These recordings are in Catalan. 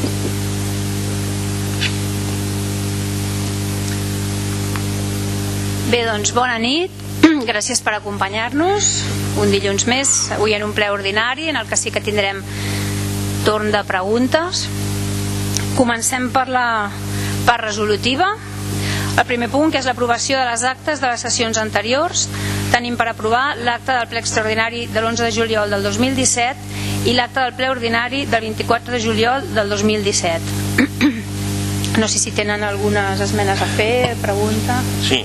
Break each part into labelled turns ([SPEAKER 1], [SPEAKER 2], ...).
[SPEAKER 1] Bé, doncs bona nit, gràcies per acompanyar-nos un dilluns més, avui en un ple ordinari en el que sí que tindrem torn de preguntes. Comencem per la part resolutiva. El primer punt, que és l'aprovació de les actes de les sessions anteriors. Tenim per aprovar l'acte del ple extraordinari de l'11 de juliol del 2017 i l'acte del ple ordinari del 24 de juliol del 2017. No sé si tenen algunes esmenes a fer, pregunta.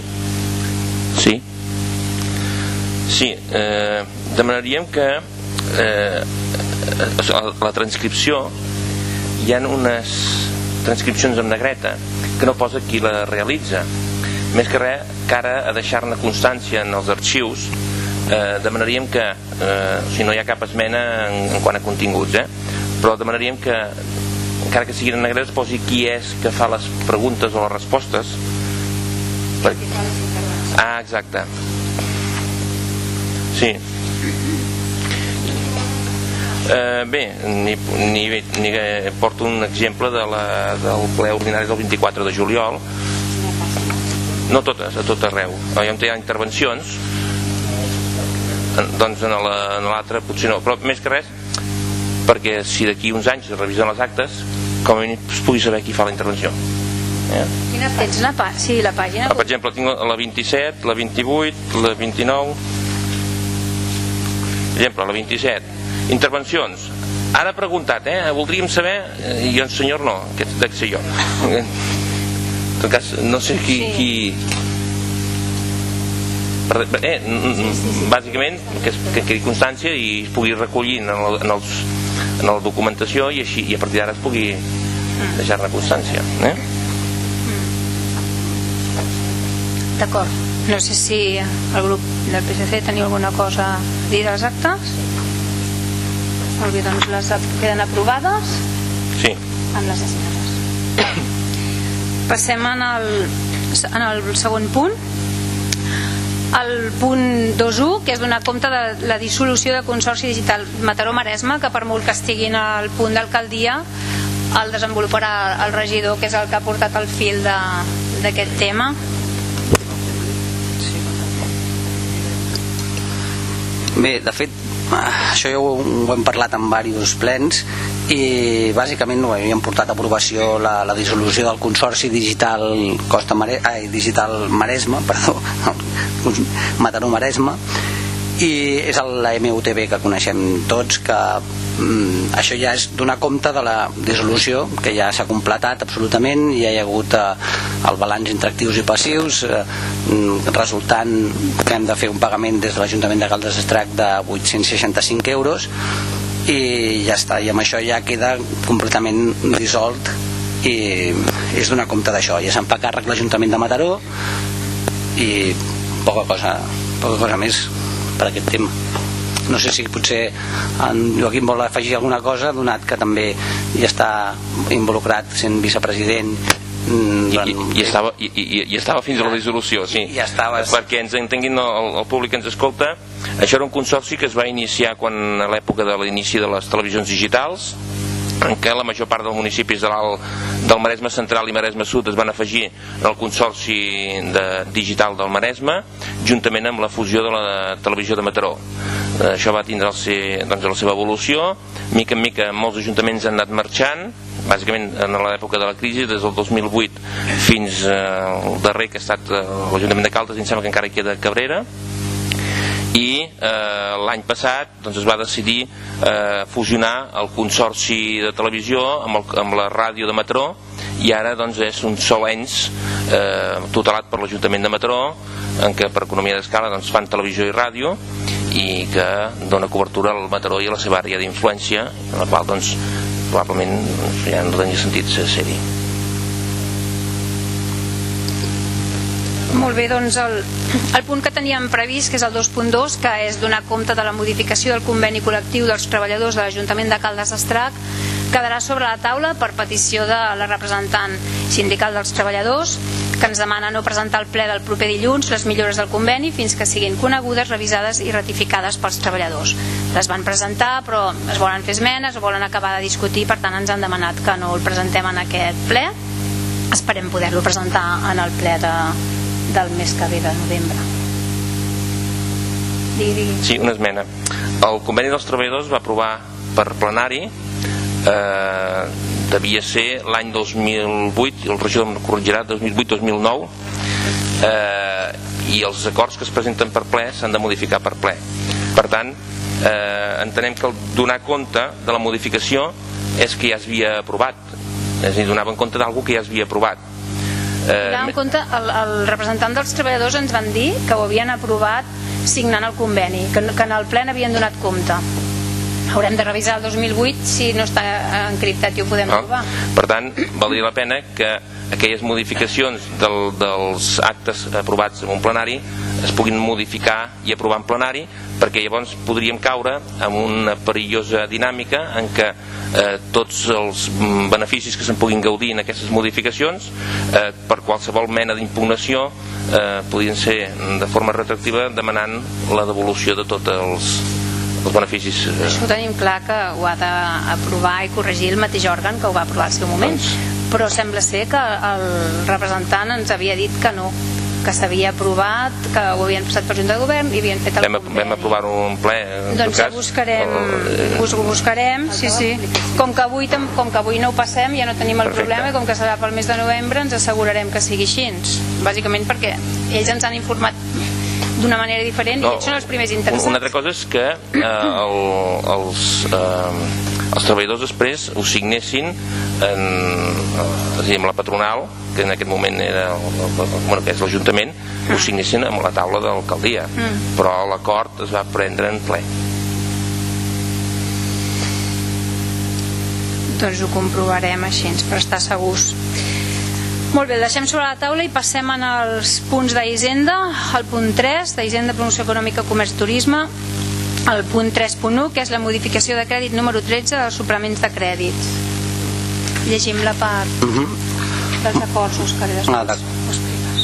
[SPEAKER 2] Sí, demanaríem que la transcripció, hi ha unes transcripcions en negreta que no posa qui la realitza. Més que res, que ara a deixar-ne constància en els arxius, demanaríem que, si no hi ha cap esmena en quant a continguts, però demanaríem que, encara que siguin en negreta, posi qui és que fa les preguntes o les respostes. Exacte. Sí. Bé, ni porto un exemple del ple ordinari del 24 de juliol. No totes, a tot arreu. Hi ha intervencions, doncs en l'altre potser no, però més que res perquè si d'aquí uns anys es revisen les actes, com a mínim es pugui saber qui fa la intervenció.
[SPEAKER 1] Quina tens? Sí, la pàgina.
[SPEAKER 2] Per exemple, tinc la 27, la 28, la 29. Per exemple, la 27. Intervencions. Ara ha preguntat, voldríem saber, i el senyor no, que dec ser jo. En tot cas, no sé qui... Bàsicament, que quedi constància i es pugui recollir en la documentació i a partir d'ara es pugui deixar-ne constància.
[SPEAKER 1] D'acord. No sé si el grup del PSC tenia alguna cosa a dir dels actes. Molt bé, doncs les queden aprovades.
[SPEAKER 2] Sí.
[SPEAKER 1] Amb les esmenes. Passem en el segon punt. El punt 2.1, que és donar compte de la dissolució de Consorci Digital Mataró-Maresme, que per molt que estiguin al punt d'alcaldia el desenvoluparà el regidor, que és el que ha portat el fil d'aquest tema.
[SPEAKER 3] Bé, de fet, això ja ho hem parlat en diversos plens i bàsicament ho havíem portat a aprovació la dissolució del Consorci Digital Maresme, Mataró-Maresme, i és la MUTV que coneixem tots, que això ja és donar compte de la dissolució, que ja s'ha completat absolutament, i hi ha hagut el balanç entre actius i passius, resultant que hem de fer un pagament des de l'Ajuntament de Caldes d'Estrac de 865 euros, i ja està, i amb això ja queda completament dissolt, i és donar compte d'això. Ja se'n fa càrrec l'Ajuntament de Mataró i poca cosa més per aquest tema. No sé si potser en Joaquim vol afegir alguna cosa, donat que també hi està involucrat sent vicepresident
[SPEAKER 2] i estava fins a la dissolució, sí. Perquè ens entenguin el públic que ens escolta, això era un consorci que es va iniciar a l'època de l'inici de les televisions digitals, en què la major part dels municipis del Maresme Central i Maresme Sud es van afegir al Consorci Digital del Maresme, juntament amb la fusió de la televisió de Mataró. Això va tindre la seva evolució, mica en mica molts ajuntaments han anat marxant, bàsicament en l'època de la crisi, des del 2008 fins al darrer, que ha estat l'Ajuntament de Caldes, i em sembla que encara hi queda Cabrera, i l'any passat es va decidir fusionar el consorci de televisió amb la ràdio de Mataró, i ara és un sol ens tutelat per l'Ajuntament de Mataró, en què per economia d'escala fan televisió i ràdio, i que dona cobertura al Mataró i a la seva àrea d'influència, en la qual probablement ja no tenia sentit ser-hi.
[SPEAKER 1] Molt bé, doncs el punt que teníem previst, que és el 2.2, que és donar compte de la modificació del conveni col·lectiu dels treballadors de l'Ajuntament de Caldes d'Estrac, quedarà sobre la taula per petició de la representant sindical dels treballadors, que ens demana no presentar al ple del proper dilluns les millores del conveni fins que siguin conegudes, revisades i ratificades pels treballadors. Les van presentar, però es volen fer esmenes o volen acabar de discutir, per tant ens han demanat que no el presentem en aquest ple. Esperem poder-lo presentar en el ple del mes que ve de novembre.
[SPEAKER 2] Sí, una esmena. El conveni dels treballadors va aprovar per plenari, devia ser l'any 2008, el regidor em corregirà, 2008-2009, i els acords que es presenten per ple s'han de modificar per ple. Per tant, entenem que el donar compte de la modificació és que ja es havia aprovat, és a dir, donava en compte d'algú que ja es havia aprovat.
[SPEAKER 1] Donava en compte, el representant dels treballadors ens van dir que ho havien aprovat signant el conveni, que en el ple n'havien donat compte. Haurem de revisar el 2008 si no està encriptat i ho podem trobar.
[SPEAKER 2] Per tant, valdria la pena que aquelles modificacions dels actes aprovats en un plenari es puguin modificar i aprovar en plenari, perquè llavors podríem caure en una perillosa dinàmica en què tots els beneficis que se'n puguin gaudir en aquestes modificacions per qualsevol mena d'impugnació podrien ser de forma retroactiva demanant la devolució de tots els beneficis.
[SPEAKER 1] Això ho tenim clar, que ho ha d'aprovar i corregir el mateix òrgan que ho va aprovar al seu moment, però sembla ser que el representant ens havia dit que no, que s'havia aprovat, que ho havien passat per Junta de Govern i havien fet el conveni.
[SPEAKER 2] Vam aprovar-ho en ple,
[SPEAKER 1] doncs ho buscarem, sí. Com que avui no ho passem, ja no tenim el problema, i com que serà pel mes de novembre ens assegurarem que sigui així, bàsicament perquè ells ens han informat d'una manera diferent i ells són els primers interessats.
[SPEAKER 2] Una altra cosa és que els treballadors després ho signessin amb la patronal, que en aquest moment era que és l'Ajuntament, ho signessin amb la taula de l'alcaldia, però l'acord es va prendre en ple.
[SPEAKER 1] Doncs ho comprovarem així, per estar segurs. Molt bé, el deixem sobre la taula i passem als punts d'Hisenda. El punt 3, d'Hisenda, Promoció Econòmica, Comerç, Turisme. El punt 3.1, que és la modificació de crèdit número 13 dels suplements de crèdit. Llegim la part dels acords, Òscar, i després ho expliques.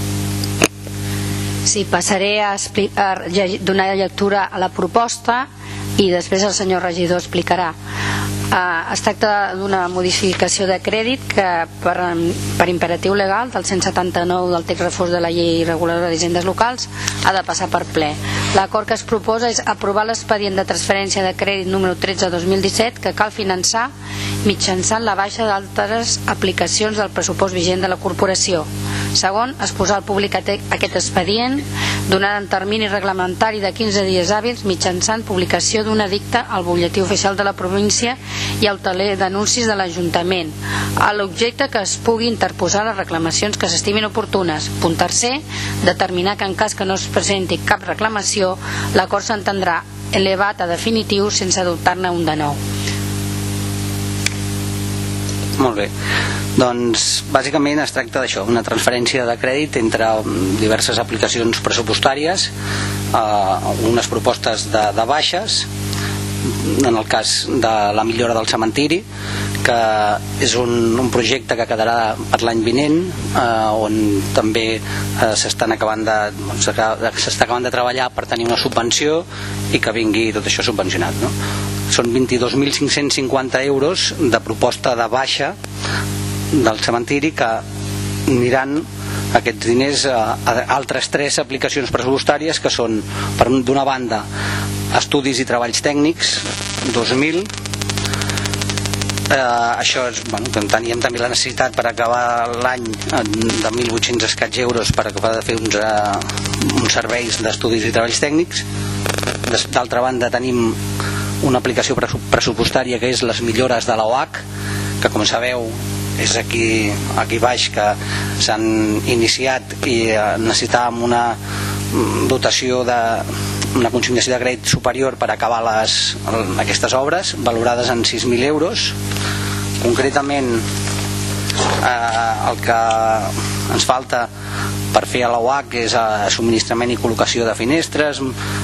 [SPEAKER 4] Sí, passaré a donar lectura a la proposta i després el senyor regidor explicarà. Es tracta d'una modificació de crèdit que per imperatiu legal del 179 del text refós de la llei reguladora d'hisendes locals ha de passar per ple. L'acord que es proposa és aprovar l'expedient de transferència de crèdit número 13/2017 que cal finançar mitjançant la baixa d'altres aplicacions del pressupost vigent de la corporació. Segon, exposar al públic aquest expedient donant en termini reglamentari de 15 dies hàbils mitjançant publicació d'un edicte al butlletí oficial de la província i al taler d'anuncis de l'Ajuntament, a l'objecte que es pugui interposar les reclamacions que s'estimin oportunes. Punt tercer, determinar que en cas que no es presenti cap reclamació, l'acord s'entendrà elevat a definitiu sense adoptar-ne un de nou.
[SPEAKER 3] Molt bé, doncs bàsicament es tracta d'això, una transferència de crèdit entre diverses aplicacions pressupostàries, unes propostes de baixes, en el cas de la millora del cementiri, que és un projecte que quedarà per l'any vinent, on també s'està acabant de treballar per tenir una subvenció i que vingui tot això subvencionat, no? Són 22.550 euros de proposta de baixa del cementiri que aniran aquests diners a altres 3 aplicacions pressupostàries que són, per d'una banda, estudis i treballs tècnics 2.000. Això és, que teníem també la necessitat per acabar l'any de 1.800 escaig euros per acabar de fer uns serveis d'estudis i treballs tècnics. D'altra banda tenim una aplicació pressupostària que és les millores de l'OAC, que com sabeu és aquí baix, que s'han iniciat i necessitàvem una dotació una consignació de crèdit superior per acabar aquestes obres, valorades en 6.000 euros. Concretament el que ens falta per fer a l'OAC és subministrament i col·locació de finestres,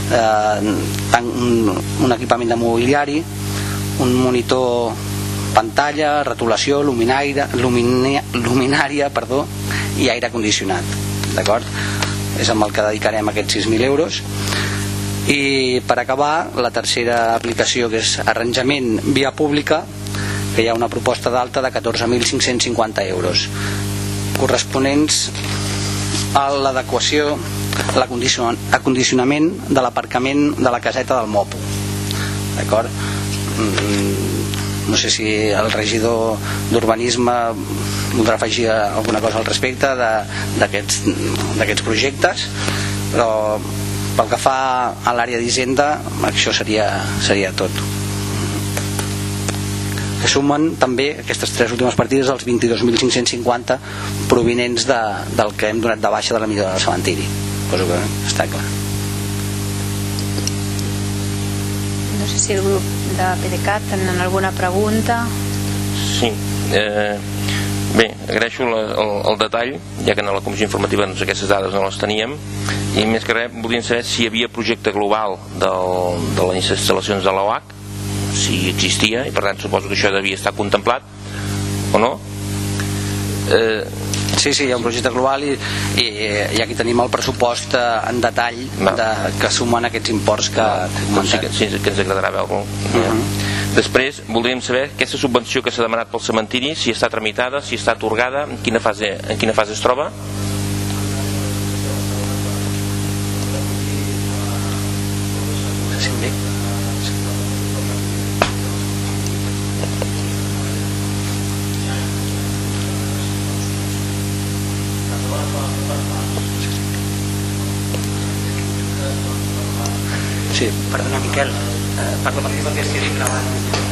[SPEAKER 3] un equipament de mobiliari, un monitor pantalla, retolació, luminària, i aire condicionat, d'acord? És amb el que dedicarem aquests 6.000 euros. I per acabar, la tercera aplicació, que és arranjament via pública, que hi ha una proposta d'alta de 14.550 euros, corresponents a l'adequació, l'acondicionament de l'aparcament de la caseta del Mopo, d'acord? No sé si el regidor d'Urbanisme voldrà afegir alguna cosa al respecte d'aquests projectes, però pel que fa a l'àrea d'Hisenda, això seria tot. Que sumen també aquestes tres últimes partides als 22.550 provinents del que hem donat de baixa de la millora del cementiri, cosa que està clar.
[SPEAKER 1] No sé si el grup de PDeCAT tenen alguna pregunta.
[SPEAKER 2] Sí, bé, agraeixo el detall, ja que en la comissió informativa aquestes dades no les teníem, i més que res volíem saber si hi havia projecte global de les instal·lacions de l'OAC, si existia, i per tant suposo que això devia estar contemplat o no.
[SPEAKER 3] Sí, hi ha un projecte global i aquí tenim el pressupost en detall que sumen aquests imports que
[SPEAKER 2] sí, que ens agradarà veure-ho. Després voldríem saber aquesta subvenció que s'ha demanat pel cementiri, si està tramitada, si està atorgada, en quina fase es troba.
[SPEAKER 3] Sí, perdona Miquel, parla per aquí perquè estigui gravant.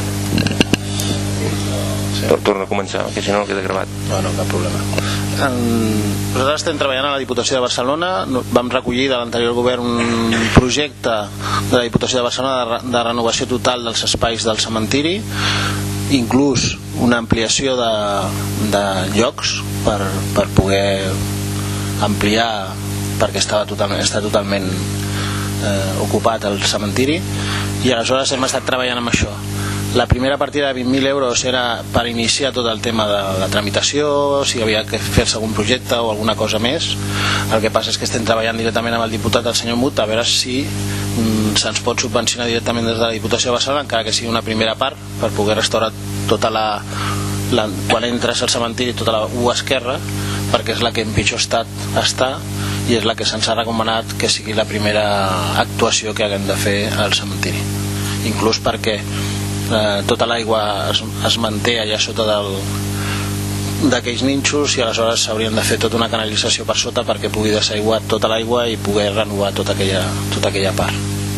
[SPEAKER 2] Torna a començar, que si no queda gravat.
[SPEAKER 5] No, cap problema. Nosaltres estem treballant a la Diputació de Barcelona, vam recollir de l'anterior govern un projecte de la Diputació de Barcelona de renovació total dels espais del cementiri, inclús una ampliació de llocs per poder ampliar, perquè està totalment ocupat el cementiri, i aleshores hem estat treballant amb això. La primera partida de 20.000 euros era per iniciar tot el tema de la tramitació, si havia que fer-se algun projecte o alguna cosa més. El que passa és que estem treballant directament amb el diputat, el senyor Mut, a veure si se'ns pot subvencionar directament des de la Diputació de Barcelona, encara que sigui una primera part, per poder restaurar tota quan entres al cementiri, tota la U esquerra, perquè és la que en pitjor estat està i és la que se'ns ha recomanat que sigui la primera actuació que haguem de fer al cementiri, inclús perquè tota l'aigua es manté allà sota d'aquells nínxols, i aleshores s'haurien de fer tota una canalització per sota perquè pugui desaiguar tota l'aigua i poder renovar tota aquella part.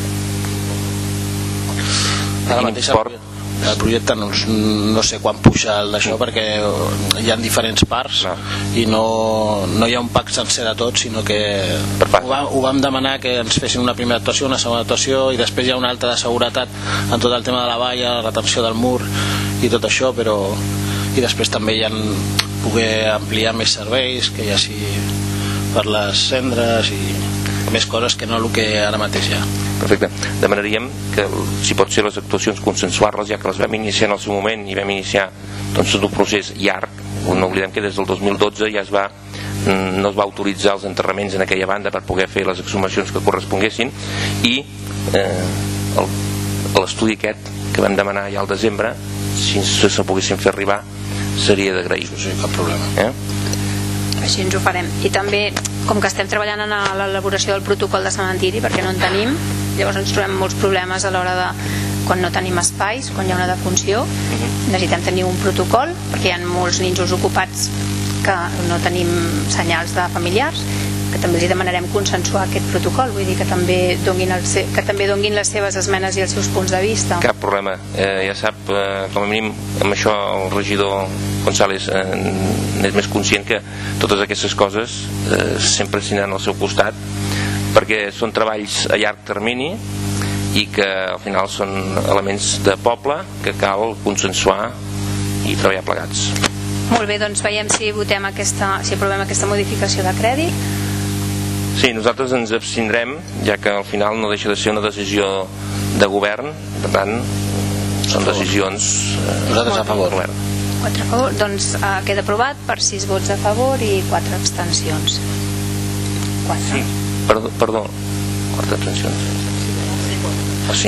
[SPEAKER 5] Ara mateix el projecte no sé quan puja el d'això, perquè hi ha diferents parts i no hi ha un pack sencer de tot, sinó que ho vam demanar que ens fessin una primera actuació, una segona actuació, i després hi ha una altra de seguretat en tot el tema de la valla, la retenció del mur i tot això, i després també hi ha poder ampliar més serveis, que ja sigui per les cendres i més coses que no el que ara mateix hi ha.
[SPEAKER 2] Perfecte. Demanaríem que, si pot ser, les actuacions consensuar-les, ja que les vam iniciar en el seu moment i vam iniciar tot un procés llarg. No oblidem que des del 2012 ja no es va autoritzar els enterraments en aquella banda per poder fer les exhumacions que corresponguessin, i l'estudi aquest que vam demanar ja al desembre, si se poguessin fer arribar, seria d'agrair.
[SPEAKER 5] Sí, cap problema.
[SPEAKER 1] Així ens ho farem. I també, com que estem treballant en l'elaboració del protocol de cementiri, perquè no en tenim, llavors ens trobem molts problemes a l'hora de quan no tenim espais, quan hi ha una defunció, necessitem tenir un protocol, perquè hi ha molts nínxols ocupats que no tenim senyals de familiars, que també els demanarem consensuar aquest protocol, vull dir que també donguin les seves esmenes i els seus punts de vista.
[SPEAKER 2] Cap problema. Ja sap, com a mínim amb això el regidor González n'és més conscient, que totes aquestes coses sempre s'hi anen al seu costat, perquè són treballs a llarg termini i que al final són elements de poble que cal consensuar i treballar plegats.
[SPEAKER 1] Molt bé, doncs veiem si aprovem aquesta modificació de crèdit.
[SPEAKER 2] Sí, nosaltres ens abstindrem, ja que al final no deixa de ser una decisió de govern, per tant són decisions
[SPEAKER 5] nosaltres a favor.
[SPEAKER 1] 4 a favor. Doncs queda aprovat per 6 vots a favor i 4 abstencions. 4.
[SPEAKER 2] Sí, perdó. 4 abstencions. Sí.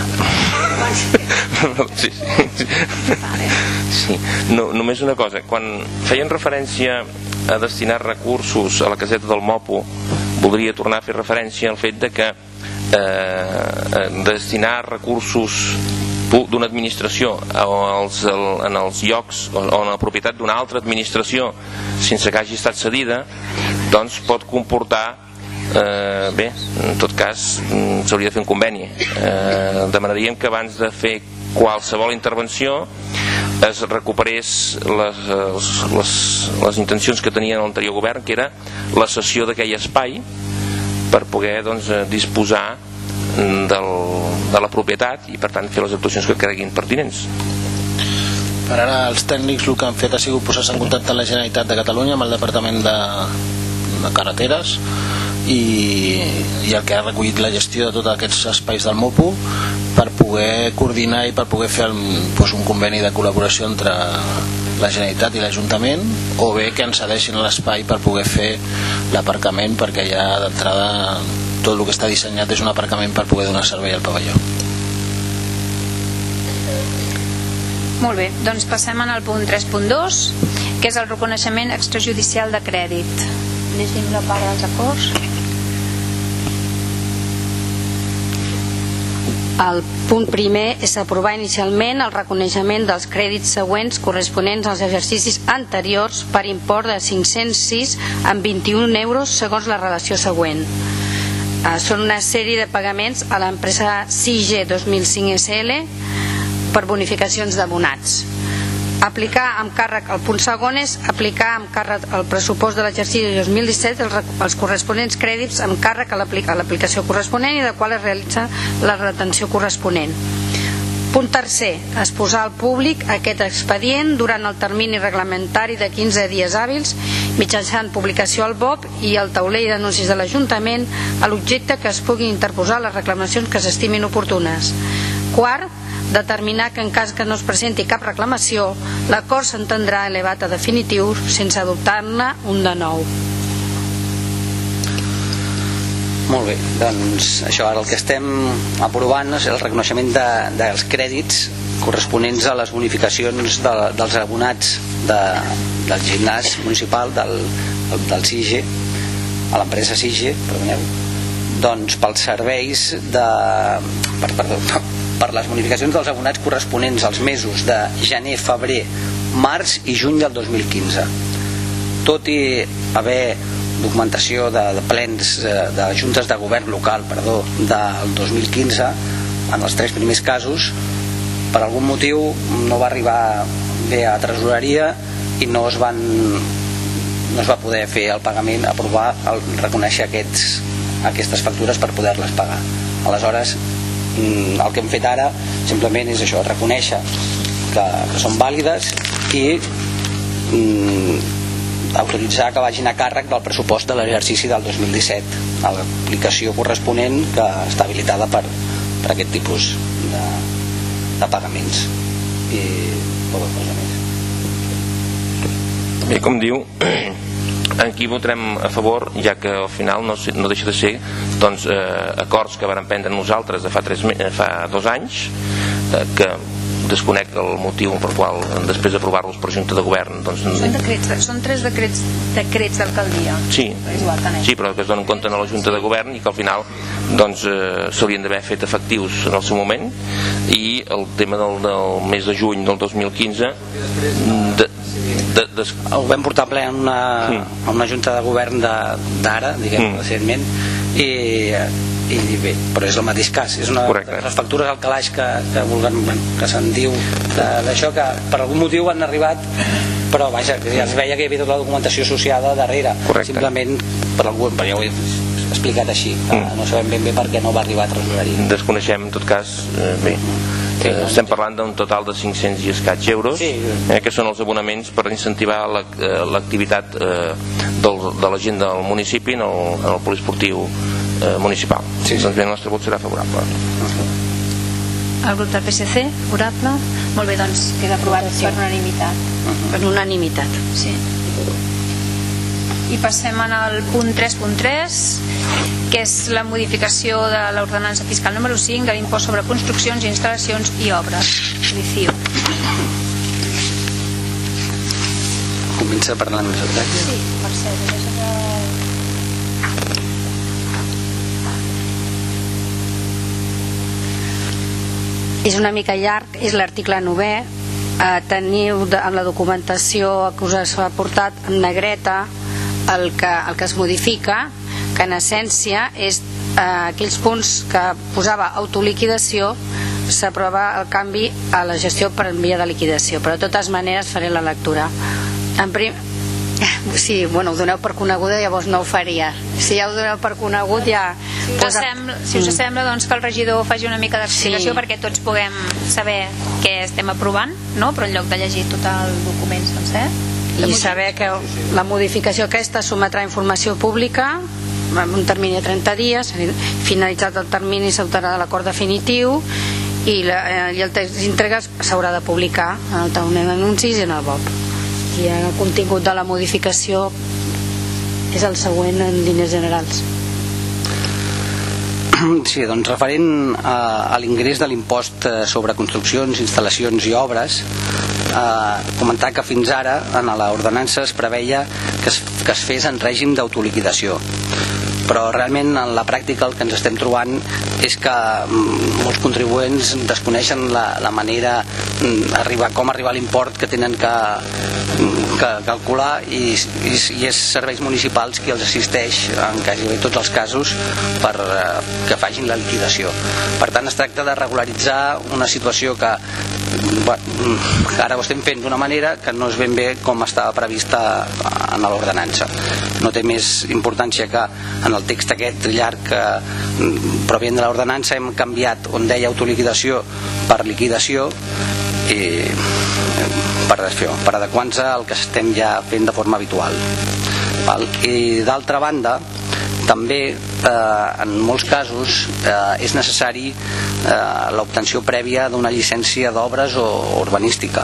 [SPEAKER 2] Sí. Només una cosa, quan feien referència a destinar recursos a la caseta del Mopo, voldria tornar a fer referència al fet de que destinar recursos d'una administració en els llocs o en la propietat d'una altra administració sense que hagi estat cedida, doncs pot comportar bé, en tot cas s'hauria de fer un conveni. Demanaríem que abans de fer qualsevol intervenció es recuperés les intencions que tenia l'anterior govern, que era la cessió d'aquell espai per poder disposar de la propietat i per tant fer les actuacions que creguin pertinents.
[SPEAKER 5] Per ara els tècnics el que han fet ha sigut posar-se en contacte amb la Generalitat de Catalunya, amb el Departament de Carreteres, i el que ha recollit la gestió de tots aquests espais del Mopo per poder coordinar i per poder fer un conveni de col·laboració entre la Generalitat i l'Ajuntament, o bé que ens cedeixin l'espai per poder fer l'aparcament, perquè ja d'entrada tot el que està dissenyat és un aparcament per poder donar servei al pavelló.
[SPEAKER 1] Molt bé, doncs passem al punt 3.2, que és el reconeixement extrajudicial de crèdit. Llegim la part dels acords.
[SPEAKER 4] El punt primer és aprovar inicialment el reconeixement dels crèdits següents corresponents als exercicis anteriors per import de 506 amb 21 euros segons la relació següent. Són una sèrie de pagaments a l'empresa SIGE 2005 SL per bonificacions d'abonats. Aplicar amb càrrec, el punt segon és aplicar amb càrrec el pressupost de l'exercici 2017 els corresponents crèdits amb càrrec a l'aplicació corresponent i de qual es realitza la retenció corresponent. Punt tercer, exposar al públic aquest expedient durant el termini reglamentari de 15 dies hàbils mitjançant publicació al BOP i al taulell d'anuncis de l'Ajuntament a l'objecte que es puguin interposar les reclamacions que s'estimin oportunes. Quart, determinar que en cas que no es presenti cap reclamació, l'acord s'entendrà elevat a definitiu sense adoptar-ne un de nou.
[SPEAKER 3] Molt bé, doncs això ara el que estem aprovant és el reconeixement dels crèdits corresponents a les bonificacions dels abonats del gimnàs municipal del SIGE, a l'empresa SIGE, perdoneu, doncs pels serveis per les bonificacions dels abonats corresponents als mesos de gener, febrer, març i juny del 2015. Tot i haver documentació de plens de juntes de govern local del 2015, en els 3 primers casos, per algun motiu no va arribar bé a tresoreria i no es va poder fer el pagament, aprovar, reconèixer aquestes factures per poder-les pagar. Aleshores, el que hem fet ara simplement és això, reconèixer que són vàlides i autoritzar que vagin a càrrec del pressupost de l'exercici del 2017 a l'aplicació corresponent que està habilitada per aquest tipus de pagaments. I poca cosa més.
[SPEAKER 2] Bé, com diu, aquí votarem a favor, ja que al final no deixa de ser acords que vàrem prendre nosaltres de fa 2 anys, que desconec el motiu per qual després d'aprovar-los per Junta de Govern
[SPEAKER 1] són 3 decrets d'alcaldia.
[SPEAKER 2] Sí, però que es donen compte a la Junta de Govern i que al final s'haurien d'haver fet efectius en el seu moment. I el tema del mes de juny del 2015
[SPEAKER 3] ho vam portar ple en una Junta de Govern d'ara, diguem, recentment, i bé, però és el mateix cas, és una de les factures al calaix que se'n diu d'això, que per algun motiu han arribat, però vaja, ja es veia que hi havia tota la documentació associada darrere. Simplement per algun, ja ho he explicat així, no sabem ben bé per què no va arribar a tresoreria.
[SPEAKER 2] Desconeixem, en tot cas, bé, estem parlant d'un total de 500 i escaig euros, que són els abonaments per incentivar l'activitat de la gent del municipi en el poliesportiu municipal. Doncs bé, el nostre vot serà favorable.
[SPEAKER 1] El grup del PSC, favorable. Molt bé, doncs queda aprovat per unanimitat.
[SPEAKER 4] Per unanimitat.
[SPEAKER 1] Sí. I passem al punt 3.3, que és la modificació de l'ordenança fiscal número 5 de l'impost sobre construccions, instal·lacions i obres. L'ICIO.
[SPEAKER 3] Comença parlant el secretari.
[SPEAKER 1] Sí, per cert,
[SPEAKER 4] és una mica llarg, és l'article 9è. Teniu en la documentació que us ha portat en negreta el que es modifica, que en essència és aquells punts que posava autoliquidació, s'aprova el canvi a la gestió per via de liquidació, però de totes maneres faré la lectura. Sí, bueno, ho doneu per coneguda, llavors no ho faria. Si ja ho doneu per conegut ja...
[SPEAKER 1] Si us sembla, doncs, que el regidor faci una mica d'explicació perquè tots puguem saber què estem aprovant, no? Però en lloc de llegir tot el document sencer.
[SPEAKER 4] I saber que la modificació aquesta sometrà informació pública en un termini de 30 dies, finalitzat el termini s'adoptarà l'acord definitiu i el text d'entrega s'haurà de publicar en el taulell d'anuncis i en el BOP. I el contingut de la modificació és el següent en línies generals.
[SPEAKER 3] Sí, doncs referent a l'ingrés de l'impost sobre construccions, instal·lacions i obres, comentar que fins ara en l'ordenança es preveia que es fes en règim d'autoliquidació, però realment en la pràctica el que ens estem trobant és que molts contribuents desconeixen la manera com arribar a l'import que tenen que calcular i és serveis municipals qui els assisteix en gairebé tots els casos per que facin la liquidació. Per tant, es tracta de regularitzar una situació que ara ho estem fent d'una manera que no és ben bé com estava prevista en l'ordenança. No té més importància que en el text aquest llarg provenint de l'ordenança hem canviat on deia autoliquidació per liquidació per adequar-nos al que estem ja fent de forma habitual. I d'altra banda també en molts casos és necessari l'obtenció prèvia d'una llicència d'obres o urbanística.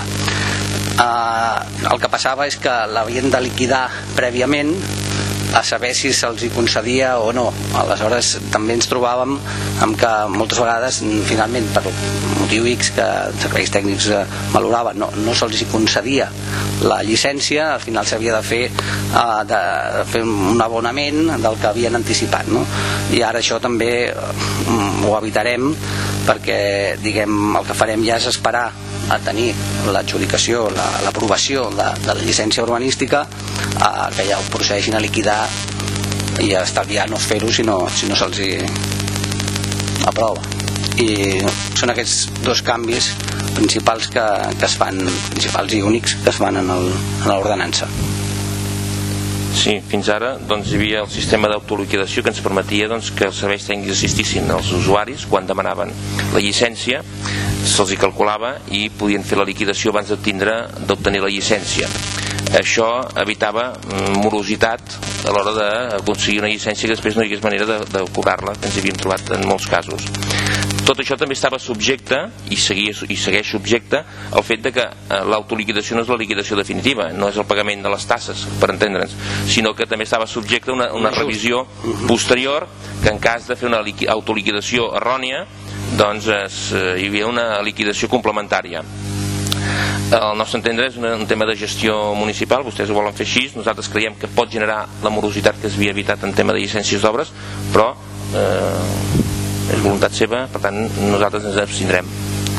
[SPEAKER 3] El que passava és que l'havien de liquidar prèviament a saber si se'ls hi concedia o no. Aleshores també ens trobàvem amb que moltes vegades finalment per motiu X que els serveis tècnics valoraven no se'ls hi concedia la llicència, al final s'havia de fer un abonament del que havien anticipat, no? I ara això també ho evitarem perquè diguem el que farem ja és esperar a tenir l'adjudicació, l'aprovació de la llicència urbanística que ja ho procedeixin a liquidar i estalviar no fer-ho si no se'ls hi aprova. I són aquests dos canvis principals que es fan, principals i únics que es fan en l'ordenança.
[SPEAKER 2] Sí, fins ara doncs, hi havia el sistema d'autoliquidació que ens permetia que els serveis tècnics assistissin als usuaris quan demanaven la llicència, se'ls hi calculava i podien fer la liquidació abans d'obtenir la llicència. Això evitava morositat a l'hora d'aconseguir una llicència que després no hi hagués manera de cobrar-la, que ens hi havíem trobat en molts casos. Tot això també estava subjecte i segueix subjecte al fet que l'autoliquidació no és la liquidació definitiva, no és el pagament de les tasses, per entendre'ns, sinó que també estava subjecte a una revisió posterior, que en cas de fer una autoliquidació errònia doncs hi havia una liquidació complementària. Al nostre entendre és un tema de gestió municipal, vostès ho volen fer així, nosaltres creiem que pot generar la morositat que s'havia evitat en tema de llicències d'obres, però és voluntat seva, per tant nosaltres ens abstindrem.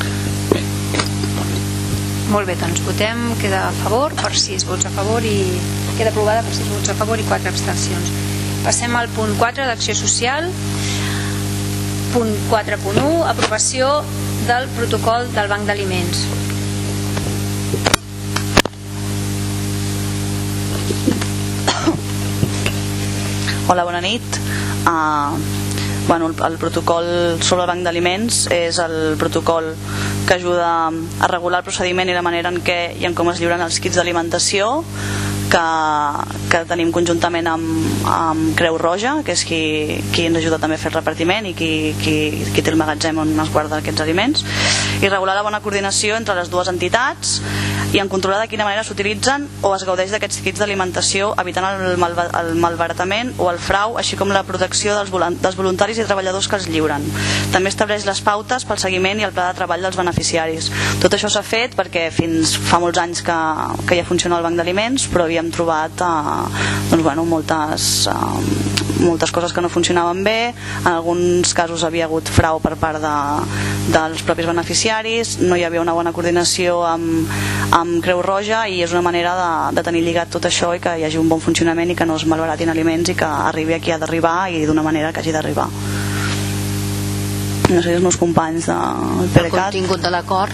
[SPEAKER 1] Molt bé, doncs votem, queda a favor per 6 vots a favor i queda aprovada per 6 vots a favor i 4 abstencions. Passem al punt 4 d'acció social. Punt 4.1, aprovació del protocol del Banc d'Aliments.
[SPEAKER 6] Hola, bona nit. El protocol sobre el Banc d'Aliments és el protocol que ajuda a regular el procediment i la manera en què i en com es lliuren els kits d'alimentació que tenim conjuntament amb Creu Roja, que és qui ens ajuda també a fer el repartiment i qui té el magatzem on es guarda aquests aliments, i regular la bona coordinació entre les dues entitats i en controlar de quina manera s'utilitzen o es gaudeix d'aquests kits d'alimentació, evitant el malbaratament o el frau, així com la protecció dels voluntaris i treballadors que els lliuren. També estableix les pautes pel seguiment i el pla de treball dels beneficiaris. Tot això s'ha fet perquè fins fa molts anys que ja funciona el banc d'aliments, però havíem trobat moltes coses que no funcionaven bé. En alguns casos havia hagut frau per part dels propis beneficiaris, no hi havia una bona coordinació amb Creu Roja, i és una manera de tenir lligat tot això i que hi hagi un bon funcionament i que no es malbaratin aliments i que arribi a qui ha d'arribar i d'una manera que hagi d'arribar. No sé si els meus companys del PDeCAT...
[SPEAKER 4] El contingut de l'acord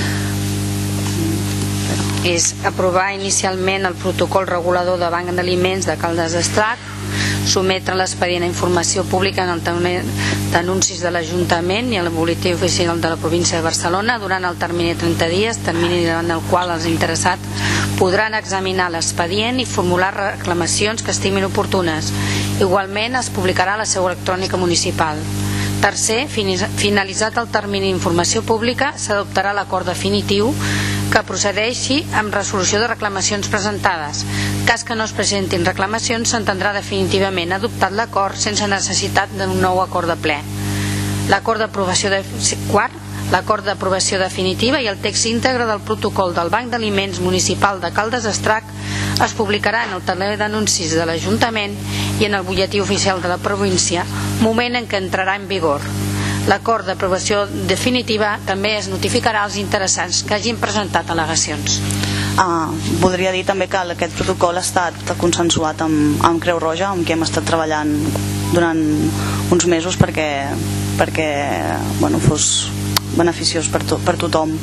[SPEAKER 4] és aprovar inicialment el protocol regulador de banc d'aliments de Caldes d'Estrac, sometre l'expedient a informació pública en el taulell d'anuncis de l'Ajuntament i el boletí oficial de la província de Barcelona durant el termini de 30 dies, termini davant del qual els interessats podran examinar l'expedient i formular reclamacions que estimin oportunes. Igualment es publicarà a la seu electrònica municipal. Tercer, finalitzat el termini d'informació pública, s'adoptarà l'acord definitiu que procedeixi amb resolució de reclamacions presentades. Cas que no es presentin reclamacions, s'entendrà definitivament adoptat l'acord sense necessitat d'un nou acord de ple. L'acord d'aprovació definitiva i el text íntegre del protocol del Banc d'Aliments Municipal de Caldes d'Estrac es publicarà en el taulell d'anuncis de l'Ajuntament i en el butlletí oficial de la província, moment en què entrarà en vigor. L'acord d'aprovació definitiva també es notificarà als interessats que hagin presentat al·legacions.
[SPEAKER 6] Voldria dir també que aquest protocol ha estat consensuat amb Creu Roja, amb qui hem estat treballant durant uns mesos perquè fos beneficiós per tothom.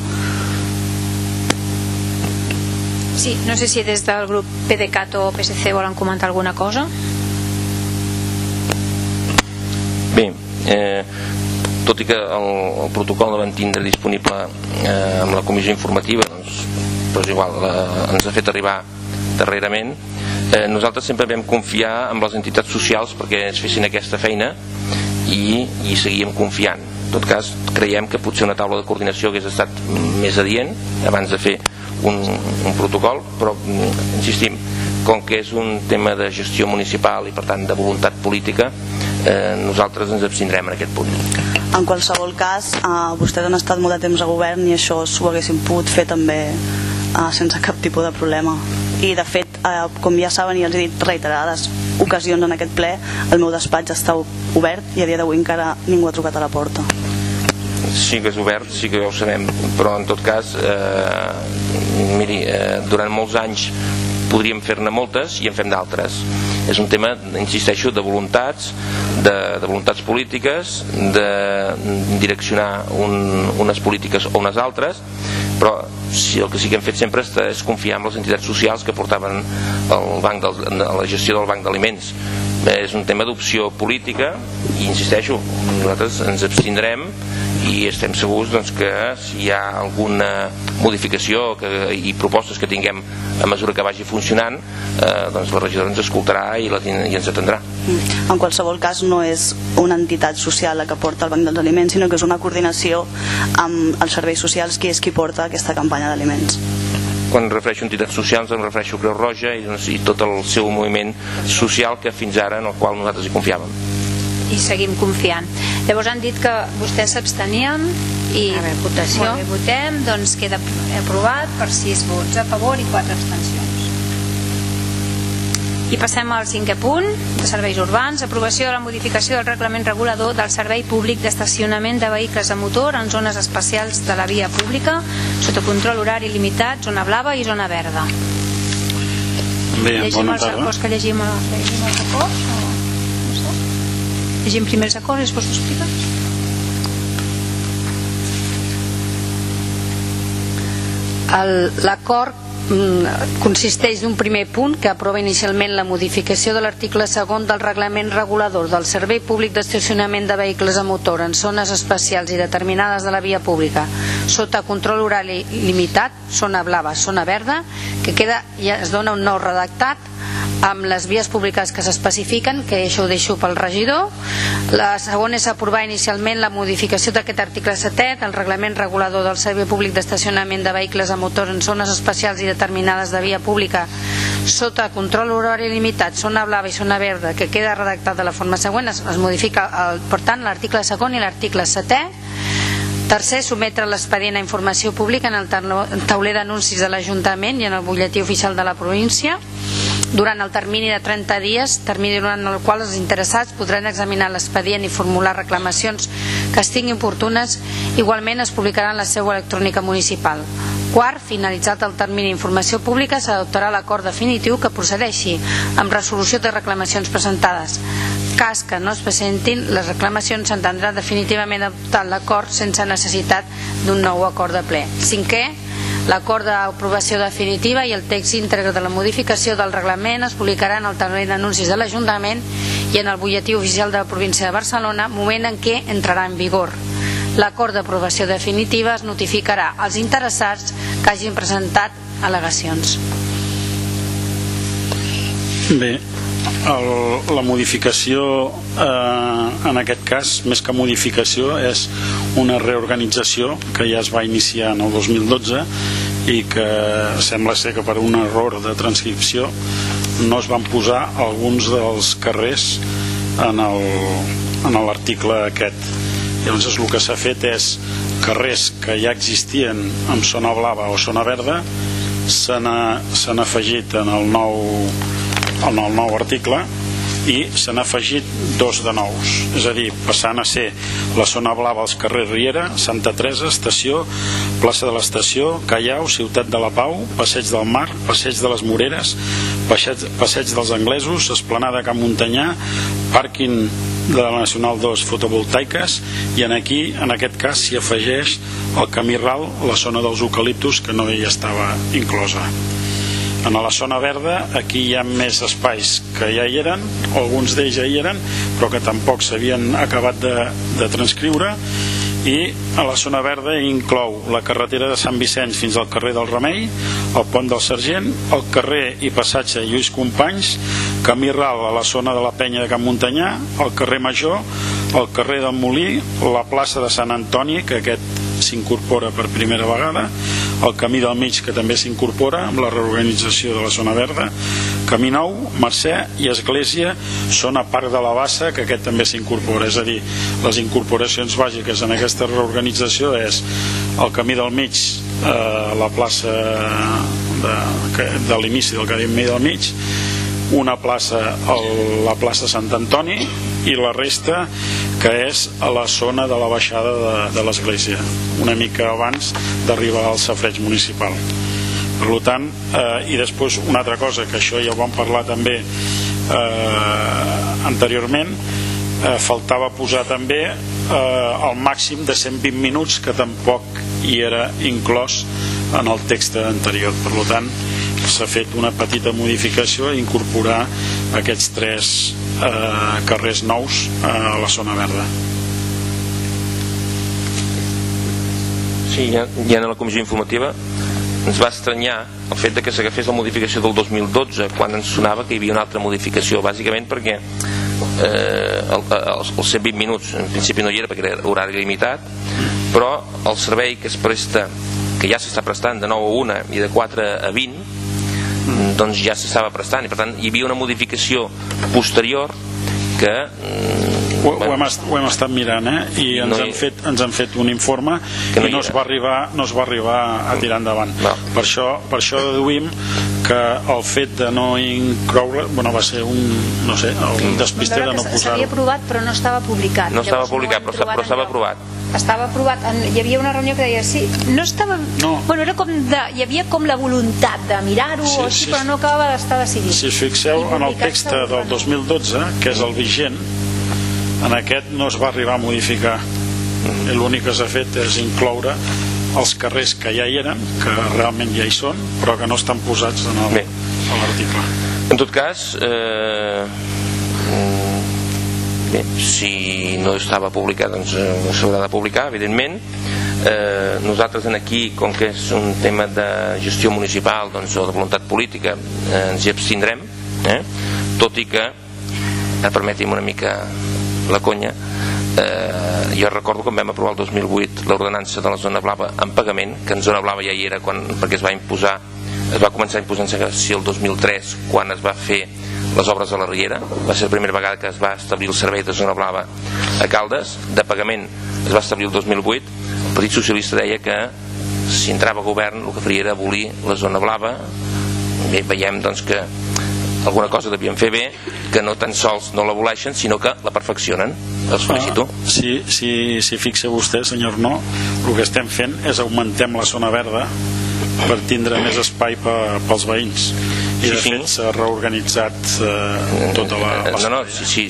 [SPEAKER 1] Sí, no sé si des del grup PDeCAT o PSC volen comentar alguna cosa.
[SPEAKER 2] Bé, tot i que el protocol el vam tindre disponible amb la comissió informativa, però és igual, ens ha fet arribar darrerament. Nosaltres sempre vam confiar en les entitats socials perquè ens fessin aquesta feina i seguíem confiant. En tot cas, creiem que potser una taula de coordinació hagués estat més adient abans de fer un protocol, però insistim, com que és un tema de gestió municipal i per tant de voluntat política, nosaltres ens abstindrem en aquest punt.
[SPEAKER 6] En qualsevol cas, vostès han estat molt de temps a govern i això s'ho haguessin pogut fer també sense cap tipus de problema. I de fet, com ja saben i els he dit reiterades ocasions en aquest ple, el meu despatx està obert i a dia d'avui encara ningú ha trucat a la porta.
[SPEAKER 2] Sí que és obert, sí que ja ho sabem, però en tot cas miri, durant molts anys podríem fer-ne moltes i en fem d'altres. És un tema, insisteixo, de voluntats, de voluntats polítiques, de direccionar unes polítiques o unes altres, però el que sí que hem fet sempre és confiar en les entitats socials que portaven la gestió del banc d'aliments. És un tema d'opció política i insisteixo, nosaltres ens abstindrem i estem segurs que si hi ha alguna modificació i propostes que tinguem a mesura que vagi funcionant, la regidora ens escoltarà i ens atendrà.
[SPEAKER 6] En qualsevol cas, no és una entitat social la que porta el banc dels aliments, sinó que és una coordinació amb els serveis socials, qui és qui porta aquesta campanya d'aliments.
[SPEAKER 2] Quan em refereixo a entitats socials em refereixo a Creu Roja i tot el seu moviment social que fins ara en el qual nosaltres hi confiàvem.
[SPEAKER 1] I seguim confiant. Llavors han dit que vostès s'abstenien i votació. Molt bé, votem, doncs queda aprovat per 6 vots a favor i 4 abstencions. I passem al 5è punt de serveis urbans, aprovació de la modificació del reglament regulador del servei públic d'estacionament de vehicles a motor en zones especials de la via pública sota control horari limitat, zona blava i zona verda.
[SPEAKER 7] Bé, bona tarda.
[SPEAKER 1] Vols que llegim els acords? No sé. Llegim primer els acords i després t'ho expliques?
[SPEAKER 4] L'acord consisteix d'un primer punt que aprova inicialment la modificació de l'article 2 del reglament regulador del Servei Públic d'Estacionament de Vehicles a Motor en zones especials i determinades de la via pública sota control horari limitat, zona blava, zona verda, que queda, ja es dona un nou redactat amb les vies públiques que s'especifiquen, que això ho deixo pel regidor. La segona és aprovar inicialment la modificació d'aquest article 7 del reglament regulador del Servei Públic d'Estacionament de Vehicles a Motor en zones especials i determinades de via pública sota control horari limitat, zona blava i zona verda, que queda redactat de la forma següent. Es modifica, per tant, l'article 2 i l'article 7è. Tercer, sometre l'expedient a informació pública en el tauler d'anuncis de l'Ajuntament i en el butlletí oficial de la província durant el termini de 30 dies, termini durant el qual els interessats podran examinar l'expedient i formular reclamacions que estiguin oportunes. Igualment es publicarà en la seu electrònica municipal. Quart, finalitzat el termini d'informació pública, s'adoptarà l'acord definitiu que procedeixi amb resolució de reclamacions presentades. Cas que no es presentin les reclamacions, s'entendrà definitivament adoptat l'acord sense necessitat d'un nou acord de ple. Cinquè, l'acord d'aprovació definitiva i el text íntegre de la modificació del reglament es publicarà en el tauler d'anuncis de l'Ajuntament i en el butlletí oficial de la província de Barcelona, moment en què entrarà en vigor. L'acord d'aprovació definitiva es notificarà als interessats que hagin presentat al·legacions.
[SPEAKER 7] Bé, la modificació en aquest cas, més que modificació, és una reorganització que ja es va iniciar en el 2012 i que sembla ser que per un error de transcripció no es van posar alguns dels carrers en l'article aquest. Llavors el que s'ha fet és carrers que ja existien en zona blava o zona verda s'han afegit en el nou article i s'han afegit dos de nous, és a dir, passant a ser la zona blava als carrers Riera, Santa Teresa, Estació, plaça de l'Estació, Callao, Ciutat de la Pau, Passeig del Mar, Passeig de les Moreres, Passeig dels Anglesos, Esplanada Camp Muntanyà, pàrquing de la Nacional 2 fotovoltaiques, i en aquest cas s'hi afegeix el camí ral, la zona dels eucaliptus, que no hi estava inclosa. En la zona verda, aquí hi ha més espais que ja hi eren, alguns d'ells ja hi eren, però que tampoc s'havien acabat de transcriure, i a la zona verda inclou la carretera de Sant Vicenç fins al carrer del Remei, el pont del Sergent, el carrer i passatge Lluís Companys, camí ral a la zona de la Penya de Camp Muntanyà, el carrer Major, el carrer del Molí, la plaça de Sant Antoni, que aquest s'incorpora per primera vegada, el camí del mig, que també s'incorpora amb la reorganització de la zona verda, Camí Nou, Mercè i Església, zona Parc de la Bassa, que aquest també s'incorpora. És a dir, les incorporacions bàsiques en aquesta reorganització és el camí del mig, la plaça de l'inici del camí del mig, una plaça, la plaça Sant Antoni, i la resta que és a la zona de la baixada de l'església, una mica abans d'arribar al safareig municipal. Per tant, i després una altra cosa, que això ja ho vam parlar també anteriorment, faltava posar també el màxim de 120 minuts, que tampoc hi era inclòs en el text anterior. Per tant, s'ha fet una petita modificació i incorporar aquests 3 carrers nous a la zona verda.
[SPEAKER 2] Sí, ja en la comissió informativa ens va estranyar el fet que s'agafés la modificació del 2012 quan ens sonava que hi havia una altra modificació, bàsicament perquè els 120 minuts en principi no hi era perquè era horari limitat, però el servei que es presta, que ja s'està prestant de 9 a 1 i de 4 a 20, doncs ja s'estava prestant, i per tant hi havia una modificació posterior que
[SPEAKER 7] ho hem estat mirant, i ens han fet un informe i no es va arribar a tirar endavant. Per això deduïm que el fet de no incloure va ser un despistar de no posar-ho.
[SPEAKER 1] S'havia aprovat però no estava publicat.
[SPEAKER 2] No estava publicat, però estava aprovat.
[SPEAKER 1] Estava aprovat, hi havia una reunió que deia sí, no estava, bueno, era com hi havia com la voluntat de mirar-ho, però no acabava d'estar decidit.
[SPEAKER 7] Si us fixeu en el text del 2012, que és el vigent, en aquest no es va arribar a modificar, i l'únic que s'ha fet és incloure els carrers que ja hi eren, que realment ja hi són, però que no estan posats a l'article.
[SPEAKER 2] En tot cas, si no estava publicat, doncs s'haurà de publicar, evidentment. Nosaltres aquí, com que és un tema de gestió municipal o de voluntat política, ens hi abstindrem, tot i que, permeti'm una mica la conya, jo recordo quan vam aprovar el 2008 l'ordenança de la zona blava en pagament, que en zona blava ja hi era perquè es va començar a imposar en segregació el 2003, quan es va fer les obres a la Riera. Va ser la primera vegada que es va establir el servei de zona blava a Caldes. De pagament es va establir el 2008. El Partit Socialista deia que si entrava a govern el que faria era abolir la zona blava. Bé, veiem doncs que alguna cosa devien fer bé, que no tan sols no l'aboleixen, sinó que la perfeccionen. Els felicito.
[SPEAKER 7] Si fixa vostè, senyor No, el que estem fent és augmentem la zona verda per tindre més espai pels veïns, i de fet s'ha reorganitzat tota la...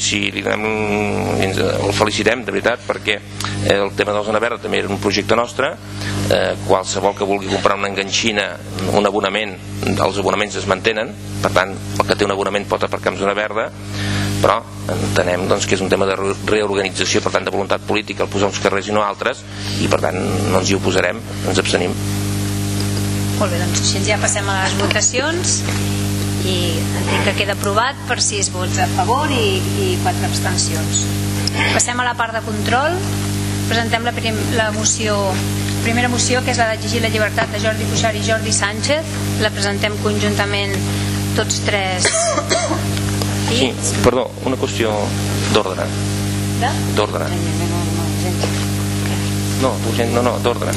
[SPEAKER 2] el felicitem de veritat, perquè el tema de la zona verda també era un projecte nostre. Qualsevol que vulgui comprar una enganxina, un abonament, els abonaments es mantenen, per tant el que té un abonament pot aparcar en zona verda, però entenem que és un tema de reorganització, per tant de voluntat política, el posar uns carrers i no altres, i per tant no ens hi oposarem, ens abstenim.
[SPEAKER 1] Molt bé, doncs així ja passem a les votacions, i entenc que queda aprovat per 6 vots a favor i 4 abstencions. Passem a la part de control. Presentem la primera moció, que és la d'exigir la llibertat de Jordi Cuixart i Jordi Sánchez. La presentem conjuntament tots 3.
[SPEAKER 2] Sí, perdó, una qüestió d'ordre. D'ordre. No, d'ordre.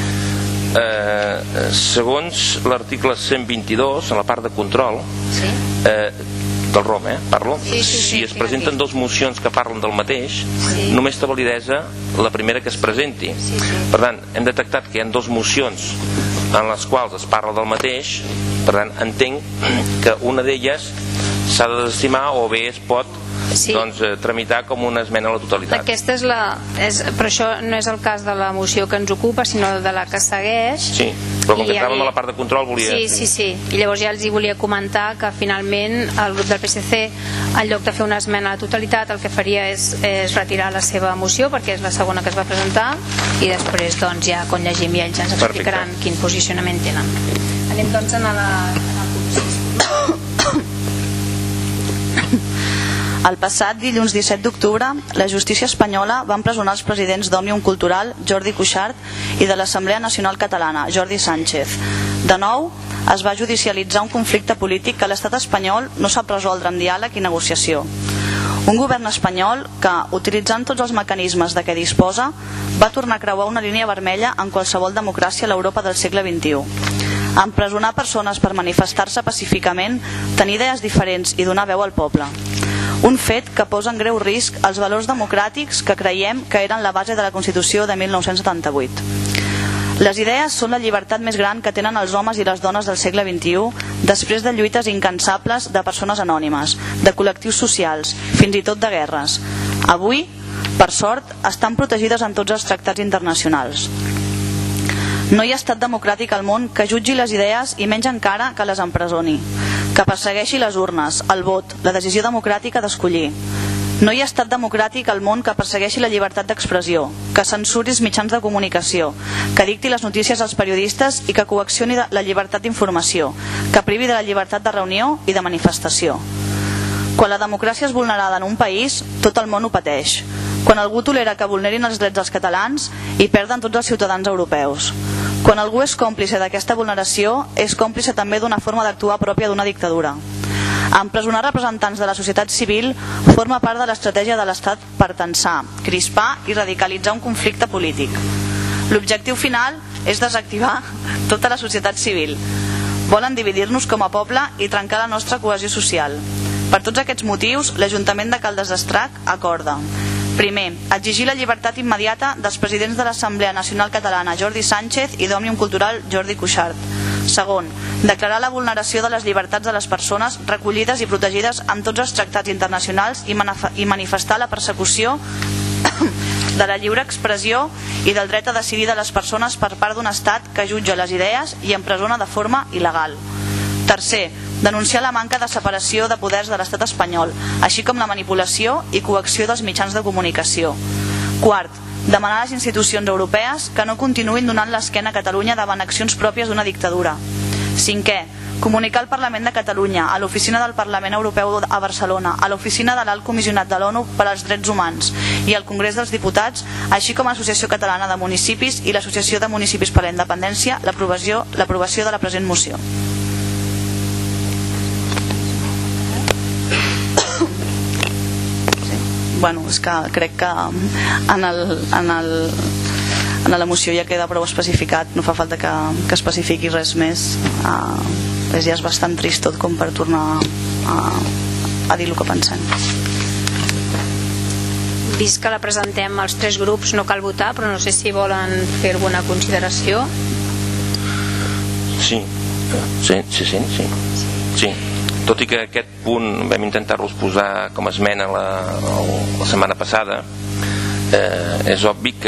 [SPEAKER 2] Segons l'article 122, a la part de control del ROM, parlo, si es presenten 2 mocions que parlen del mateix, només té validesa la primera que es presenti. Per tant, hem detectat que hi ha 2 mocions en les quals es parla del mateix. Per tant, entenc que una d'elles s'ha de desestimar, o bé es pot tramitar com una esmena a la totalitat.
[SPEAKER 1] Aquesta però això no és el cas de la moció que ens ocupa, sinó de la que segueix.
[SPEAKER 2] Sí, però com que entràvem a la part de control volia...
[SPEAKER 1] Sí, i llavors ja els hi volia comentar que finalment el grup del PSC, en lloc de fer una esmena a la totalitat, el que faria és retirar la seva moció, perquè és la segona que es va presentar, i després ja quan llegim ja ells ens explicaran quin posicionament tenen. Anem doncs a la posició.
[SPEAKER 6] El passat dilluns 17 d'octubre, la justícia espanyola va empresonar els presidents d'Òmnium Cultural, Jordi Cuixart, i de l'Assemblea Nacional Catalana, Jordi Sánchez. De nou, es va judicialitzar un conflicte polític que l'estat espanyol no sap resoldre amb diàleg i negociació. Un govern espanyol que, utilitzant tots els mecanismes de què disposa, va tornar a creuar una línia vermella en qualsevol democràcia a l'Europa del segle XXI. Empresonar persones per manifestar-se pacíficament, tenir idees diferents i donar veu al poble. Un fet que posa en greu risc els valors democràtics que creiem que eren la base de la Constitució de 1978. Les idees són la llibertat més gran que tenen els homes i les dones del segle XXI després de lluites incansables de persones anònimes, de col·lectius socials, fins i tot de guerres. Avui, per sort, estan protegides en tots els tractats internacionals. No hi ha estat democràtic al món que jutgi les idees i menys encara que les empresoni, que persegueixi les urnes, el vot, la decisió democràtica d'escollir. No hi ha estat democràtic al món que persegueixi la llibertat d'expressió, que censuri els mitjans de comunicació, que dicti les notícies als periodistes i que coaccioni la llibertat d'informació, que privi de la llibertat de reunió i de manifestació. Quan la democràcia és vulnerada en un país, tot el món ho pateix. Quan algú tolera que vulnerin els drets dels catalans, hi perden tots els ciutadans europeus. Quan algú és còmplice d'aquesta vulneració, és còmplice també d'una forma d'actuar pròpia d'una dictadura. Empresonar representants de la societat civil forma part de l'estratègia de l'Estat per tensar, crispar i radicalitzar un conflicte polític. L'objectiu final és desactivar tota la societat civil. Volen dividir-nos com a poble i trencar la nostra cohesió social. Per tots aquests motius, l'Ajuntament de Caldes d'Estrac acorda: primer, exigir la llibertat immediata dels presidents de l'Assemblea Nacional Catalana, Jordi Sánchez, i d'Òmnium Cultural, Jordi Cuixart. Segon, declarar la vulneració de les llibertats de les persones recollides i protegides en tots els tractats internacionals i manifestar la persecució de la lliure expressió i del dret a decidir de les persones per part d'un estat que jutja les idees i empresona de forma il·legal. Tercer, denunciar la manca de separació de poders de l'estat espanyol, així com la manipulació i coacció dels mitjans de comunicació. Quart, demanar a les institucions europees que no continuïn donant l'esquena a Catalunya davant accions pròpies d'una dictadura. Cinquè, comunicar al Parlament de Catalunya, a l'Oficina del Parlament Europeu a Barcelona, a l'Oficina de l'Alt Comissionat de l'ONU per als Drets Humans i al Congrés dels Diputats, així com a l'Associació Catalana de Municipis i l'Associació de Municipis per la Independència, l'aprovació de la present moció. Bueno, és que crec que en la moció ja queda prou especificat, no fa falta que especifiqui res més. Ja és bastant trist tot com per tornar a dir el que pensem.
[SPEAKER 1] Vist que la presentem als 3 grups no cal votar, però no sé si volen fer alguna consideració.
[SPEAKER 2] Sí. Tot i que aquest punt vam intentar-los posar com a esmena la setmana passada, és obvi que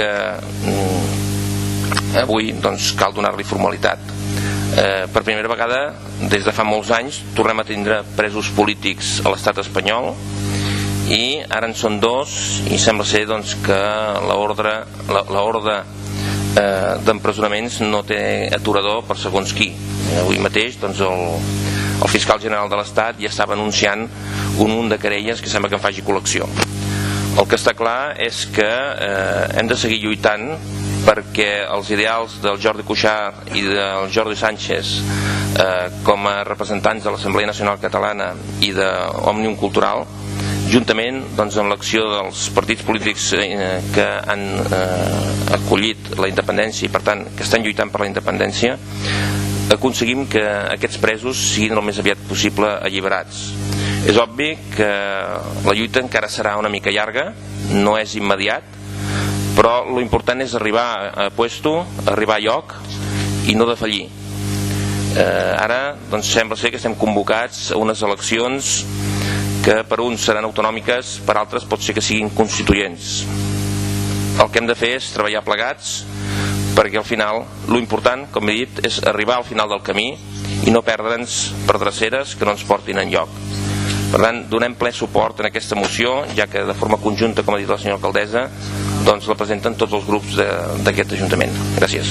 [SPEAKER 2] avui doncs, cal donar-li formalitat. Per primera vegada, des de fa molts anys, tornem a tindre presos polítics a l'estat espanyol i ara en són 2 i sembla ser doncs, que l'ordre d'empresonaments no té aturador per segons qui. Avui mateix doncs, el fiscal general de l'Estat ja estava anunciant un munt de querelles que sembla que en faci col·lecció. El que està clar és que hem de seguir lluitant perquè els ideals del Jordi Cuixart i del Jordi Sánchez com a representants de l'Assemblea Nacional Catalana i d'Òmnium Cultural, juntament doncs, amb l'acció dels partits polítics que han acollit la independència i per tant que estan lluitant per la independència, aconseguim que aquests presos siguin el més aviat possible alliberats. És obvi que la lluita encara serà una mica llarga, no és immediat, però l'important és arribar a puesto, arribar a lloc i no defallir. Ara doncs, sembla ser que estem convocats a unes eleccions que per uns seran autonòmiques, per altres pot ser que siguin constituents. El que hem de fer és treballar plegats perquè al final l'important, com he dit, és arribar al final del camí i no perdre'ns per dreceres que no ens portin enlloc. Per tant, donem ple suport en aquesta moció, ja que de forma conjunta, com ha dit la senyora alcaldessa, doncs la presenten tots els grups d'aquest Ajuntament. Gràcies.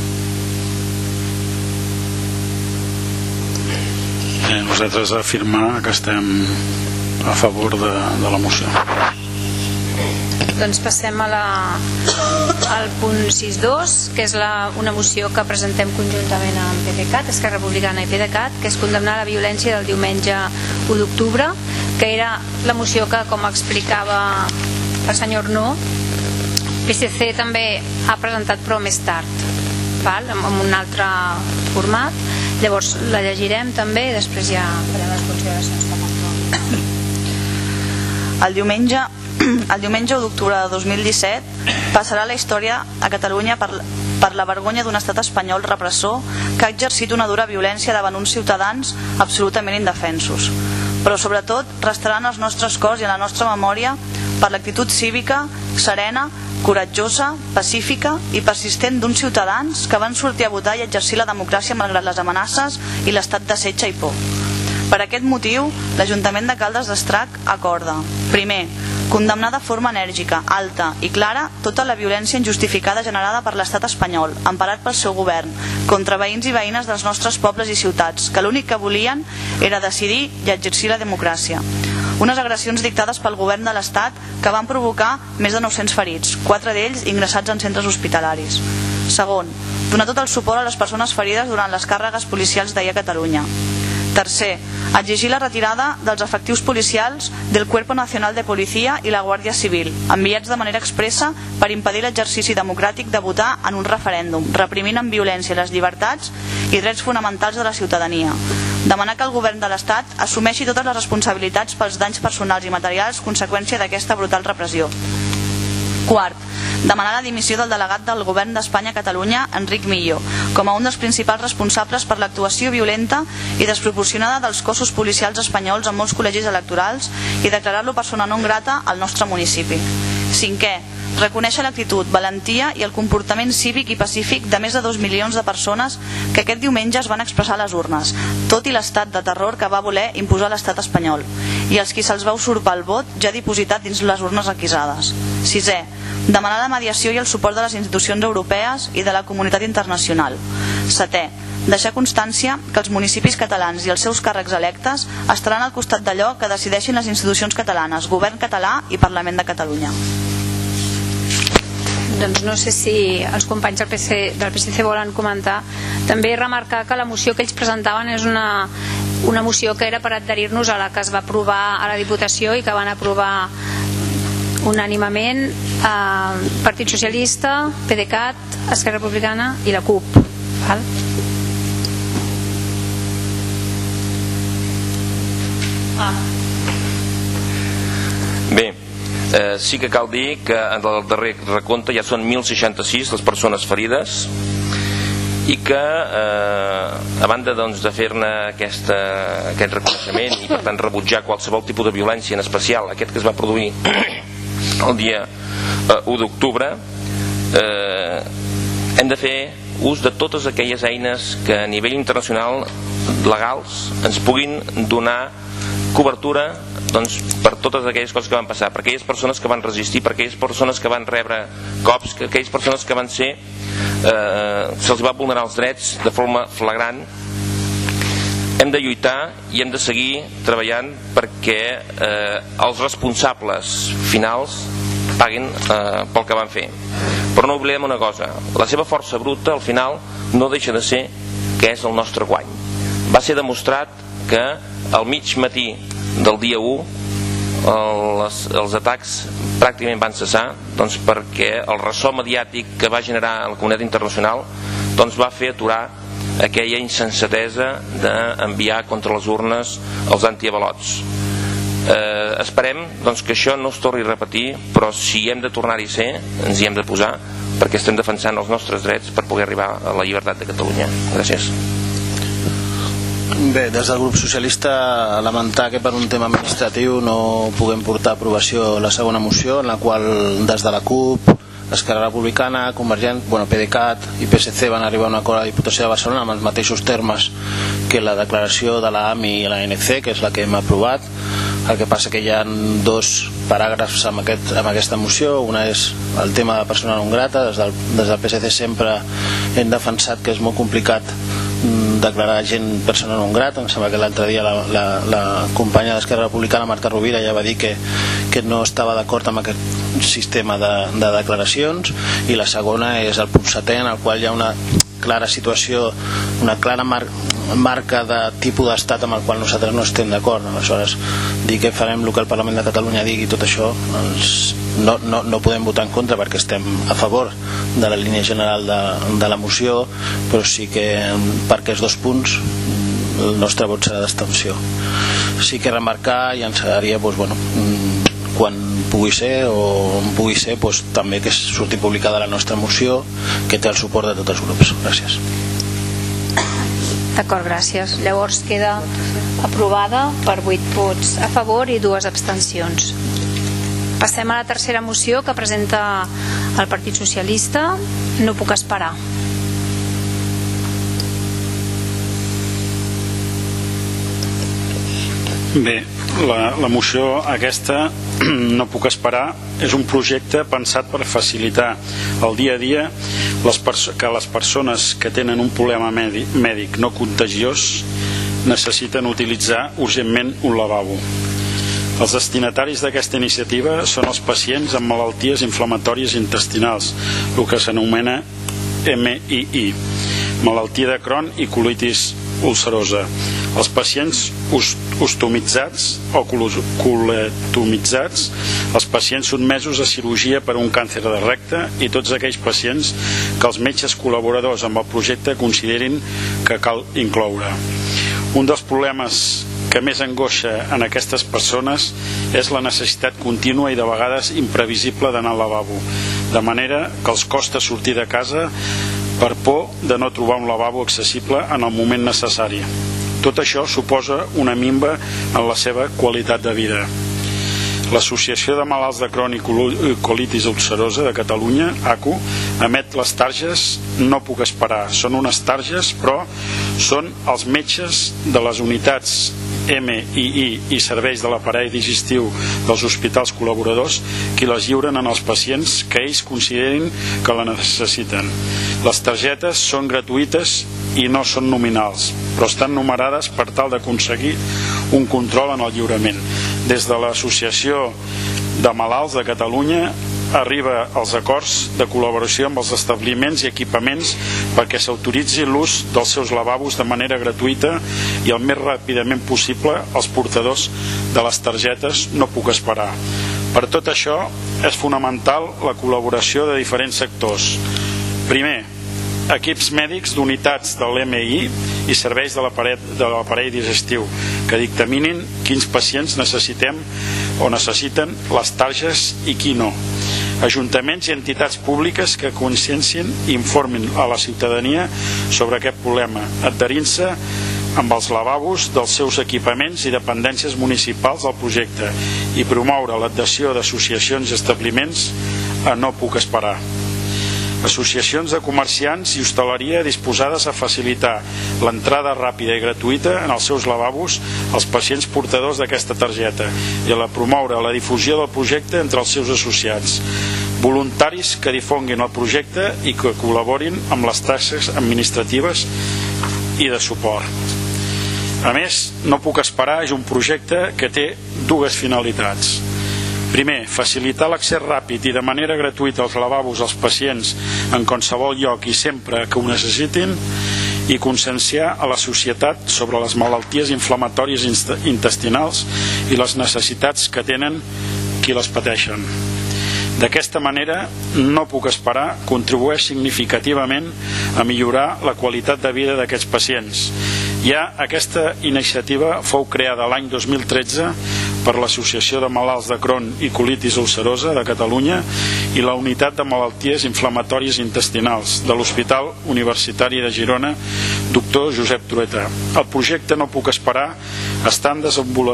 [SPEAKER 7] Nosaltres afirmar que estem a favor de la moció.
[SPEAKER 1] Doncs passem al punt 6.2, que és una moció que presentem conjuntament amb PDeCAT, Esquerra Republicana i PDeCAT, que és condemnar la violència del diumenge 1 d'octubre, que era la moció que, com explicava el senyor No, PSC també ha presentat però més tard, amb un altre format. Llavors la llegirem també i després ja farem les consideracions que m'aproven.
[SPEAKER 6] El diumenge 1 d'octubre de 2017 passarà a la història a Catalunya per la vergonya d'un estat espanyol repressor que ha exercit una dura violència davant uns ciutadans absolutament indefensos. Però sobretot restaran als nostres cors i a la nostra memòria per l'actitud cívica, serena, coratjosa, pacífica i persistent d'uns ciutadans que van sortir a votar i exercir la democràcia malgrat les amenaces i l'estat de setge i por. Per aquest motiu, l'Ajuntament de Caldes d'Estrac acorda: primer, condemnar de forma enèrgica, alta i clara tota la violència injustificada generada per l'estat espanyol, emparat pel seu govern, contra veïns i veïnes dels nostres pobles i ciutats, que l'únic que volien era decidir i exercir la democràcia. Unes agressions dictades pel govern de l'estat que van provocar més de 900 ferits, 4 d'ells ingressats en centres hospitalaris. Segon, donar tot el suport a les persones ferides durant les càrregues policials d'ahir a Catalunya. Tercer, exigir la retirada dels efectius policials del Cuerpo Nacional de Policía i la Guàrdia Civil, enviats de manera expressa per impedir l'exercici democràtic de votar en un referèndum, reprimint amb violència les llibertats i drets fonamentals de la ciutadania. Demanar que el govern de l'Estat assumeixi totes les responsabilitats pels danys personals i materials conseqüència d'aquesta brutal repressió. Quart, demanar la dimissió del delegat del govern d'Espanya a Catalunya, Enric Millo, com a un dels principals responsables per l'actuació violenta i desproporcionada dels cossos policials espanyols en molts col·legis electorals i declarar-lo persona non grata al nostre municipi. Cinquè, reconèixer l'actitud, valentia i el comportament cívic i pacífic de més de 2 milions de persones que aquest diumenge es van expressar a les urnes, tot i l'estat de terror que va voler imposar l'estat espanyol, i els qui se'ls va usurpar el vot ja dipositat dins les urnes requisades. 6è, demanar la mediació i el suport de les institucions europees i de la comunitat internacional. 7è, deixar constància que els municipis catalans i els seus càrrecs electes estaran al costat d'allò que decideixin les institucions catalanes, govern català i Parlament de Catalunya.
[SPEAKER 1] Doncs no sé si els companys del PSC volen comentar. També remarcar que la moció que ells presentaven és una moció que era per adherir-nos a la que es va aprovar a la Diputació i que van aprovar unànimement Partit Socialista, PDeCAT, Esquerra Republicana i la CUP.
[SPEAKER 2] Bé, sí que cal dir que en el darrer recompte ja són 1.066 les persones ferides i que a banda de fer-ne aquest reconeixement i per tant rebutjar qualsevol tipus de violència, en especial aquest que es va produir el dia 1 d'octubre, hem de fer ús de totes aquelles eines que a nivell internacional legals ens puguin donar cobertura per totes aquelles coses que van passar, per aquelles persones que van resistir, per aquelles persones que van rebre cops, per aquelles persones que van ser se'ls va vulnerar els drets de forma flagrant. Hem de lluitar i hem de seguir treballant perquè els responsables finals paguin pel que van fer. Però no oblidem una cosa, la seva força bruta al final no deixa de ser que és el nostre guany. Va ser demostrat que al mig matí del dia 1 els atacs pràcticament van cessar perquè el ressò mediàtic que va generar la comunitat internacional va fer aturar aquella insensatesa d'enviar contra les urnes els antiavalots. Esperem que això no es torni a repetir, però si hem de tornar-hi a ser ens hi hem de posar perquè estem defensant els nostres drets per poder arribar a la llibertat de Catalunya. Gràcies.
[SPEAKER 5] Bé, des del grup socialista lamentar que per un tema administratiu no puguem portar a aprovació la segona moció, en la qual des de la CUP, Esquerra Republicana, PDeCAT i PSC van arribar a un acord a la Diputació de Barcelona amb els mateixos termes que la declaració de la AMI i la ANC, que és la que hem aprovat. El que passa que hi ha 2 paràgrafs amb aquesta moció. Una és el tema de persona non grata. Des del PSC sempre hem defensat que és molt complicat declarar gent persona non grata. Em sembla que l'altre dia la companya d'Esquerra Republicana, Marta Rovira, ja va dir que no estava d'acord amb aquest sistema de declaracions. I la segona és el punt 7è, en el qual hi ha una clara situació, una clara marca de tipus d'estat amb el qual nosaltres no estem d'acord. Aleshores, dir que farem el que el Parlament de Catalunya digui, tot això no podem votar en contra perquè estem a favor de la línia general de la moció, però sí que per aquests 2 punts el nostre vot serà d'abstenció. Sí que remarcar, i ens agradaria quan pugui ser o on pugui ser, també que surti publicada la nostra moció, que té el suport de tots els grups. Gràcies.
[SPEAKER 1] D'acord, gràcies. Llavors queda aprovada per 8 vots a favor i 2 abstencions. Passem a la tercera moció que presenta el Partit Socialista. No puc esperar.
[SPEAKER 7] Bé, la moció aquesta, no puc esperar, és un projecte pensat per facilitar el dia a dia que les persones que tenen un problema mèdic no contagiós necessiten utilitzar urgentment un lavabo. Els destinataris d'aquesta iniciativa són els pacients amb malalties inflamatòries intestinals, el que s'anomena MII, malaltia de Crohn i colitis ulcerosa. Els pacients ostomitzats o coletomitzats, els pacients sotmesos a cirurgia per un càncer de recte i tots aquells pacients que els metges col·laboradors amb el projecte considerin que cal incloure. Un dels problemes que més angoixa en aquestes persones és la necessitat contínua i de vegades imprevisible d'anar al lavabo, de manera que els costa sortir de casa per por de no trobar un lavabo accessible en el moment necessari. Tot això suposa una minva en la seva qualitat de vida. L'Associació de Malalts de Crohn i Colitis Ulcerosa de Catalunya, ACU, emet les targes No puc esperar. Són unes targes, però són els metges de les unitats MII i serveis de l'aparell digestiu dels hospitals col·laboradors qui les lliuren en els pacients que ells considerin que la necessiten. Les targetes són gratuïtes i no són nominals, però estan numerades per tal d'aconseguir un control en el lliurament. Des de l'Associació de Malalts de Catalunya arriba als acords de col·laboració amb els establiments i equipaments perquè s'autoritzi l'ús dels seus lavabos de manera gratuïta i el més ràpidament possible als portadors de les targetes No puc esperar. Per tot això és fonamental la col·laboració de diferents sectors. Primer, equips mèdics d'unitats de l'MI i serveis de l'aparell digestiu que dictaminin quins pacients necessitem o necessiten les targes i qui no. Ajuntaments i entitats públiques que consciencien i informin a la ciutadania sobre aquest problema, adherint-se amb els lavabos dels seus equipaments i dependències municipals al projecte i promoure l'adhesió d'associacions i establiments a No puc esperar. Associacions de comerciants i hostaleria disposades a facilitar l'entrada ràpida i gratuïta en els seus lavabos als pacients portadors d'aquesta targeta i a promoure la difusió del projecte entre els seus associats. Voluntaris que difonguin el projecte i que col·laborin amb les tasques administratives i de suport. A més, No puc esperar és un projecte que té dues finalitats. Primer, facilitar l'accés ràpid i de manera gratuïta als lavabos als pacients en qualsevol lloc i sempre que ho necessitin i conscienciar a la societat sobre les malalties inflamatòries intestinals i les necessitats que tenen qui les pateixen. D'aquesta manera, No puc esperar contribueix significativament a millorar la qualitat de vida d'aquests pacients. Ja aquesta iniciativa fou creada l'any 2013 per l'Associació de Malalts de Crohn i Colitis Ulcerosa de Catalunya i la Unitat de Malalties Inflamatòries Intestinals de l'Hospital Universitari de Girona, Dr. Josep Trueta. El projecte No puc esperar està en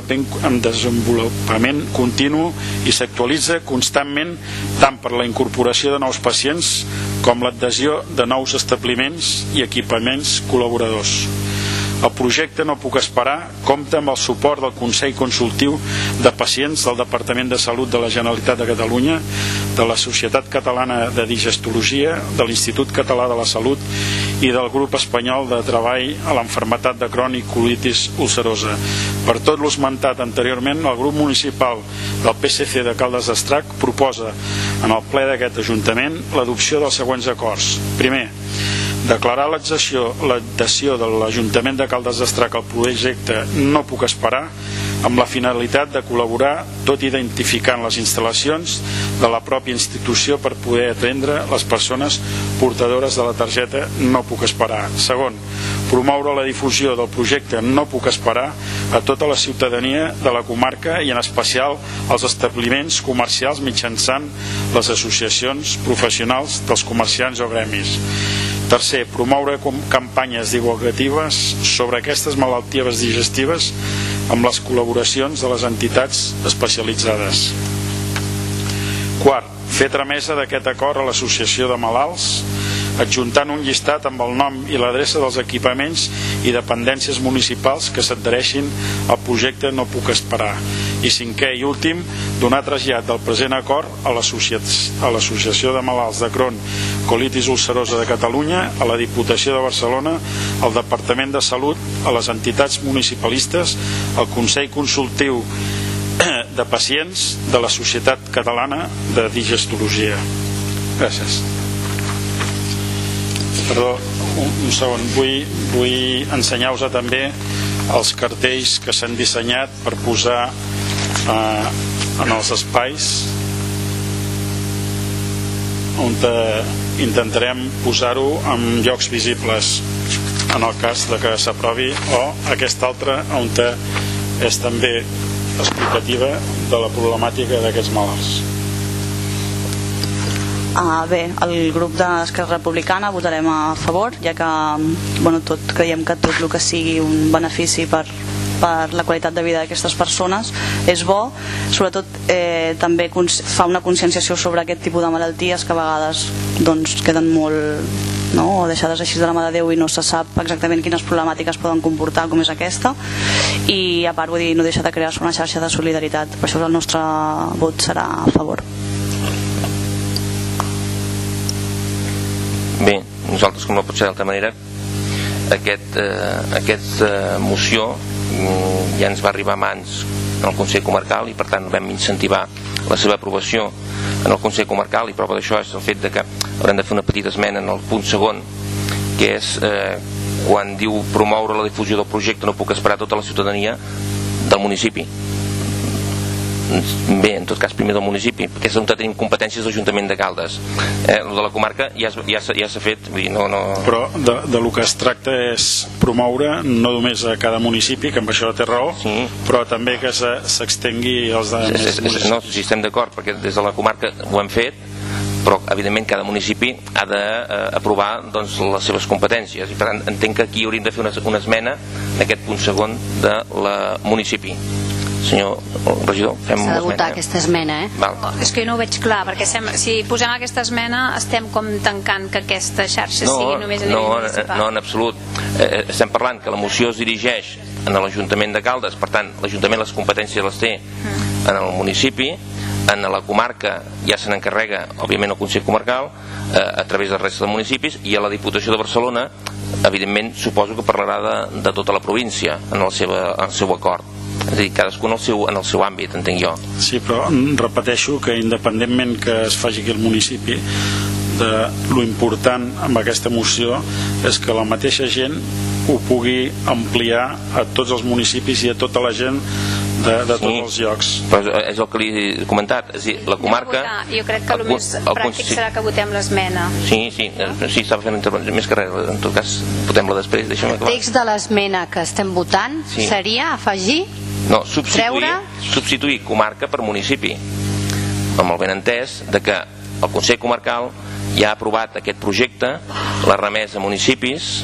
[SPEAKER 7] desenvolupament continu i s'actualitza constantment tant per la incorporació de nous pacients com l'adhesió de nous establiments i equipaments col·laboradors. El projecte No puc esperar compta amb el suport del Consell Consultiu de Pacients del Departament de Salut de la Generalitat de Catalunya, de la Societat Catalana de Digestologia, de l'Institut Català de la Salut i del Grup Espanyol de Treball a l'Enfermetat de Crohn i Colitis Ulcerosa. Per tot l'esmentat anteriorment, el grup municipal del PSC de Caldes d'Estrac proposa en el ple d'aquest Ajuntament l'adopció dels següents acords. Primer, declarar l'adhesió de l'Ajuntament de Caldes d'Estrac al projecte No puc esperar amb la finalitat de col·laborar tot identificant les instal·lacions de la pròpia institució per poder atendre les persones portadores de la targeta No puc esperar. Segon, promoure la difusió del projecte No puc esperar a tota la ciutadania de la comarca i en especial als establiments comercials mitjançant les associacions professionals dels comerciants o gremis. Tercer, promoure campanyes divulgatives sobre aquestes malalties digestives amb les col·laboracions de les entitats especialitzades. Quart, fer tramesa d'aquest acord a l'Associació de Malalts, adjuntant un llistat amb el nom i l'adreça dels equipaments i dependències municipals que s'adhereixin al projecte No puc esperar. I cinquè i últim, donar trasllat del present acord a l'Associació de Malalts de Crohn Colitis Ulcerosa de Catalunya, a la Diputació de Barcelona, al Departament de Salut, a les entitats municipalistes, al Consell Consultiu de Pacients de la Societat Catalana de Digestologia. Gràcies. Perdó, un segon. Vull ensenyar-vos també els cartells que s'han dissenyat per posar en els espais on intentarem posar-ho en llocs visibles en el cas de que s'aprovi, o aquesta altra on és també explicativa de la problemàtica d'aquests malalts.
[SPEAKER 6] Bé, el grup d'Esquerra Republicana votarem a favor, ja que creiem que tot el que sigui un benefici per per la qualitat de vida d'aquestes persones és bo, sobretot també fa una conscienciació sobre aquest tipus de malalties que a vegades queden molt o deixades així de la mà de Déu i no se sap exactament quines problemàtiques poden comportar, com és aquesta, i a part no deixa de crear-se una xarxa de solidaritat. Per això el nostre vot serà a favor.
[SPEAKER 2] Bé, nosaltres, com no pot ser d'altra manera, aquesta moció ja ens va arribar a mans en el Consell Comarcal i per tant vam incentivar la seva aprovació en el Consell Comarcal, i prova d'això és el fet que haurem de fer una petita esmena en el punt segon, que és quan diu promoure la difusió del projecte no puc esperar tota la ciutadania del municipi. Bé, en tot cas primer del municipi, perquè és on tenim competències l'Ajuntament de Caldes. El de la comarca ja s'ha fet.
[SPEAKER 7] Però de lo que es tracta és promoure no només a cada municipi, que amb això té raó, però també que s'extengui als de més municipis.
[SPEAKER 2] No, sí, estem d'acord, perquè des de la comarca ho hem fet, però evidentment cada municipi ha d'aprovar les seves competències, i per tant entenc que aquí hauríem de fer una esmena en aquest punt segon de la municipi. Senyor regidor, fem una esmena.
[SPEAKER 4] S'ha de votar aquesta esmena,
[SPEAKER 1] És que jo no ho veig clar, perquè si posem aquesta esmena estem com tancant que aquesta xarxa sigui només a nivell municipal.
[SPEAKER 2] No, en absolut. Estem parlant que la moció es dirigeix a l'Ajuntament de Caldes, per tant l'Ajuntament les competències les té en el municipi, en la comarca ja se n'encarrega òbviament el Consell Comarcal a través de la resta de municipis, i a la Diputació de Barcelona evidentment suposo que parlarà de tota la província en el seu acord. És a dir, cadascú en el seu àmbit, entenc jo.
[SPEAKER 7] Sí, però repeteixo que independentment que es faci aquí al municipi, lo important amb aquesta moció és que la mateixa gent ho pugui ampliar a tots els municipis i a tota la gent de tots els llocs.
[SPEAKER 2] Però és el que li he comentat, és a dir, la comarca...
[SPEAKER 1] Jo crec que el més pràctic serà que votem l'esmena.
[SPEAKER 2] Sí, estava fent una intervenció, més que res, en tot cas votem-la després.
[SPEAKER 4] El text de l'esmena que estem votant seria afegir...
[SPEAKER 2] No, substituir comarca per municipi, amb el benentès que el Consell Comarcal ja ha aprovat aquest projecte, l'ha remès a municipis,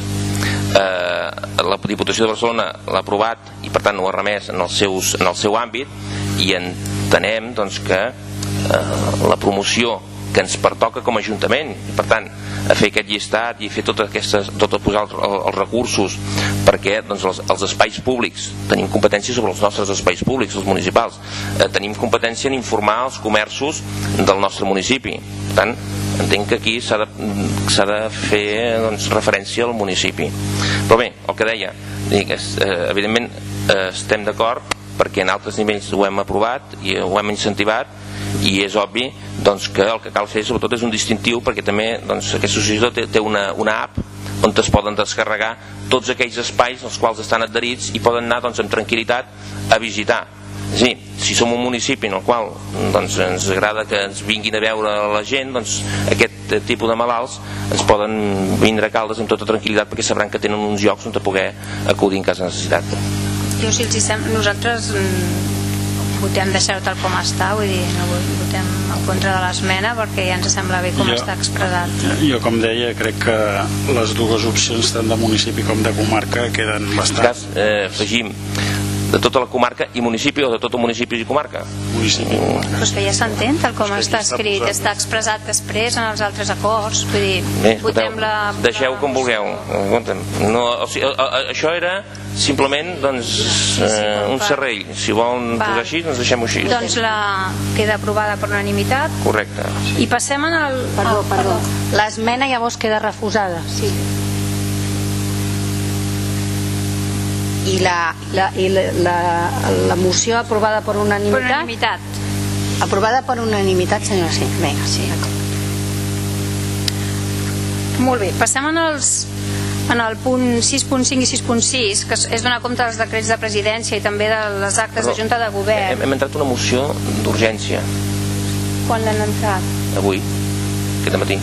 [SPEAKER 2] la Diputació de Barcelona l'ha aprovat i per tant ho ha remès en el seu àmbit, i entenem que la promoció que ens pertoca com a Ajuntament, i per tant a fer aquest llistat i fer tot posar els recursos, perquè els espais públics, tenim competència sobre els nostres espais públics, els municipals, tenim competència en informar els comerços del nostre municipi. Per tant, entenc que aquí s'ha de fer referència al municipi. Però bé, el que deia, evidentment estem d'acord perquè en altres nivells ho hem aprovat i ho hem incentivat, i és obvi que el que cal fer sobretot és un distintiu, perquè també aquesta associació té una app on es poden descarregar tots aquells espais als quals estan adherits i poden anar amb tranquil·litat a visitar. És a dir, si som un municipi en el qual ens agrada que ens vinguin a veure la gent, aquest tipus de malalts ens poden vindre a Caldes amb tota tranquil·litat, perquè sabran que tenen uns llocs on poder acudir en cas de necessitat.
[SPEAKER 1] Jo, si els sembla, nosaltres votem deixar-ho tal com està, vull dir, no votem en contra de l'esmena perquè ja ens sembla bé com està expressat.
[SPEAKER 7] Jo, com deia, crec que les dues opcions, tant de municipi com de comarca, queden bastant.
[SPEAKER 2] En cas, afegim de tota la comarca i municipi, o de tot el municipi i comarca?
[SPEAKER 7] Municipi.
[SPEAKER 1] Però és que ja s'entén tal com està escrit, està expressat després en els altres acords, vull dir, votem-la...
[SPEAKER 2] Deixeu com vulgueu. Això era simplement un serrell. Si volen posar així, doncs deixem-ho així.
[SPEAKER 1] Doncs queda aprovada per unanimitat.
[SPEAKER 2] Correcte.
[SPEAKER 1] I passem al...
[SPEAKER 4] Perdó. L'esmena llavors queda refusada.
[SPEAKER 1] Sí.
[SPEAKER 4] I la moció aprovada per unanimitat?
[SPEAKER 1] Per unanimitat.
[SPEAKER 4] Aprovada per unanimitat, senyora, sí. Vinga, sí.
[SPEAKER 1] Molt bé, passem en el punt 6.5 i 6.6, que és donar compte dels decrets de presidència i també de les actes de Junta de Govern.
[SPEAKER 2] Hem entrat una moció d'urgència.
[SPEAKER 1] Quan l'han entrat?
[SPEAKER 2] Avui, aquest matí.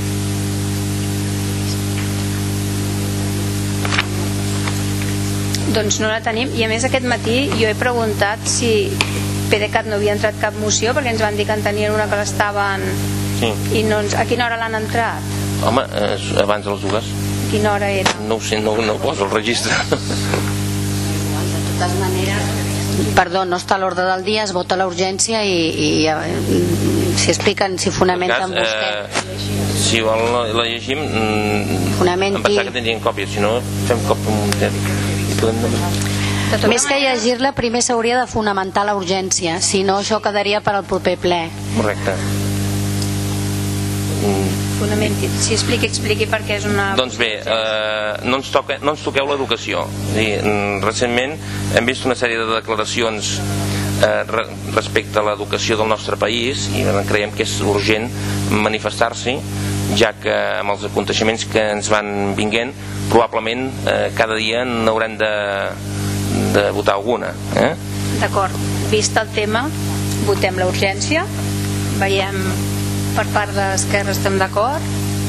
[SPEAKER 1] Doncs no la tenim, i a més aquest matí jo he preguntat si PDeCAT no havia entrat cap moció, perquè ens van dir que en tenien una que l'estaven...
[SPEAKER 2] Sí.
[SPEAKER 1] I a quina hora l'han entrat?
[SPEAKER 2] Home, abans de les dues.
[SPEAKER 1] Quina hora era?
[SPEAKER 2] No ho sé, no poso el registre.
[SPEAKER 4] totes maneres, perdó, no està a l'ordre del dia, es vota la urgència i si expliquen, si fonamenten vostè.
[SPEAKER 2] Si vol la llegim, em pensava que tindrien còpia, si no fem còpia.
[SPEAKER 4] Més que llegir-la, primer s'hauria de fonamentar la urgència, si no això quedaria per al proper ple.
[SPEAKER 2] Correcte.
[SPEAKER 1] Fonamenti, si expliqui perquè és una...
[SPEAKER 2] Doncs bé, no ens toqueu l'educació. Recentment hem vist una sèrie de declaracions respecte a l'educació del nostre país i creiem que és urgent manifestar-s'hi, ja que amb els aconteixements que ens van vinguent probablement cada dia n'haurem de votar alguna.
[SPEAKER 1] D'acord, vist el tema, votem la urgència, veiem per part d'Esquerra estem d'acord.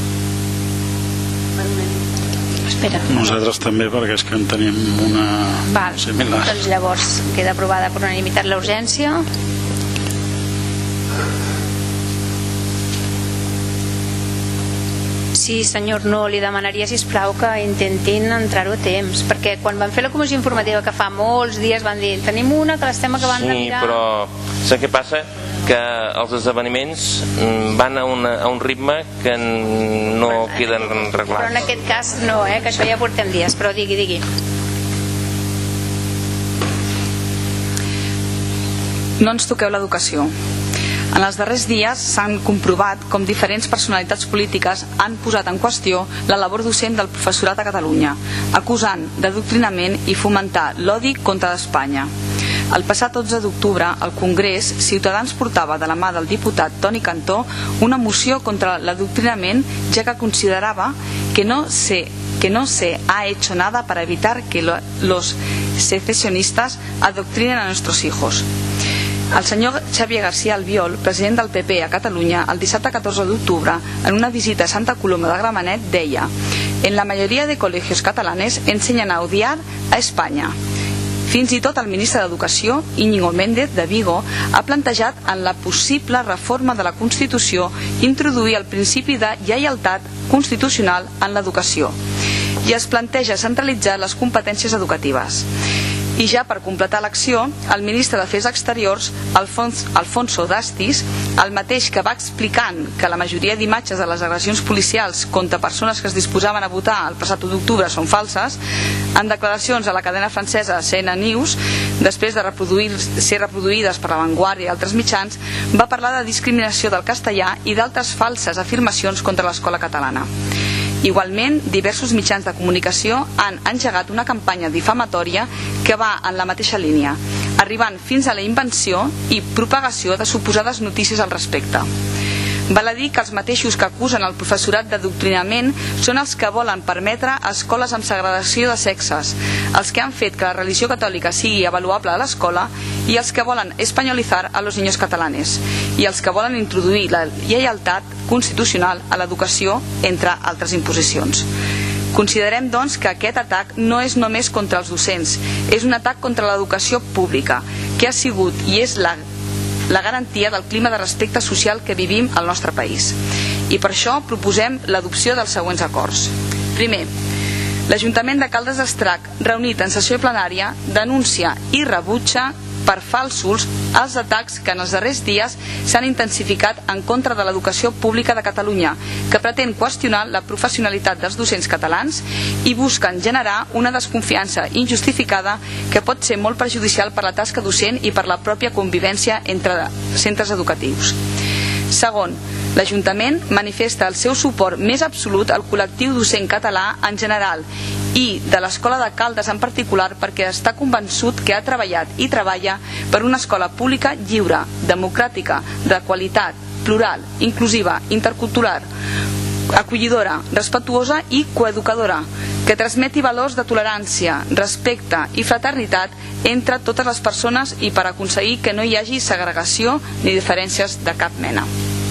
[SPEAKER 1] Espera.
[SPEAKER 7] Nosaltres també, perquè és que en tenim una similar.
[SPEAKER 1] Doncs llavors queda aprovada per unanimitat la urgència. Sí, senyor, no, li demanaria, sisplau, que intentin entrar-ho a temps, perquè quan van fer la comissió informativa, que fa molts dies, van dir, tenim una que l'estem acabant de mirar.
[SPEAKER 2] Sí, però saps què passa? Que els esdeveniments van a un ritme que no queden reglats.
[SPEAKER 1] Però en aquest cas no, que això ja portem dies, però digui.
[SPEAKER 8] No ens toqueu l'educació. En els darrers dies s'han comprovat com diferents personalitats polítiques han posat en qüestió la labor docent del professorat a Catalunya, acusant d'adoctrinament i fomentar l'odi contra Espanya. El passat 11 d'octubre, al Congrés, Ciutadans portava de la mà del diputat Toni Cantó una moció contra l'adoctrinament, ja que considerava que no se ha hecho nada para evitar que los secesionistas adoctrinen a nuestros hijos. El senyor Xavier García Albiol, president del PP a Catalunya, el dissabte 14 d'octubre, en una visita a Santa Coloma de Gramenet, deia: en la mayoría de colegios catalanes enseñan a odiar a España. Fins i tot el ministre d'Educació, Íñigo Méndez, de Vigo, ha plantejat en la possible reforma de la Constitució introduir el principi de lleialtat constitucional en l'educació i es planteja centralitzar les competències educatives. I ja per completar l'acció, el ministre d'Afers Exteriors, Alfonso Dastis, el mateix que va explicant que la majoria d'imatges de les agressions policials contra persones que es disposaven a votar el passat 1 d'octubre són falses, en declaracions a la cadena francesa CNN News, després de ser reproduïdes per La Vanguardia i altres mitjans, va parlar de discriminació del castellà i d'altres falses afirmacions contra l'escola catalana. Igualment, diversos mitjans de comunicació han engegat una campanya difamatòria que va en la mateixa línia, arribant fins a la invenció i propagació de suposades notícies al respecte. Val a dir que els mateixos que acusen el professorat d'adoctrinament són els que volen permetre escoles amb segregació de sexes, els que han fet que la religió catòlica sigui avaluable a l'escola i els que volen espanyolitzar a los niños catalanes i els que volen introduir la lleialtat constitucional a l'educació, entre altres imposicions. Considerem, doncs, que aquest atac no és només contra els docents, és un atac contra l'educació pública, que ha sigut i és la garantia del clima de respecte social que vivim al nostre país. I per això proposem l'adopció dels següents acords. Primer, l'Ajuntament de Caldes d'Estrac, reunit en sessió plenària, denuncia i rebutja per falsos els atacs que en els darrers dies s'han intensificat en contra de l'educació pública de Catalunya, que pretén qüestionar la professionalitat dels docents catalans i busquen generar una desconfiança injustificada que pot ser molt perjudicial per la tasca docent i per la pròpia convivència entre centres educatius. Segon, l'Ajuntament manifesta el seu suport més absolut al col·lectiu docent català en general i de l'Escola de Caldes en particular, perquè està convençut que ha treballat i treballa per una escola pública lliure, democràtica, de qualitat, plural, inclusiva, intercultural, acollidora, respectuosa i coeducadora, que transmeti valors de tolerància, respecte i fraternitat entre totes les persones i per aconseguir que no hi hagi segregació ni diferències de cap mena.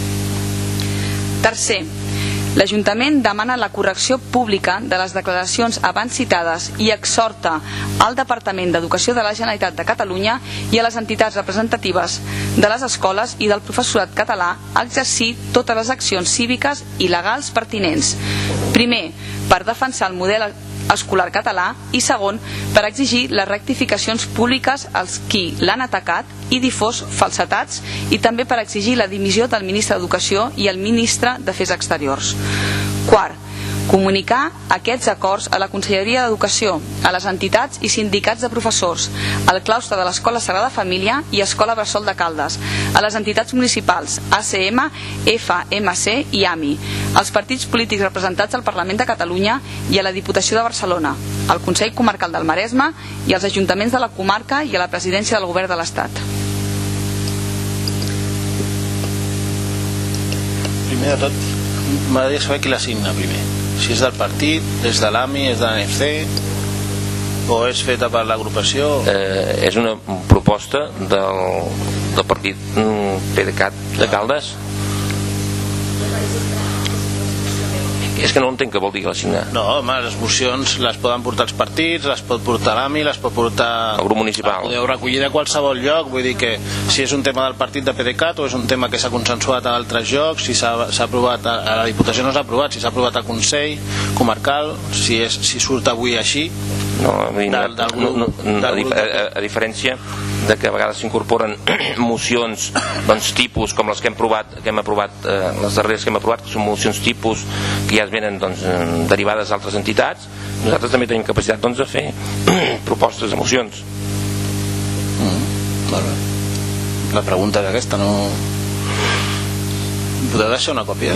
[SPEAKER 8] Tercer, l'Ajuntament demana la correcció pública de les declaracions abans citades i exhorta al Departament d'Educació de la Generalitat de Catalunya i a les entitats representatives de les escoles i del professorat català a exercir totes les accions cíviques i legals pertinents. Primer, per defensar el model escolar català i segon, per exigir les rectificacions públiques als qui l'han atacat i difós falsetats i també per exigir la dimissió del ministre d'Educació i el ministre d'Afers Exteriors. Quart, comunicar aquests acords a la Conselleria d'Educació, a les entitats i sindicats de professors, al claustre de l'Escola Sagrada Família i Escola Bressol de Caldes, a les entitats municipals ACM, FMC i AMI, als partits polítics representats al Parlament de Catalunya i a la Diputació de Barcelona, al Consell Comarcal del Maresme i als ajuntaments de la comarca i a la presidència del Govern de l'Estat.
[SPEAKER 5] Primer de tot, m'agradaria saber qui l'assigna primer. Si és del partit, és de l'AMI, és de l'ANC o és feta per l'agrupació?
[SPEAKER 2] És una proposta del partit PDeCAT de Caldes. És que no entenc què vol dir l'assignar.
[SPEAKER 5] No, home, les mocions les poden portar els partits, les pot portar l'AMI, les pot portar
[SPEAKER 2] el grup municipal.
[SPEAKER 5] Podeu recollir de qualsevol lloc, vull dir que si és un tema del partit de PDeCAT o és un tema que s'ha consensuat a altres llocs, si s'ha aprovat a la Diputació no s'ha aprovat, si s'ha aprovat al Consell Comarcal, si surt avui així.
[SPEAKER 2] No, a diferència de que a vegades s'incorporen mocions tipus com les que hem aprovat, les darreres que hem aprovat, que són mocions tipus que ja es venen derivades d'altres entitats, nosaltres també tenim capacitat de fer propostes de mocions.
[SPEAKER 5] La pregunta és aquesta, no... Podeu deixar una còpia?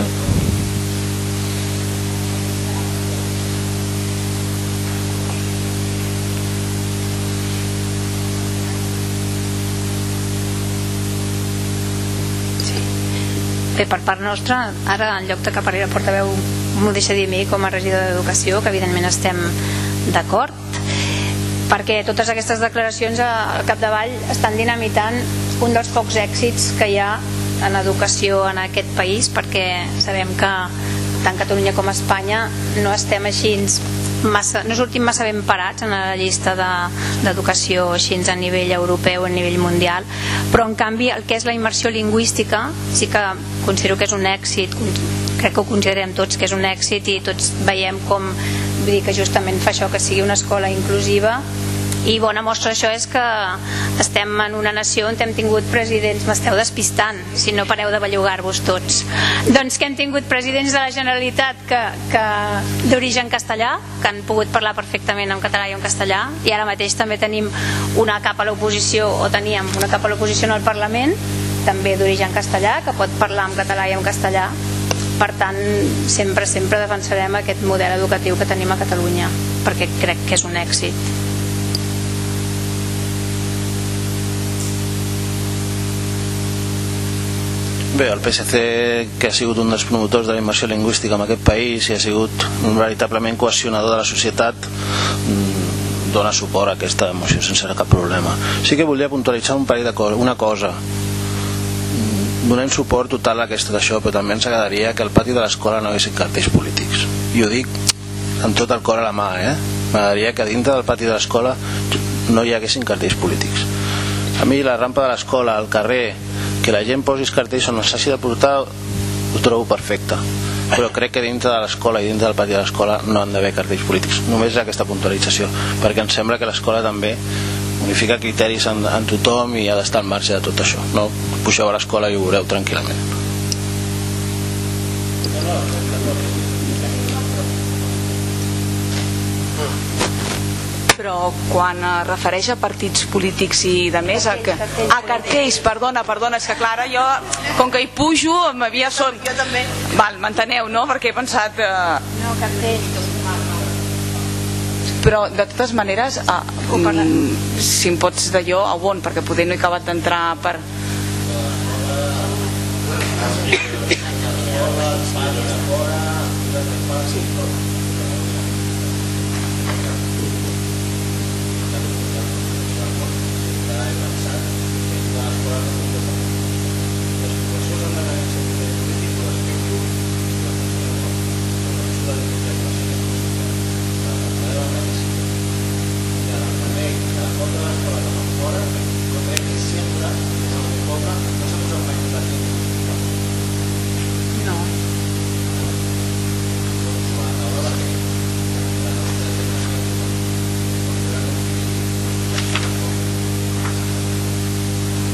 [SPEAKER 1] Bé, per part nostra, ara en lloc de que parli el portaveu m'ho deixa dir a mi com a regidor d'Educació, que evidentment estem d'acord, perquè totes aquestes declaracions al capdavall estan dinamitant un dels pocs èxits que hi ha en educació en aquest país, perquè sabem que tant Catalunya com Espanya no estem així no sortim massa ben parats en la llista d'educació així a nivell europeu, a nivell mundial, però en canvi el que és la immersió lingüística sí que considero que és un èxit, crec que ho considerem tots que és un èxit i tots veiem com, vull dir que justament fa això que sigui una escola inclusiva. I bona mostra d'això és que estem en una nació on hem tingut presidents, m'esteu despistant si no pareu de bellugar-vos tots, doncs que hem tingut presidents de la Generalitat que d'origen castellà, que han pogut parlar perfectament en català i en castellà, i ara mateix també tenim una cap a l'oposició, o teníem una cap a l'oposició en el Parlament també d'origen castellà, que pot parlar en català i en castellà. Per tant, sempre defensarem aquest model educatiu que tenim a Catalunya, perquè crec que és un èxit.
[SPEAKER 5] Bé, el PSC, que ha sigut un dels promotors de la immersió lingüística en aquest país i ha sigut un veritablement cohesionador de la societat, dona suport a aquesta moció sense cap problema. Sí que volia puntualitzar un parell de coses. Una cosa, donem suport total a aquesta d'això, però també ens agradaria que al pati de l'escola no hi haguessin cartells polítics. I ho dic amb tot el cor a la mà, M'agradaria que dintre del pati de l'escola no hi haguessin cartells polítics. A mi la rampa de l'escola, al carrer, que la gent posi els cartells on els hagi de portar, ho trobo perfecte, però crec que dintre de l'escola i dintre del pati de l'escola no han d'haver cartells polítics. Només aquesta puntualització, perquè em sembla que l'escola també unifica criteris en tothom i ha d'estar al marge de tot això. No? Pugeu a l'escola i ho veureu tranquil·lament.
[SPEAKER 8] Però quan es refereix a partits polítics i de més a cartells, perdona, és que Clara, jo com que hi pujo m'havia son... Jo també. Val, m'enteneu, no? Perquè he pensat...
[SPEAKER 1] No, cartells.
[SPEAKER 8] Però de totes maneres si em pots d'allò a on, perquè poder no he acabat d'entrar per...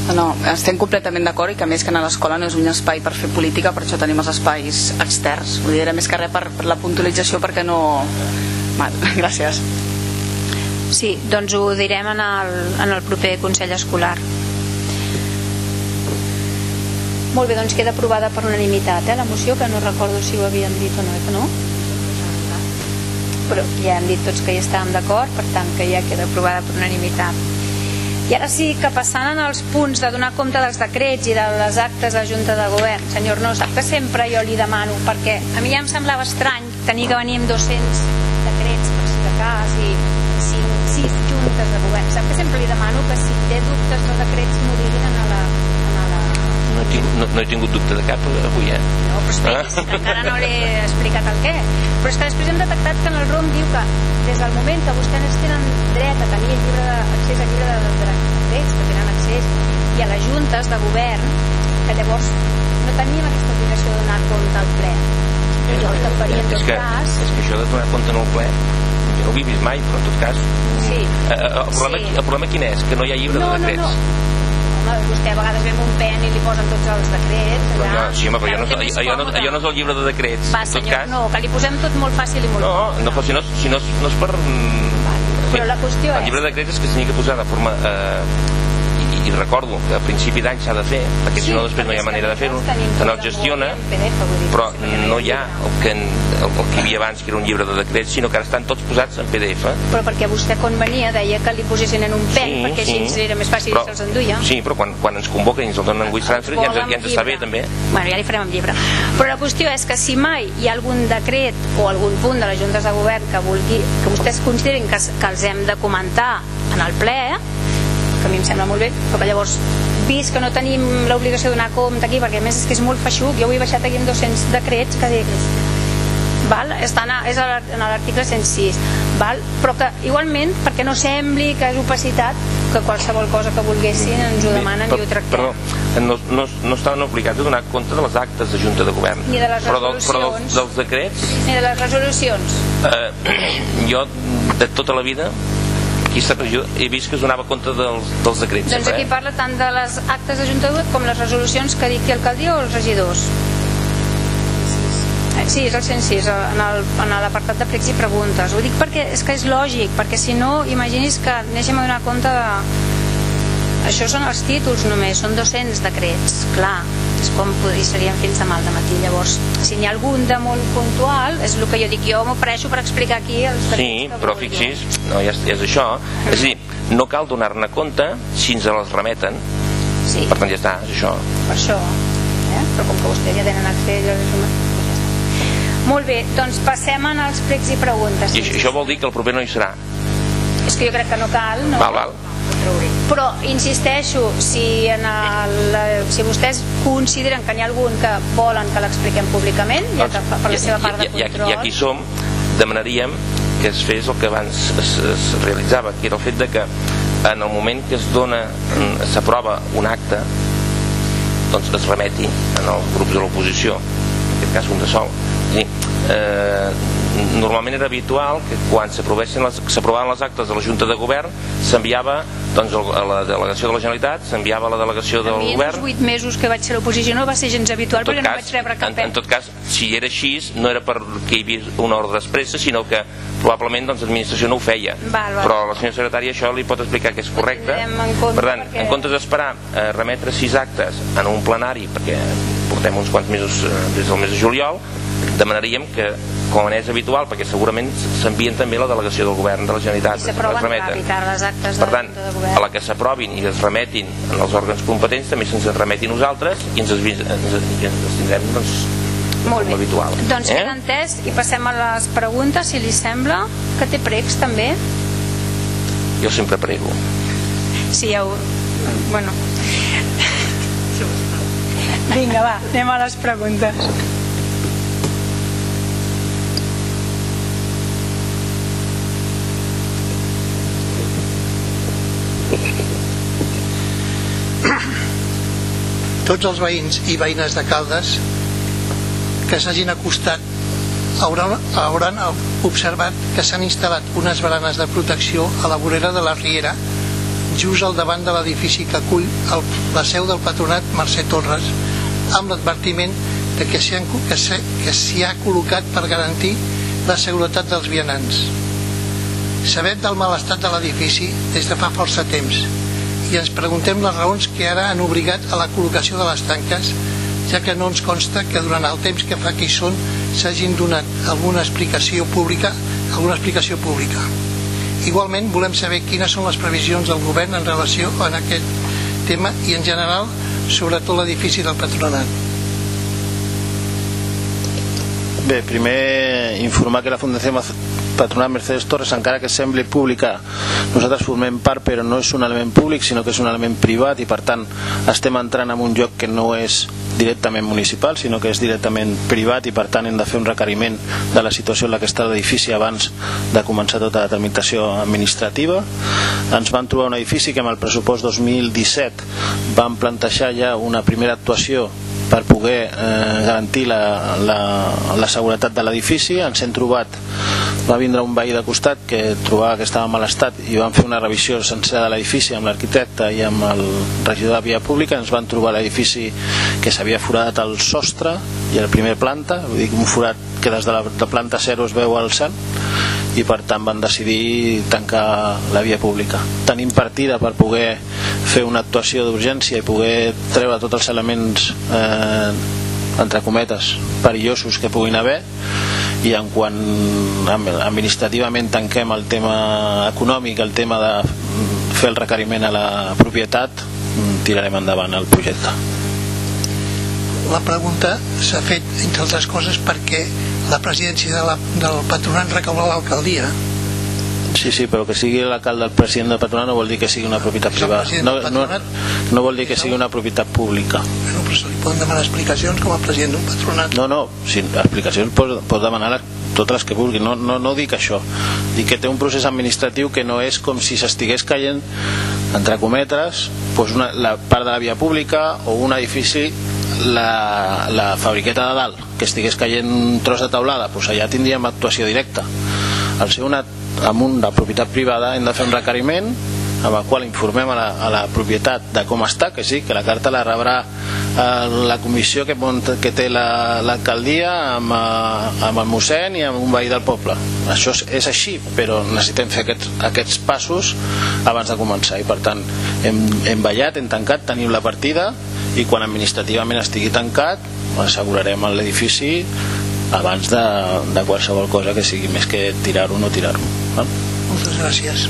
[SPEAKER 8] No, estem completament d'acord i que a més que a l'escola no és un espai per fer política, per això tenim els espais externs. Ho diré més que res per la puntualització perquè no... Gràcies.
[SPEAKER 1] Sí, doncs ho direm en el proper Consell Escolar. Molt bé, doncs queda aprovada per unanimitat la moció, que no recordo si ho havíem dit o no, que no? Però ja hem dit tots que hi estàvem d'acord, per tant que ja queda aprovada per unanimitat. I ara sí que passant als punts de donar compte dels decrets i de les actes de Junta de Govern, senyor Arnós, sap que sempre jo li demano, perquè a mi ja em semblava estrany tenir que venir amb 200 decrets per si de cas i 6 juntes de govern. Sap que sempre li demano que si té dubtes de decrets m'ho diguin a la...
[SPEAKER 2] No he tingut dubte de cap avui,
[SPEAKER 1] No, però esperi, que encara no l'he explicat el què. Però és que després hem detectat que en el ROM diu que des del moment que vostès tenen dret a tenir accés al llibre de decrets, que tenen accés, i a les juntes de govern, que llavors no teníem aquesta obligació de donar compte al ple. Jo el que faria en tot cas...
[SPEAKER 2] És que això de donar compte en el ple, jo no ho he vist mai, però en tot cas...
[SPEAKER 1] Sí.
[SPEAKER 2] El problema quin és? Que no hi ha llibre de decrets.
[SPEAKER 1] Vostè a vegades ve amb un pen i li posen tots els decrets allà.
[SPEAKER 2] Sí, home, però allò no és el llibre de decrets.
[SPEAKER 1] Va, senyor, no, que li posem tot molt fàcil i molt
[SPEAKER 2] no, però si no és per...
[SPEAKER 1] Però la qüestió és...
[SPEAKER 2] El llibre de decrets és que s'hagi de posar de forma... I recordo que a principi d'any s'ha de fer, perquè si no després no hi ha manera de fer-ho, que no el gestiona, però no hi ha el que hi havia abans, que era un llibre de decrets, sinó que ara estan tots posats en PDF.
[SPEAKER 1] Però perquè vostè quan venia deia que li posessin en un pen, perquè així era més fàcil i se'ls enduia.
[SPEAKER 2] Sí, però quan ens convoquen i ens el donen en WeTransfer ja ens està bé també.
[SPEAKER 1] Bueno, ja li farem amb llibre. Però la qüestió és que si mai hi ha algun decret o algun punt de les juntes de govern que vostès considerin que els hem de comentar en el ple, que a mi em sembla molt bé, però que llavors, vist que no tenim l'obligació de donar compte aquí, perquè a més és que és molt feixuc, jo avui he baixat aquí amb 200 decrets que dic, és en l'article 106, però que igualment, perquè no sembli que és opacitat, que qualsevol cosa que volguessin ens ho demanen i ho tractem.
[SPEAKER 2] Però no estaven obligats a donar compte de les actes de Junta de Govern,
[SPEAKER 1] ni de les resolucions,
[SPEAKER 2] però dels decrets,
[SPEAKER 1] ni de les resolucions.
[SPEAKER 2] Jo de tota la vida he vist que es donava compte dels decrets.
[SPEAKER 1] Doncs aquí parla tant de les actes de Junta de Govern com les resolucions que dicti l'alcaldia o els regidors. Sí, és el 106, en l'apartat de pregs i preguntes. Ho dic perquè és que és lògic, perquè si no, imagini's que anéssim a donar compte de... Això són els títols només, són 200 decrets, clar, és com serien fins demà al dematí. Llavors, si n'hi ha algun de molt puntual, és el que jo dic, jo m'ofereixo per explicar aquí els decrets.
[SPEAKER 2] Sí, però fixis, no, ja és això, és a dir, no cal donar-ne compte si ens les remeten.
[SPEAKER 1] Sí.
[SPEAKER 2] Per tant ja està, és això.
[SPEAKER 1] Per això, però com que vostès ja tenen accés... Molt bé, doncs passem als pregs i preguntes.
[SPEAKER 2] I això vol dir que el proper no hi serà?
[SPEAKER 1] És que jo crec que no cal, no?
[SPEAKER 2] Val.
[SPEAKER 1] Però insisteixo, si vostès consideren que n'hi ha algun que volen que l'expliquem públicament, ja que per la seva part de control,
[SPEAKER 2] i aquí som, demanaríem que es fes el que abans es realitzava, que era el fet de que en el moment que s'aprova un acte, doncs es remeti en els grups de l'oposició, en aquest cas un de sol. Normalment era habitual que quan s'aprovaven les actes de la Junta de Govern s'enviava a la delegació de la Generalitat, s'enviava a la delegació del Govern.
[SPEAKER 1] A mi en els 8 mesos que vaig ser a l'oposició no va ser gens habitual, perquè no vaig rebre cap
[SPEAKER 2] en tot cas, si era així, no era perquè hi havia una ordre expressa, sinó que probablement l'administració no ho feia. Però la senyora secretària això li pot explicar que és correcte. Per tant, en comptes d'esperar a remetre 6 actes en un plenari, perquè portem uns quants mesos des del mes de juliol, demanaríem que, com és habitual, perquè segurament s'envien també a la delegació del Govern de la Generalitat,
[SPEAKER 1] i s'aproven ràpid les actes
[SPEAKER 2] de Junta de Govern. A la que s'aprovin i es remetin en els òrgans competents també se'ns remetin nosaltres i ens tindrem
[SPEAKER 1] molt bé, doncs queda entès i passem a les preguntes, si li sembla. Que té pregs també?
[SPEAKER 2] Jo sempre prego.
[SPEAKER 1] Sí, ja ho... Bueno, vinga, va, anem a les preguntes.
[SPEAKER 9] Tots els veïns i veïnes de Caldes que s'hagin acostat hauran observat que s'han instal·lat unes baranes de protecció a la vorera de la riera just al davant de l'edifici que acull la seu del patronat Mercè Torres, amb l'advertiment que s'hi ha col·locat per garantir la seguretat dels vianants. Sabem del mal estat de l'edifici des de fa força temps i ens preguntem les raons que ara han obligat a la col·locació de les tanques, ja que no ens consta que durant el temps que fa que hi són s'hagin donat alguna explicació pública. Igualment volem saber quines són les previsions del govern en relació amb aquest tema i en general sobretot l'edifici del patronat.
[SPEAKER 5] Bé, primer informar que la Fundació Patronat Mercedes Torres, encara que sembli pública, nosaltres formem part, però no és un element públic, sinó que és un element privat i per tant estem entrant en un lloc que no és directament municipal, sinó que és directament privat i per tant hem de fer un requeriment de la situació en la que està l'edifici abans de començar tota la tramitació administrativa. Ens van trobar un edifici que amb el pressupost 2017 vam plantejar ja una primera actuació per poder garantir la seguretat de l'edifici. Ens hem trobat, va vindre un veí de costat que trobava que estava en mal estat i vam fer una revisió sencera de l'edifici amb l'arquitecte i amb el regidor de Via Pública. Ens van trobar l'edifici que s'havia foradat al sostre i a la primera planta, vull dir, un forat que des de la planta 0 es veu al cel, i per tant van decidir tancar la via pública. Tenim partida per poder fer una actuació d'urgència i poder treure tots els elements entre cometes perillosos que puguin haver, i en quan administrativament tanquem el tema econòmic, el tema de fer el requeriment a la propietat, tirarem endavant el projecte.
[SPEAKER 9] La pregunta s'ha fet, entre altres coses, perquè la presidència del patronat recau a l'alcaldia.
[SPEAKER 5] Sí, però que sigui l'alcalde el president del patronat no vol dir que sigui una propietat privada. No vol dir que sigui una propietat pública.
[SPEAKER 9] Bueno, però se li poden demanar explicacions com a president d'un patronat.
[SPEAKER 5] No, sí, explicacions pot demanar totes les que vulgui. No dic això. Dic que té un procés administratiu que no és com si s'estigués caient, entre cometes, la part de la via pública o un edifici, la fabriqueta de dalt, que estigués caient un tros de teulada, doncs allà tindríem actuació directa. Al ser una propietat privada hem de fer un requeriment amb el qual informem a la propietat de com està, que sí, que la carta la rebrà la comissió que té l'alcaldia amb el mossèn i amb un veí del poble. Això és així, però necessitem fer aquests passos abans de començar i per tant hem ballat, hem tancat, tenim la partida i quan administrativament estigui tancat assegurarem l'edifici abans de qualsevol cosa que sigui més que tirar-ho o no tirar-ho.
[SPEAKER 9] Moltes gràcies.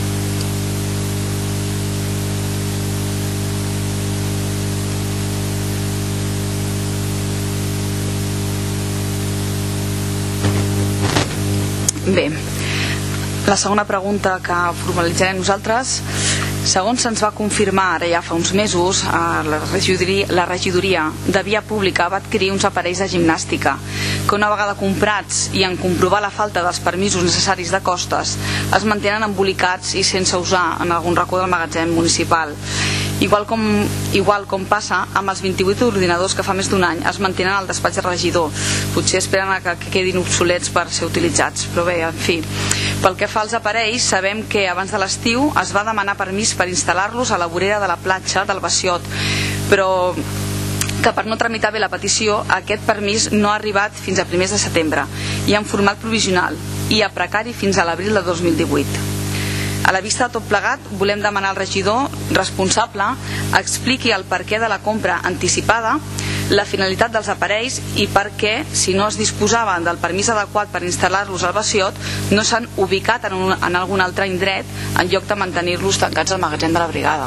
[SPEAKER 8] Bé, la segona pregunta que formalitzarem nosaltres: segons se'ns va confirmar ara ja fa uns mesos, la regidoria de Via Pública va adquirir uns aparells de gimnàstica que una vegada comprats i en comprovar la falta dels permisos necessaris de costes es mantenen embolicats i sense usar en algun racó del magatzem municipal. Igual com passa amb els 28 ordinadors que fa més d'un any es mantenen al despatx de regidor. Potser esperen que quedin obsolets per ser utilitzats, però bé, en fi. Pel que fa als aparells, sabem que abans de l'estiu es va demanar permís per instal·lar-los a la vorera de la platja del Basiot, però que per no tramitar bé la petició aquest permís no ha arribat fins a primers de setembre i en format provisional i a precari fins a l'abril de 2018. A la vista de tot plegat, volem demanar al regidor responsable expliqui el perquè de la compra anticipada, la finalitat dels aparells i per què, si no es disposaven del permís adequat per instal·lar-los al Basiot, no s'han ubicat en algun altre indret en lloc de mantenir-los tancats al magatzem de la brigada.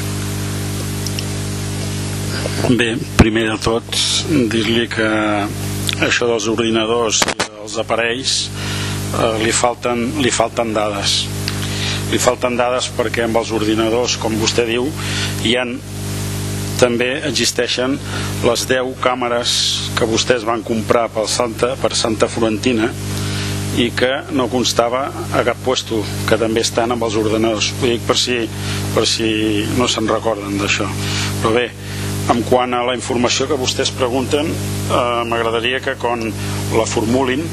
[SPEAKER 7] Bé, primer de tot dir-li que això dels ordinadors i dels aparells li falten dades. Li falten dades perquè amb els ordinadors, com vostè diu, també existeixen les 10 càmeres que vostès van comprar per Santa Florentina i que no constava a cap puesto, que també estan amb els ordenadors. Ho dic per si no se'n recorden d'això. Però bé, en quant a la informació que vostès pregunten, m'agradaria que quan la formulin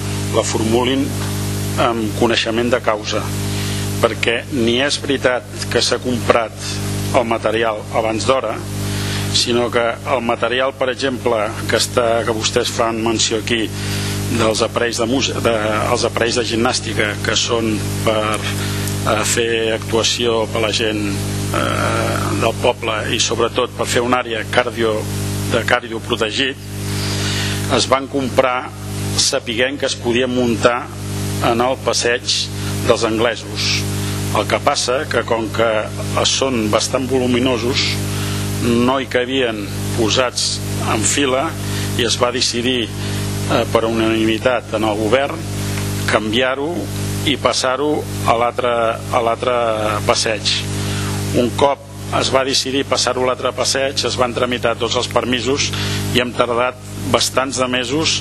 [SPEAKER 7] amb coneixement de causa, perquè ni és veritat que s'ha comprat el material abans d'hora, sinó que el material, per exemple, que vostès fan menció aquí dels aparells els aparells de gimnàstica, que són per fer actuació per la gent del poble i sobretot per fer una àrea de cardio protegit, es van comprar sapiguent que es podien muntar en el passeig dels anglesos. El que passa que com que són bastant voluminosos no hi cabien posats en fila i es va decidir per unanimitat en el govern canviar-ho i passar-ho a l'altre passeig. Un cop es va decidir passar-ho a l'altre passeig es van tramitar tots els permisos i hem tardat bastants de mesos.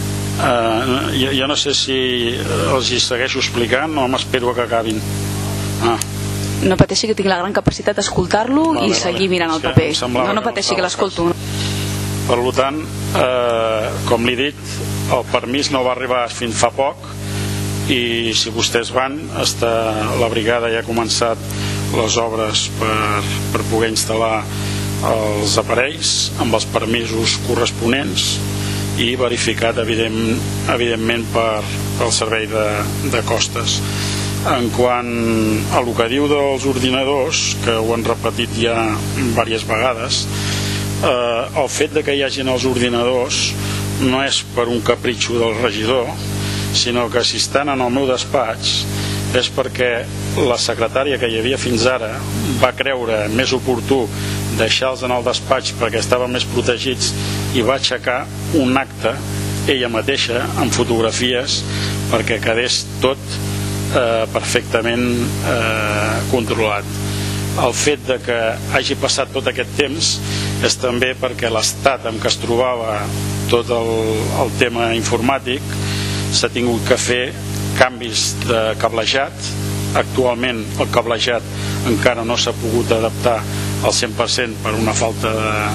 [SPEAKER 7] Jo no sé si els hi segueixo explicant o m'espero que acabin.
[SPEAKER 8] No pateixi, que tinc la gran capacitat d'escoltar-lo i seguir mirant el paper. No pateixi, que l'escolto.
[SPEAKER 7] Per tant, com li he dit, el permís no va arribar fins fa poc i si vostès van, la brigada ja ha començat les obres per poder instal·lar els aparells amb els permisos corresponents i verificat evidentment pel servei de costes. En quant a el que diu dels ordinadors, que ho han repetit ja diverses vegades, el fet de que hi hagin els ordinadors no és per un capritxo del regidor, sinó que si estan en el meu despatx és perquè la secretària que hi havia fins ara va creure més oportú deixar-los en el despatx perquè estaven més protegits i va aixecar un acte ella mateixa amb fotografies perquè quedés tot perfectament controlat. El fet de que hagi passat tot aquest temps és també perquè l'estat en què es trobava tot el tema informàtic s'ha tingut que fer canvis de cablejat. Actualment el cablejat encara no s'ha pogut adaptar al 100% per una falta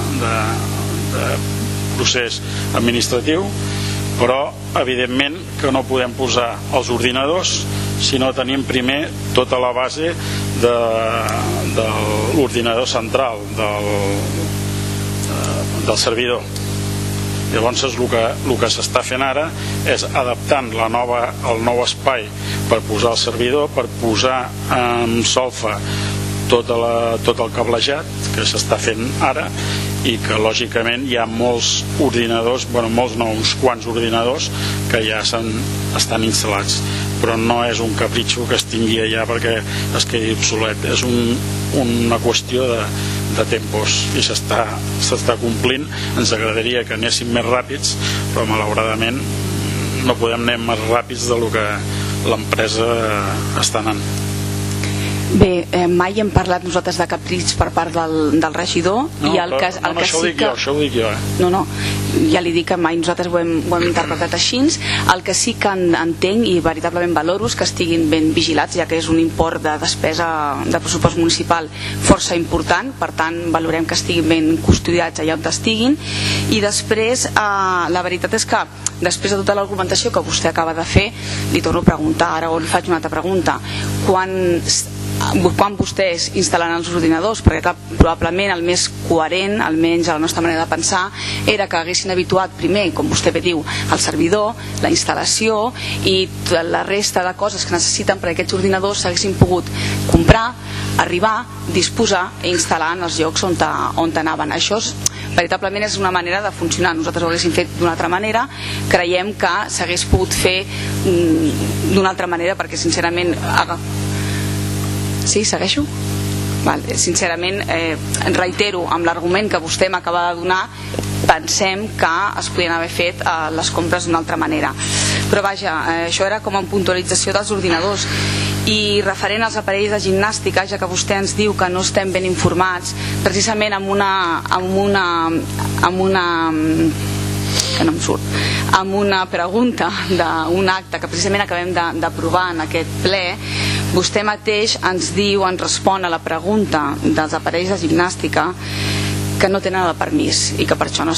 [SPEAKER 7] de procés administratiu, però evidentment que no podem posar els ordinadors si no tenim primer tota la base de l'ordinador central del servidor. Llavors el que s'està fent ara és adaptant el nou espai per posar el servidor, per posar en solfa tot el cablejat que s'està fent ara i que lògicament hi ha molts ordinadors, molts nous quants ordinadors que ja estan instal·lats, però no és un capritxo que es tingui allà perquè es quedi obsolet, és una qüestió de tempos i s'està complint. Ens agradaria que anéssim més ràpids, però malauradament no podem anar més ràpids del que l'empresa està anant.
[SPEAKER 8] Bé, mai hem parlat nosaltres de caprits per part del regidor.
[SPEAKER 7] Això ho dic jo.
[SPEAKER 8] No, ja li dic que mai nosaltres ho hem interpretat així. El que sí que entenc i veritablement valoro és que estiguin ben vigilats, ja que és un import de despesa de pressupost municipal força important, per tant valorem que estiguin ben custodiats allà on estiguin. I després la veritat és que després de tota l'argumentació que vostè acaba de fer, li torno a preguntar, ara o li faig una altra pregunta: quan vostès instal·laran els ordinadors? Perquè probablement el més coherent, almenys a la nostra manera de pensar, era que haguessin habituat primer, com vostè bé diu, el servidor, la instal·lació i la resta de coses que necessiten perquè aquests ordinadors s'haguessin pogut comprar, arribar, disposar i instal·lar en els llocs on anaven. Això veritablement és una manera de funcionar. Nosaltres ho haguéssim fet d'una altra manera, creiem que s'hagués pogut fer d'una altra manera perquè sincerament... Sí, segueixo? Sincerament, reitero amb l'argument que vostè m'acaba de donar, pensem que es podien haver fet les compres d'una altra manera. Però vaja, això era com a puntualització dels ordinadors. I referent als aparells de gimnàstica, ja que vostè ens diu que no estem ben informats, precisament amb una pregunta d'un acte que precisament acabem d'aprovar en aquest ple, vostè mateix ens respon a la pregunta dels aparells de gimnàstica que no tenen el permís i que per això no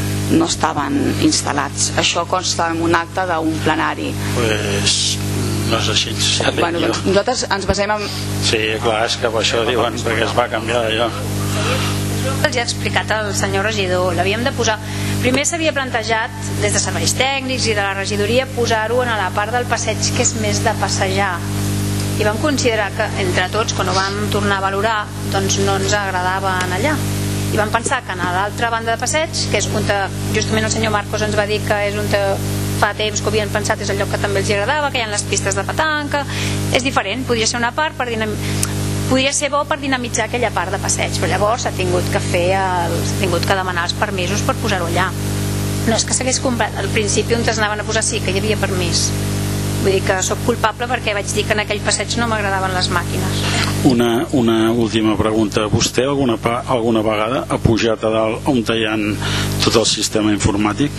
[SPEAKER 8] estaven instal·lats. Això consta en un acte d'un plenari.
[SPEAKER 7] no és així.
[SPEAKER 8] Nosaltres ens basem en...
[SPEAKER 7] Sí, clar, és que per això diuen, perquè es va canviar d'allò.
[SPEAKER 1] Els ha explicat el senyor regidor, l'havíem de posar... Primer s'havia plantejat, des de serveis tècnics i de la regidoria, posar-ho a la part del passeig que és més de passejar. I vam considerar que, entre tots, quan ho vam tornar a valorar, doncs no ens agradava anar allà. I vam pensar que a l'altra banda de passeig, que és on justament el senyor Marcos ens va dir que és on fa temps que ho havien pensat, és el lloc que també els agradava, que hi ha les pistes de petanca, és diferent, podria ser una part podria ser bo per dinamitzar aquella part de passeig, però llavors s'ha tingut que demanar els permisos per posar-ho allà. No és que s'hagués comprat, al principi on es anaven a posar sí que hi havia permís, vull dir que sóc culpable perquè vaig dir que en aquell passeig no m'agradaven les màquines.
[SPEAKER 7] Una última pregunta, vostè alguna vegada ha pujat a dalt on hi ha tot el sistema informàtic?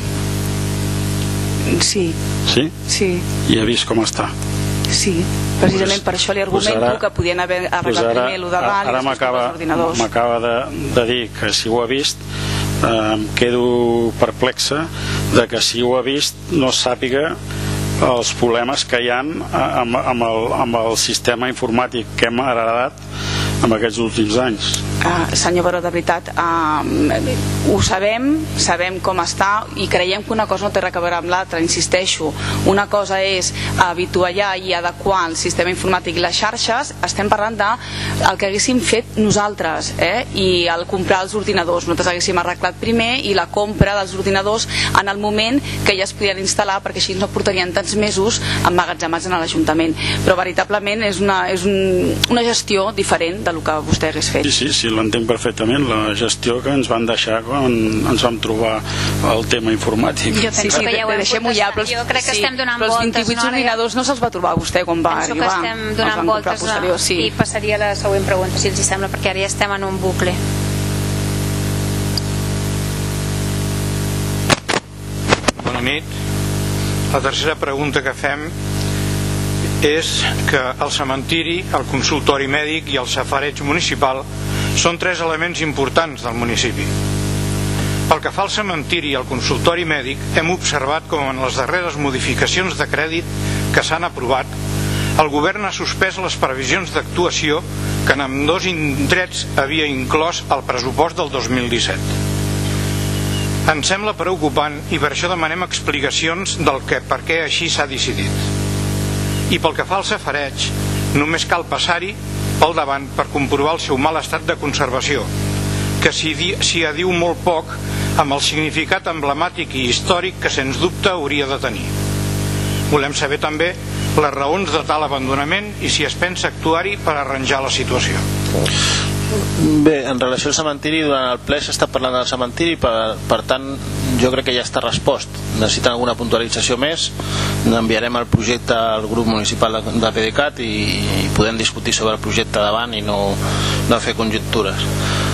[SPEAKER 8] Sí.
[SPEAKER 7] Sí?
[SPEAKER 8] Sí.
[SPEAKER 7] I ha vist com està?
[SPEAKER 8] Sí, precisament per això li argumento que podien haver arreglat primer el de dalt i després els ordinadors.
[SPEAKER 7] M'acaba de dir que si ho ha vist, em quedo perplexa de que si ho ha vist no sàpiga els problemes que hi ha amb el sistema informàtic que hem heredat en aquests últims anys.
[SPEAKER 8] Senyor Baró, de veritat, ho sabem com està i creiem que una cosa no té res a veure amb l'altra, insisteixo. Una cosa és habituallar i adequar el sistema informàtic i les xarxes, estem parlant del que haguéssim fet nosaltres, i el comprar els ordinadors. Nosaltres haguéssim arreglat primer i la compra dels ordinadors en el moment que ja es podien instal·lar, perquè així no portarien tants mesos emmagatzemats en l'Ajuntament. Però veritablement és una gestió diferent del que vostè hagués fet.
[SPEAKER 7] Sí, l'entenc perfectament, la gestió que ens van deixar quan ens vam trobar el tema informàtic.
[SPEAKER 1] Jo penso que ja ho hem contestat. Jo crec que estem donant voltes.
[SPEAKER 8] Però els 28 ordinadors no se'ls va trobar vostè quan va arribar.
[SPEAKER 1] Penso que estem donant voltes i passaria a la següent pregunta, si els sembla, perquè ara ja estem en un bucle.
[SPEAKER 10] Bona nit. La tercera pregunta que fem és que el cementiri, el consultori mèdic i el safareig municipal són tres elements importants del municipi. Pel que fa al cementiri i al consultori mèdic, hem observat com en les darreres modificacions de crèdit que s'han aprovat, el govern ha suspès les previsions d'actuació que en ambdós indrets havia inclòs al pressupost del 2017. Ens sembla preocupant i per això demanem explicacions del per què així s'ha decidit. I pel que fa al safareig, només cal passar-hi pel davant per comprovar el seu mal estat de conservació, que s'hi adiu molt poc amb el significat emblemàtic i històric que sens dubte hauria de tenir. Volem saber també les raons de tal abandonament i si es pensa actuar-hi per arranjar la situació.
[SPEAKER 5] Bé, en relació al cementiri, durant el ple s'està parlant del cementiri, per tant jo crec que ja està respost. Necessiten alguna puntualització més, enviarem el projecte al grup municipal de PDeCAT i podem discutir sobre el projecte davant i no fer conjuntures.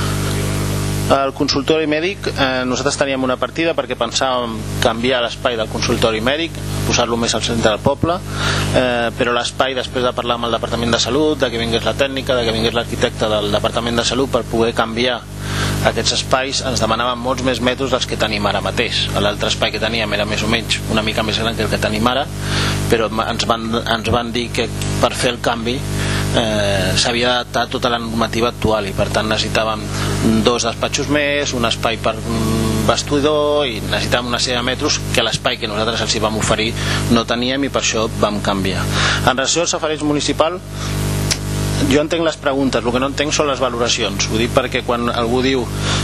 [SPEAKER 5] El consultori mèdic, nosaltres teníem una partida perquè pensàvem canviar l'espai del consultori mèdic, posar-lo més al centre del poble, però l'espai, després de parlar amb el Departament de Salut, de que vingués la tècnica, de que vingués l'arquitecte del Departament de Salut per poder canviar aquests espais, ens demanaven molts més metres dels que tenim ara mateix. L'altre espai que teníem era més o menys una mica més gran que el que tenim ara, però ens van dir que per fer el canvi s'havia d'adaptar tota la normativa actual i per tant necessitàvem 2 despatxos més, un espai per vestidor i necessitàvem una sèrie de metres que l'espai que nosaltres els hi vam oferir no teníem i per això vam canviar. En relació al safareig municipal, jo entenc les preguntes, el que no entenc són les valoracions. Ho dic perquè quan algú diu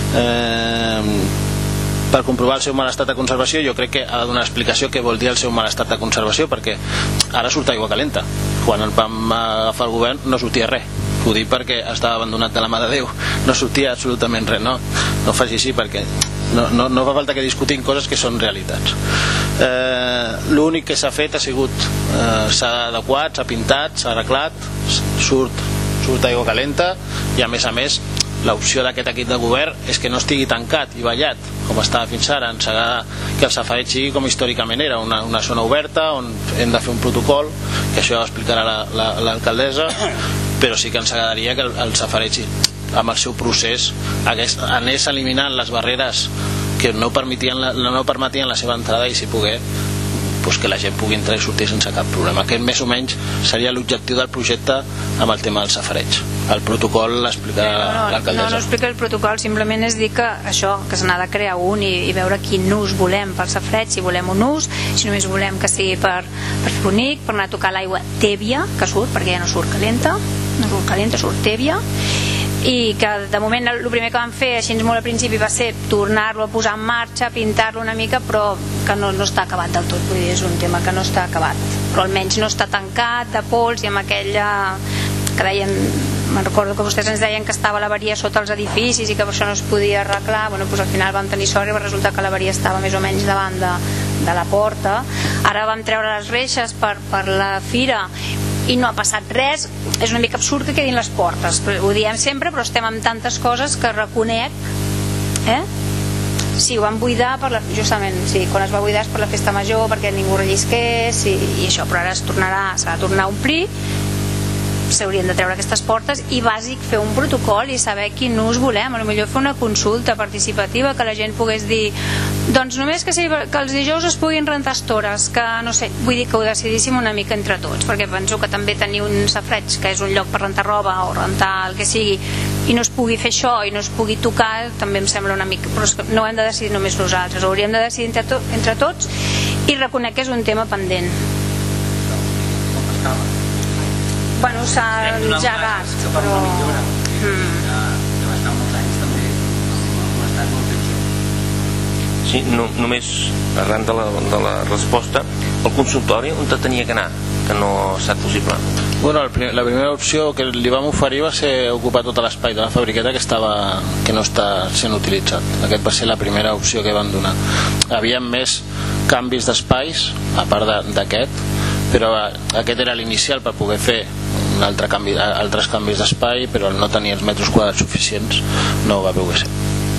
[SPEAKER 5] per comprovar el seu mal estat de conservació, jo crec que ha de donar explicació què vol dir el seu mal estat de conservació, perquè ara surt aigua calenta. Quan el vam agafar el govern no sortia res. Ho dic perquè estava abandonat de la mà de Déu, no sortia absolutament res. No faci així perquè no fa falta que discutim coses que són realitats. L'únic que s'ha fet ha sigut s'ha adequat, s'ha pintat, s'ha arreglat, surt aigua calenta i a més l'opció d'aquest equip de govern és que no estigui tancat i vallat com estava fins ara. Ens agrada que el safareig sigui com històricament era, una zona oberta on hem de fer un protocol, que això ho explicarà l'alcaldessa, però sí que ens agradaria que el safareig amb el seu procés anés eliminant les barreres que no permetien la seva entrada i si pogués que la gent pugui entrar i sortir sense cap problema. Aquest més o menys seria l'objectiu del projecte amb el tema del safareig. El protocol l'explicarà l'alcaldessa.
[SPEAKER 1] No explica el protocol, simplement és dir que això, que se n'ha de crear un i veure quin ús volem pel safareig, si volem un ús, si només volem que sigui per fer bonic, per anar a tocar l'aigua tèbia que surt, perquè ja no surt calenta, surt tèbia, i que de moment el primer que vam fer així molt al principi va ser tornar-lo a posar en marxa, pintar-lo una mica, però que no està acabat del tot, vull dir, és un tema que no està acabat, però almenys no està tancat de pols, i amb aquella que deien, me'n recordo que vostès ens deien que estava l'avaria sota els edificis i que per això no es podia arreglar, bueno, doncs al final vam tenir sort i va resultar que l'avaria estava més o menys davant de la porta. Ara vam treure les reixes per la fira i no ha passat res. És una mica absurd que quedin les portes, ho diem sempre, però estem amb tantes coses que reconec, sí, ho van buidar justament, sí, quan es va buidar és per la festa major, perquè ningú rellisqués i això, però ara s'ha de tornar a omplir, s'haurien de treure aquestes portes i bàsic fer un protocol i saber quin ús volem, potser fer una consulta participativa, que la gent pogués dir doncs només que els dijous es puguin rentar estores, que no sé, vull dir que ho decidíssim una mica entre tots, perquè penso que també tenir un safareig que és un lloc per rentar roba o rentar el que sigui i no es pugui fer això i no es pugui tocar també em sembla una mica, però no ho hem de decidir només nosaltres, ho hauríem de decidir entre tots i reconec que és un tema pendent. Bueno, s'ha engegat, però...
[SPEAKER 2] Sí, només arran de la resposta, el consultori on tenia que anar, que no ha estat possible?
[SPEAKER 5] Bueno, la primera opció que li vam oferir va ser ocupar tot l'espai de la fabriqueta que no està sent utilitzat. Aquest va ser la primera opció que van donar. Havíem més canvis d'espais, a part d'aquest, però aquest era l'inicial per poder fer altres canvis d'espai, però al no tenir els metres quadrats suficients no va poder ser.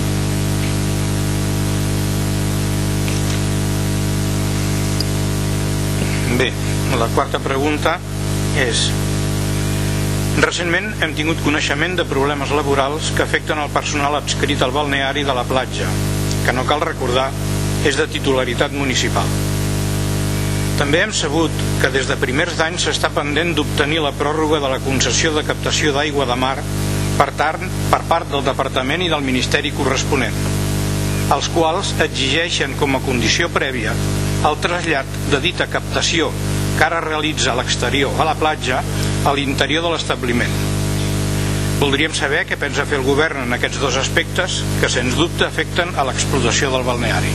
[SPEAKER 10] Bé, la quarta pregunta és: recentment hem tingut coneixement de problemes laborals que afecten el personal adscrit al balneari de la platja, que no cal recordar és de titularitat municipal. També hem sabut que des de primers d'any s'està pendent d'obtenir la pròrroga de la concessió de captació d'aigua de mar per part del Departament i del Ministeri corresponent, els quals exigeixen com a condició prèvia el trasllat de dita captació que ara realitza a l'exterior, a la platja, a l'interior de l'establiment. Voldríem saber què pensa fer el govern en aquests dos aspectes que sens dubte afecten a l'explotació del balneari.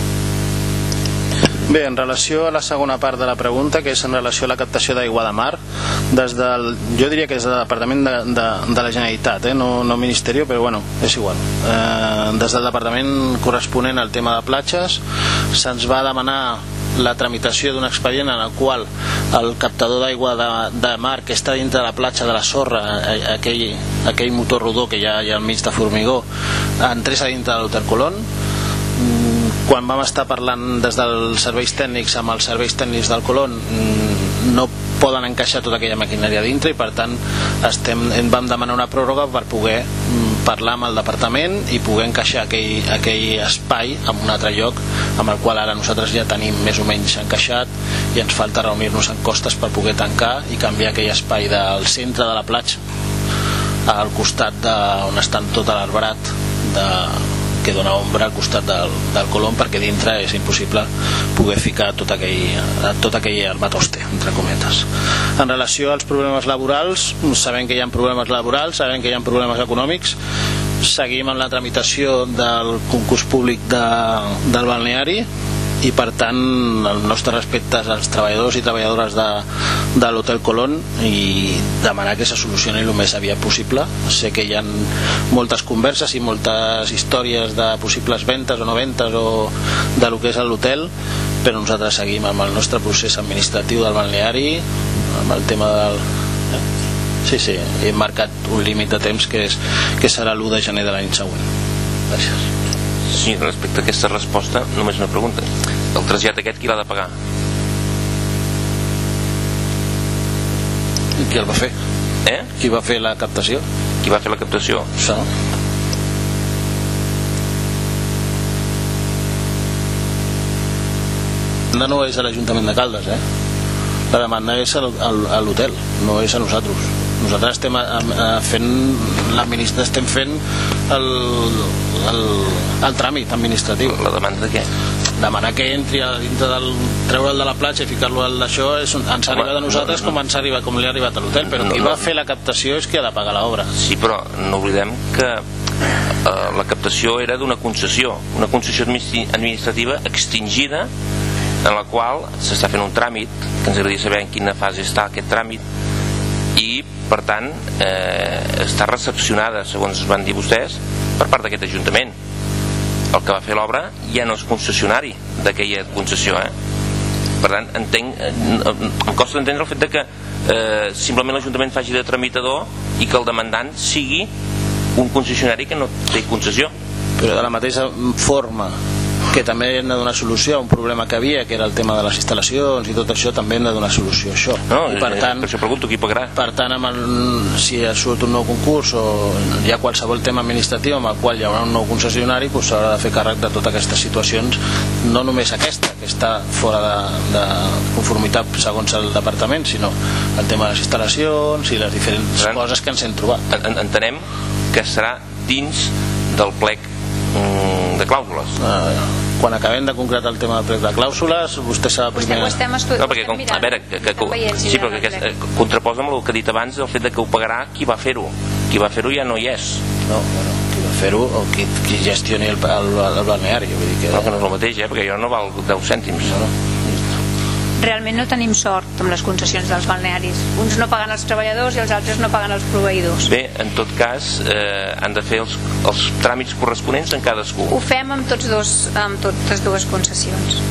[SPEAKER 5] Bé, en relació a la segona part de la pregunta, que és en relació a la captació d'aigua de mar, jo diria que és del Departament de la Generalitat, no Ministeri, però bueno, és igual. Des del Departament corresponent al tema de platges, se'ns va demanar la tramitació d'un expedient en el qual el captador d'aigua de mar que està dintre de la platja de la sorra, aquell motor rodó que hi ha al mig de formigó, entrés a dintre de l'Hotel Colón. Quan vam estar parlant des dels serveis tècnics amb els serveis tècnics del Colón, no poden encaixar tota aquella maquinària dintre i per tant vam demanar una pròrroga per poder parlar amb el departament i poder encaixar aquell espai en un altre lloc amb el qual ara nosaltres ja tenim més o menys encaixat i ens falta reunir-nos en costes per poder tancar i canviar aquell espai del centre de la platja al costat on està tot l'arbrat que dona ombra al costat del Colón, perquè dintre és impossible poder ficar tot aquell armatoste, entre cometes. En relació als problemes laborals, sabem que hi ha problemes laborals, sabem que hi ha problemes econòmics, seguim amb la tramitació del concurs públic del balneari i per tant el nostre respecte als treballadors i treballadores de l'Hotel Colón i demanar que se solucioni el més aviat possible. Sé que hi ha moltes converses i moltes històries de possibles ventes o no ventes o de lo que és l'hotel, però nosaltres seguim amb el nostre procés administratiu del balneari, amb el tema del... Sí, hem marcat un límit de temps que serà l'1 de gener de l'any següent. Gràcies.
[SPEAKER 2] Sí, respecte a aquesta resposta, només una pregunta. El trasllat aquest, qui l'ha de pagar?
[SPEAKER 5] Qui el va fer? Qui va fer la captació?
[SPEAKER 2] Qui va fer la captació?
[SPEAKER 5] Sí. demanda no és a l'Ajuntament de Caldes, la demanda és a l'hotel, no és a nosaltres. Nosaltres estem fent el tràmit administratiu.
[SPEAKER 2] La demanda de què?
[SPEAKER 5] Demanar que entri dintre treure'l de la platja i ficar-lo al d'això ens ha arribat a nosaltres com li ha arribat a l'hotel, però qui va fer la captació és qui ha de pagar l'obra.
[SPEAKER 2] Sí, però no oblidem que la captació era d'una concessió administrativa extingida, en la qual s'està fent un tràmit, que ens agradaria saber en quina fase està aquest tràmit, i per tant està recepcionada, segons van dir vostès, per part d'aquest Ajuntament. El que va fer l'obra ja no és concessionari d'aquella concessió, per tant em costa entendre el fet que simplement l'Ajuntament faci de tramitador i que el demandant sigui un concessionari que no té concessió.
[SPEAKER 5] Però de la mateixa forma que també hem de donar solució a un problema que havia, que era el tema de les instal·lacions i tot això, també hem de donar solució a això.
[SPEAKER 2] Per això pregunto qui pagarà.
[SPEAKER 5] Per tant, si surt un nou concurs o hi ha qualsevol tema administratiu amb el qual hi haurà un nou concessionari, s'haurà de fer càrrec de totes aquestes situacions, no només aquesta, que està fora de conformitat segons el departament, sinó el tema de les instal·lacions i les diferents coses que ens hem trobat.
[SPEAKER 2] Entenem que serà dins del plec de clàusules.
[SPEAKER 5] Quan acabem de concretar el tema del plec de clàusules, vostè s'ha de primer...
[SPEAKER 2] No, perquè, a veure, sí, però que contraposa amb el que he dit abans, el fet que ho pagarà qui va fer-ho. Qui va fer-ho ja no hi és.
[SPEAKER 5] No, qui va fer-ho o qui gestioni el balneari.
[SPEAKER 2] No, que no és el mateix, perquè jo no val 10 cèntims.
[SPEAKER 1] Realment no tenim sort amb les concessions dels balnearis. Uns no paguen els treballadors i els altres no paguen els proveïdors.
[SPEAKER 2] Bé, en tot cas han de fer els tràmits corresponents en cadascú.
[SPEAKER 1] Ho fem amb totes dues concessions.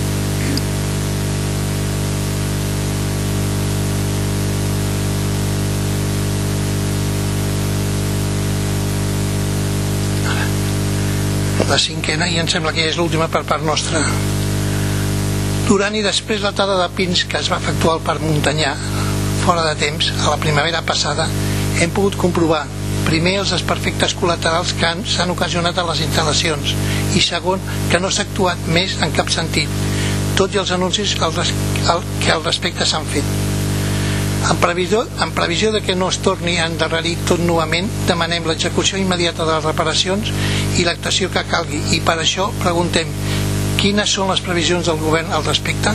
[SPEAKER 9] La cinquena, i em sembla que és l'última per part nostra. Durant i després la tala de pins que es va efectuar al Parc Muntanyà, fora de temps, a la primavera passada, hem pogut comprovar, primer, els desperfectes col·laterals que s'han ocasionat a les instal·lacions i, segon, que no s'ha actuat més en cap sentit, tot i els anuncis que al respecte s'han fet. En previsió de que no es torni a endarrerir tot novament, demanem l'execució immediata de les reparacions i l'actuació que calgui, i per això preguntem: quines són les previsions del govern al respecte?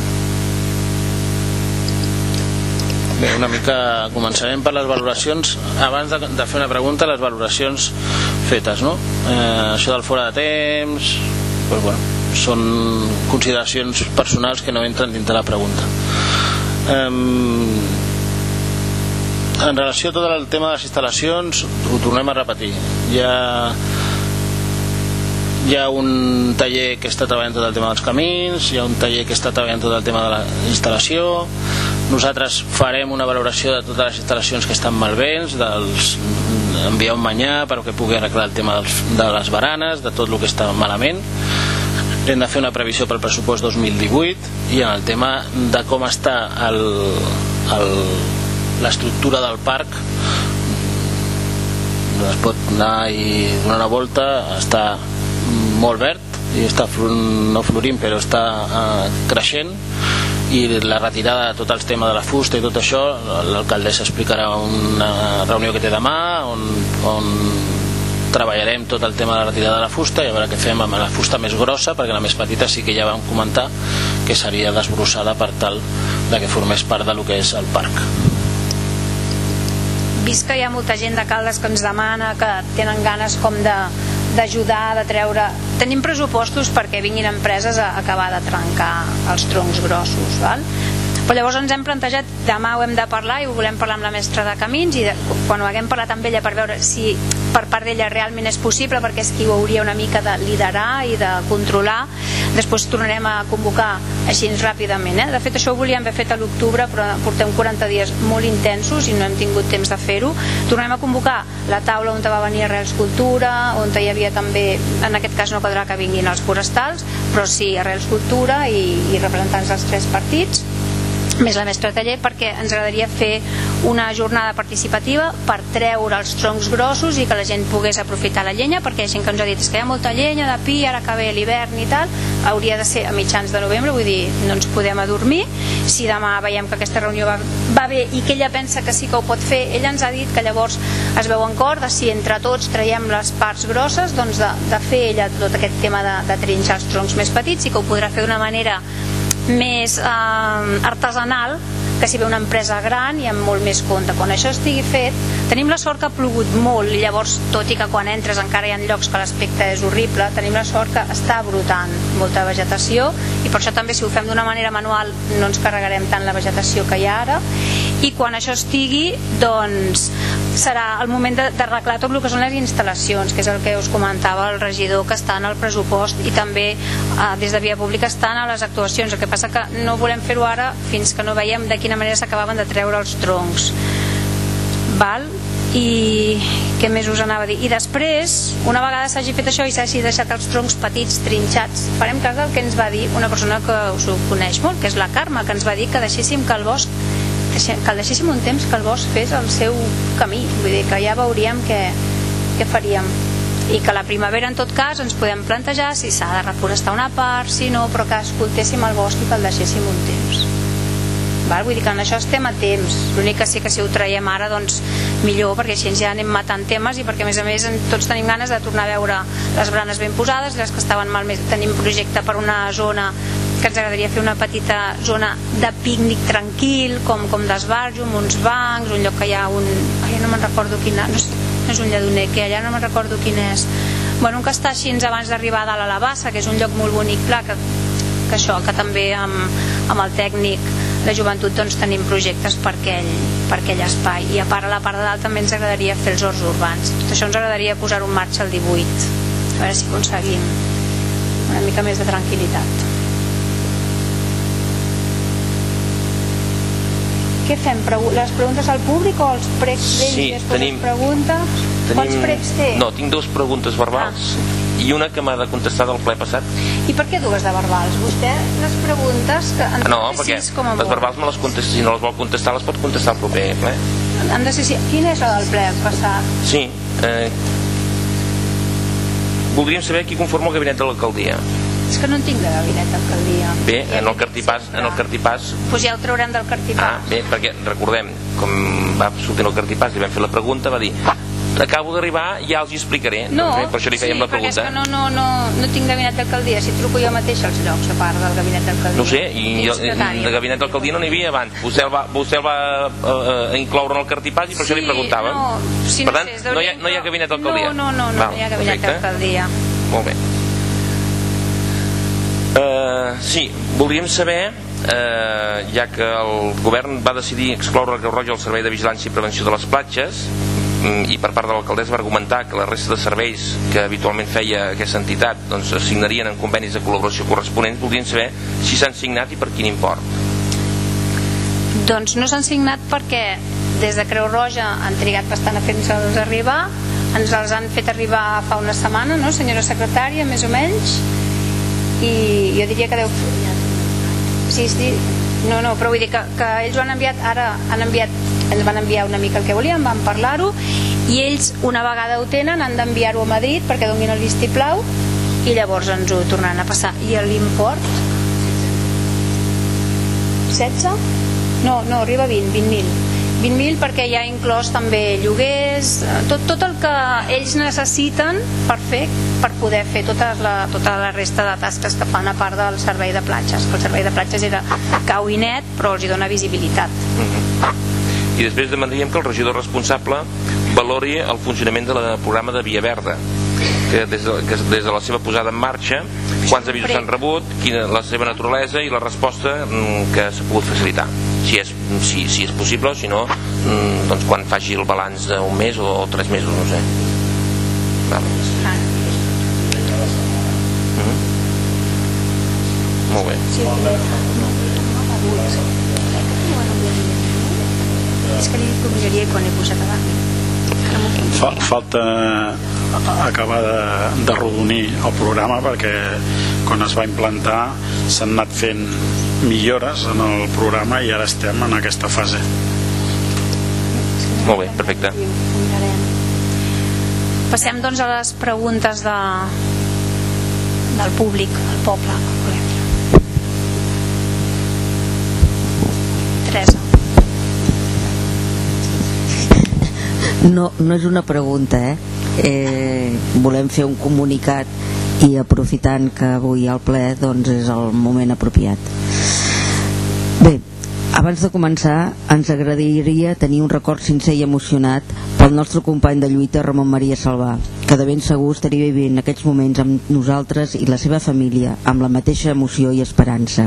[SPEAKER 5] Bé, una mica començarem per les valoracions. Abans de fer una pregunta, les valoracions fetes, no? Això del fora de temps, doncs, bueno, són consideracions personals que no entren dintre la pregunta. En relació a tot el tema de les instal·lacions, ho tornem a repetir. Hi ha un taller que està treballant tot el tema dels camins, hi ha un taller que està treballant tot el tema de la instal·lació. Nosaltres farem una valoració de totes les instal·lacions que estan malbens, enviar un manyà perquè pugui arreglar el tema de les baranes, de tot el que està malament. Hem de fer una previsió pel pressupost 2018, i en el tema de com està l'estructura del parc, es pot anar i donar una volta, està molt verd i està no florint, però està creixent, i la retirada de tots els temes de la fusta i tot això, l'alcaldessa explicarà una reunió que té demà on treballarem tot el tema de la retirada de la fusta, i a veure què fem amb la fusta més grossa, perquè la més petita sí que ja vam comentar que seria desbrossada per tal de que formés part del que és el parc.
[SPEAKER 1] Vist que hi ha molta gent de Caldes que ens demana, que tenen ganes com d'ajudar, de treure... Tenim pressupostos perquè vinguin empreses a acabar de trencar els troncs grossos, val? Però llavors ens hem plantejat, demà ho hem de parlar i ho volem parlar amb la mestra de Camins, i quan ho haguem parlat amb ella per veure si per part d'ella realment és possible, perquè és qui ho hauria una mica de liderar i de controlar, després tornarem a convocar així ràpidament. De fet, això ho volíem haver fet a l'octubre, però portem 40 dies molt intensos i no hem tingut temps de fer-ho. Tornarem a convocar la taula on va venir Arrels Cultura, on hi havia també, en aquest cas no caldrà que vinguin els forestals, però sí Arrels Cultura i representants dels 3 partits. més la mestra de taller, perquè ens agradaria fer una jornada participativa per treure els troncs grossos i que la gent pogués aprofitar la llenya, perquè hi ha gent que ens ha dit que hi ha molta llenya de pi, ara que ve l'hivern i tal, hauria de ser a mitjans de novembre, vull dir, no ens podem adormir. Si demà veiem que aquesta reunió va bé i que ella pensa que sí que ho pot fer, ella ens ha dit que llavors es veu en cor de si entre tots traiem les parts grosses, doncs de fer ella tot aquest tema de trinxar els troncs més petits, i que ho podrà fer d'una manera més artesanal que si ve una empresa gran i amb molt més compte. Quan això estigui fet, tenim la sort que ha plogut molt i llavors, tot i que quan entres encara hi ha llocs que l'aspecte és horrible, tenim la sort que està brotant molta vegetació, i per això també si ho fem d'una manera manual no ens carregarem tant la vegetació que hi ha ara, i quan això estigui doncs serà el moment d'arreglar tot el que són les instal·lacions, que és el que us comentava el regidor, que està en el pressupost, i també des de Via Pública estan a les actuacions. El que passa que no volem fer-ho ara fins que no veiem de quina manera s'acabaven de treure els troncs. Val? I què més us anava a dir? I després, una vegada s'hagi fet això i s'hagi deixat els troncs petits trinxats, farem cas del que ens va dir una persona que us ho coneix molt, que és la Carme, que ens va dir que deixéssim que el bosc, que el deixéssim un temps que el bosc fes el seu camí, vull dir que ja veuríem què faríem, i que a la primavera en tot cas ens podem plantejar si s'ha de reforestar una part, si no, però que escoltéssim el bosc i que el deixéssim un temps. Val? Vull dir que en això estem a temps, l'únic que sí que si ho traiem ara doncs millor, perquè així ja anem matant temes, i perquè a més tots tenim ganes de tornar a veure les branes ben posades, les que estaven malmès. Tenim projecte per una zona que ens agradaria fer una petita zona de pícnic tranquil, com d'esbarjo, amb uns bancs, un lloc que hi ha un... no me'n recordo quin... no és un lledoner, que allà no me'n recordo quin és. Bueno, un que està així abans d'arribar a dalt a la bassa, que és un lloc molt bonic, clar, que que també amb el tècnic de joventut doncs tenim projectes per aquell espai, i a part, a la part de dalt també ens agradaria fer els horts urbans. Tot això ens agradaria posar-ho en marxa el 18, a veure si aconseguim una mica més de tranquil·litat. Què fem? Les preguntes al públic o els pregs d'ells?
[SPEAKER 2] Sí, tenim.
[SPEAKER 1] Quants pregs té?
[SPEAKER 2] No, tinc dues preguntes verbals i una que m'ha de contestar del ple passat.
[SPEAKER 1] I per què dues de verbals? Vostè les preguntes que han de ser 6 com a molt.
[SPEAKER 2] Les verbals me les contesta, si no les vol contestar les pot contestar al proper ple.
[SPEAKER 1] Han de ser 6. Quina és la del ple passat?
[SPEAKER 2] Sí, voldríem saber qui conforma el gabinet de l'alcaldia.
[SPEAKER 1] És que no en tinc de gabinet d'alcaldia.
[SPEAKER 2] Bé, en el cartipàs...
[SPEAKER 1] Doncs ja el traurem del cartipàs.
[SPEAKER 2] Bé, perquè recordem, com va sortir el cartipàs i vam fer la pregunta, va dir: acabo d'arribar, ja els hi explicaré.
[SPEAKER 1] No,
[SPEAKER 2] doncs bé, per això li fèiem la pregunta.
[SPEAKER 1] Sí, perquè és que no tinc gabinet d'alcaldia. Si truco jo mateix als llocs a part del gabinet d'alcaldia.
[SPEAKER 2] No sé, i de gabinet d'alcaldia no n'hi havia abans. Vostè el va incloure en el cartipàs i per això li preguntàvem. Per tant, no hi ha gabinet d'alcaldia.
[SPEAKER 1] No hi ha gabinet d'alcaldia.
[SPEAKER 2] Molt bé. Sí, voldríem saber, ja que el govern va decidir excloure la Creu Roja al servei de vigilància i prevenció de les platges, i per part de l'alcaldessa va argumentar que la resta de serveis que habitualment feia aquesta entitat doncs assignarien en convenis de col·laboració corresponents. Voldríem saber si s'han signat i per quin import.
[SPEAKER 1] Doncs no s'han signat perquè des de Creu Roja han trigat bastant a fer-nos arribar. Ens els han fet arribar fa una setmana, no, senyora secretària, més o menys, i jo diria que deu... Sí, no, però vull dir que ells ho han enviat, ara ens van enviar una mica el que volien, van parlar-ho, i ells una vegada ho tenen han d'enviar-ho a Madrid perquè donin el vistiplau i llavors ens ho tornaran a passar. I l'import? 16? No, arriba a 20.000 perquè ja ha inclòs també lloguers, tot el que ells necessiten per poder fer tota la resta de tasques que fan a part del servei de platges, que el servei de platges era cau i net, però els hi dona visibilitat.
[SPEAKER 2] I després demanaríem que el regidor responsable valori el funcionament del programa de Via Verda, que des de la seva posada en marxa, quants avisos s'han rebut, quina la seva naturalesa i la resposta que s'ha pogut facilitar, si és possible, o si no doncs quan faci el balanç d'un mes o 3 mesos, no sé. Molt bé.
[SPEAKER 1] És que li dic comissaria quan he posat a dalt.
[SPEAKER 7] Falta acabar d'arrodonir el programa perquè quan es va implantar s'han anat fent millores en el programa i ara estem en aquesta fase.
[SPEAKER 2] Molt bé, perfecte.
[SPEAKER 1] Passem doncs a les preguntes del públic, del poble. Teresa.
[SPEAKER 11] No és una pregunta, volem fer un comunicat i aprofitant que avui al ple doncs és el moment apropiat. Bé, abans de començar ens agradaria tenir un record sincer i emocionat pel nostre company de lluita Ramon Maria Salvà, que de ben segur estaria vivint aquests moments amb nosaltres i la seva família amb la mateixa emoció i esperança.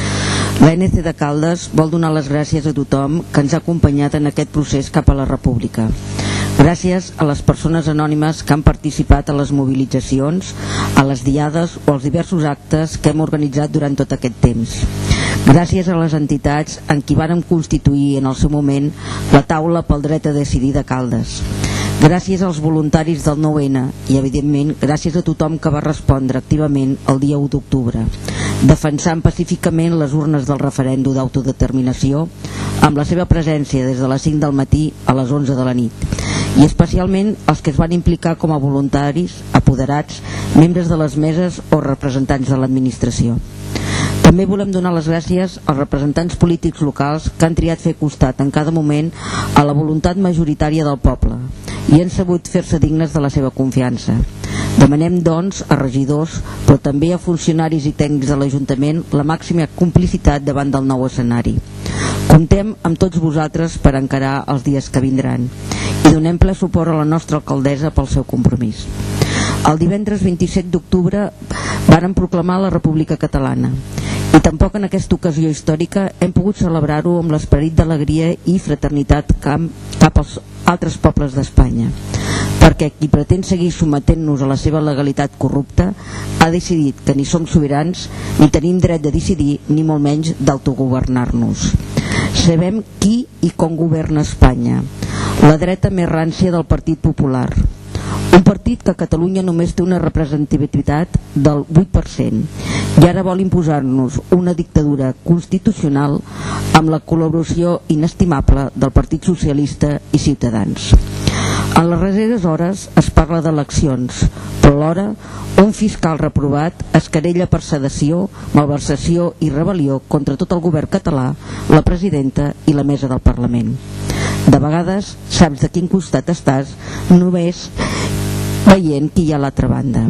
[SPEAKER 11] L'ANC de Caldes vol donar les gràcies a tothom que ens ha acompanyat en aquest procés cap a la República. Gràcies a les persones anònimes que han participat a les mobilitzacions, a les diades o als diversos actes que hem organitzat durant tot aquest temps. Gràcies a les entitats en qui vàrem constituir en el seu moment la taula pel dret a decidir de Caldes. Gràcies als voluntaris del 9-N i, evidentment, gràcies a tothom que va respondre activament el dia 1 d'octubre, defensant pacíficament les urnes del referèndum d'autodeterminació amb la seva presència des de les 5 del matí a les 11 de la nit, i especialment els que es van implicar com a voluntaris, apoderats, membres de les meses o representants de l'administració. També volem donar les gràcies als representants polítics locals que han triat fer costat en cada moment a la voluntat majoritària del poble i han sabut fer-se dignes de la seva confiança. Demanem, doncs, a regidors, però també a funcionaris i tècnics de l'Ajuntament, la màxima complicitat davant del nou escenari. Comptem amb tots vosaltres per encarar els dies que vindran i donem ple suport a la nostra alcaldessa pel seu compromís. El divendres 27 d'octubre varen proclamar la República Catalana i tampoc en aquesta ocasió històrica hem pogut celebrar-ho amb l'esperit d'alegria i fraternitat cap als altres pobles d'Espanya, perquè qui pretén seguir sometent-nos a la seva legalitat corrupta ha decidit que ni som sobirans ni tenim dret de decidir ni molt menys d'autogovernar-nos. Sabem qui i com governa Espanya, la dreta més rància del Partit Popular, un partit que a Catalunya només té una representativitat del 8% i ara vol imposar-nos una dictadura constitucional amb la col·laboració inestimable del Partit Socialista i Ciutadans. En les darreres hores es parla d'eleccions, però alhora un fiscal reprovat es querella per sedició, malversació i rebel·lió contra tot el govern català, la presidenta i la mesa del Parlament. De vegades saps de quin costat estàs només veient qui hi ha a l'altra banda.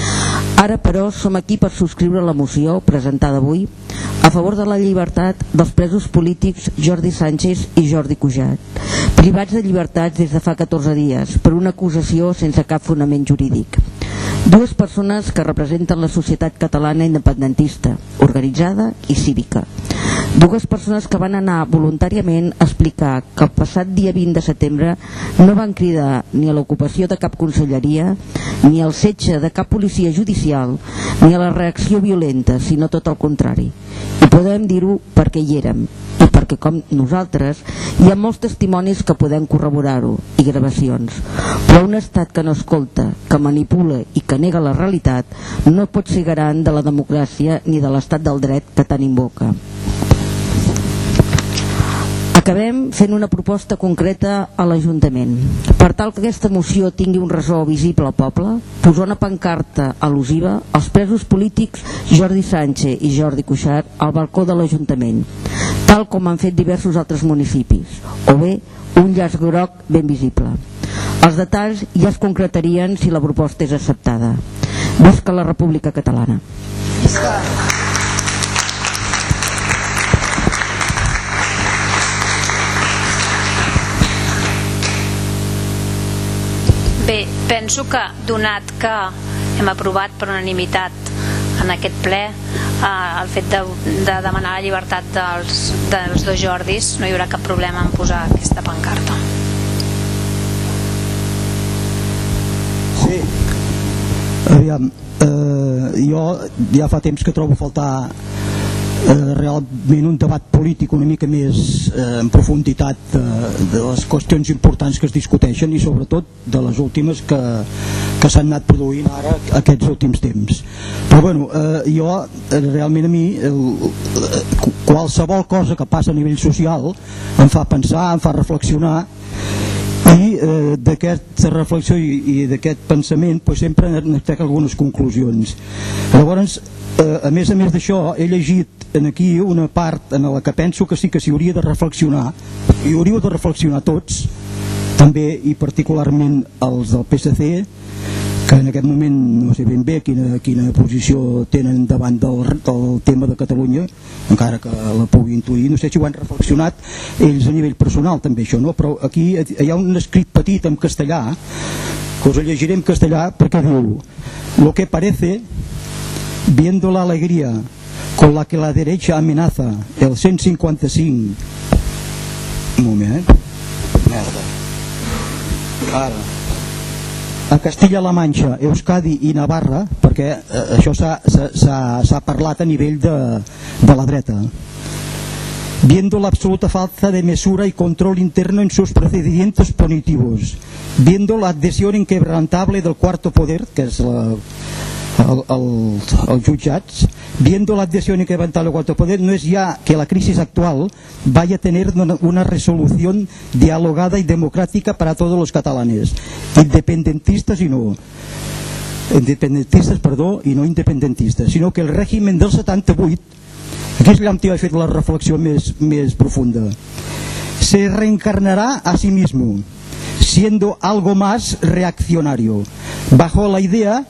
[SPEAKER 11] Ara, però, som aquí per subscriure la moció presentada avui a favor de la llibertat dels presos polítics Jordi Sànchez i Jordi Cuixart, privats de llibertats des de fa 14 dies per una acusació sense cap fonament jurídic. Dues persones que representen la societat catalana independentista, organitzada i cívica. Dues persones que van anar voluntàriament a explicar que el passat dia 20 de setembre no van cridar ni a l'ocupació de cap conselleria, ni al setge de cap policia judicial, ni a la reacció violenta, sinó tot el contrari. I podem dir-ho perquè hi érem, i perquè, com nosaltres, hi ha molts testimonis que podem corroborar-ho, i gravacions. Però un estat que no escolta, que manipula i que nega la realitat, no pot ser garant de la democràcia ni de l'estat del dret que tant invoca. Acabem fent una proposta concreta a l'Ajuntament. Per tal que aquesta moció tingui un ressò visible al poble, posar una pancarta al·lusiva als presos polítics Jordi Sànchez i Jordi Cuixart al balcó de l'Ajuntament, tal com han fet diversos altres municipis, o bé un llaç groc ben visible. Els detalls ja es concretarien si la proposta és acceptada. Visca la República Catalana. Visca.
[SPEAKER 1] Bé, penso que, donat que hem aprovat per unanimitat en aquest ple el fet de demanar la llibertat dels dos Jordis, no hi haurà cap problema en posar aquesta pancarta.
[SPEAKER 12] Sí, aviam, jo ja fa temps que trobo a faltar realment un debat polític una mica més en profunditat de les qüestions importants que es discuteixen i sobretot de les últimes que que s'han anat produint ara aquests últims temps. Però bueno, jo realment a mi qualsevol cosa que passa a nivell social em fa pensar, em fa reflexionar, i d'aquesta reflexió i d'aquest pensament sempre n'extrec algunes conclusions. Llavors, a més d'això, he llegit aquí una part en la que penso que sí que s'hi hauria de reflexionar, i hauríeu de reflexionar tots, també i particularment els del PSC, que en aquest moment no sé ben bé quina posició tenen davant del tema de Catalunya, encara que la pugui intuir, no sé si ho han reflexionat ells a nivell personal també això, no? Però aquí hi ha un escrit petit en castellà que us llegiré en castellà perquè diu: lo que parece, viendo la alegría con la que la derecha amenaza el 155, un moment, merda, ara, a Castilla-La Manxa, Euskadi i Navarra, perquè això s'ha parlat a nivell de la dreta, viendo la absoluta falta de mesura y control interno en sus procedimientos punitivos, viendo la adhesión inquebrantable del cuarto poder, que és els jutjats, viendo la adhesión inquebrantable del cuarto poder, no es ya que la crisis actual vaya a tener una resolución dialogada y democrática para todos los catalanes, independentistas y no independentistes, sinó que el régimen del 78, aquí és allà on he fet la reflexió més profunda, se reencarnará a sí mismo siendo algo más reaccionario, bajo la idea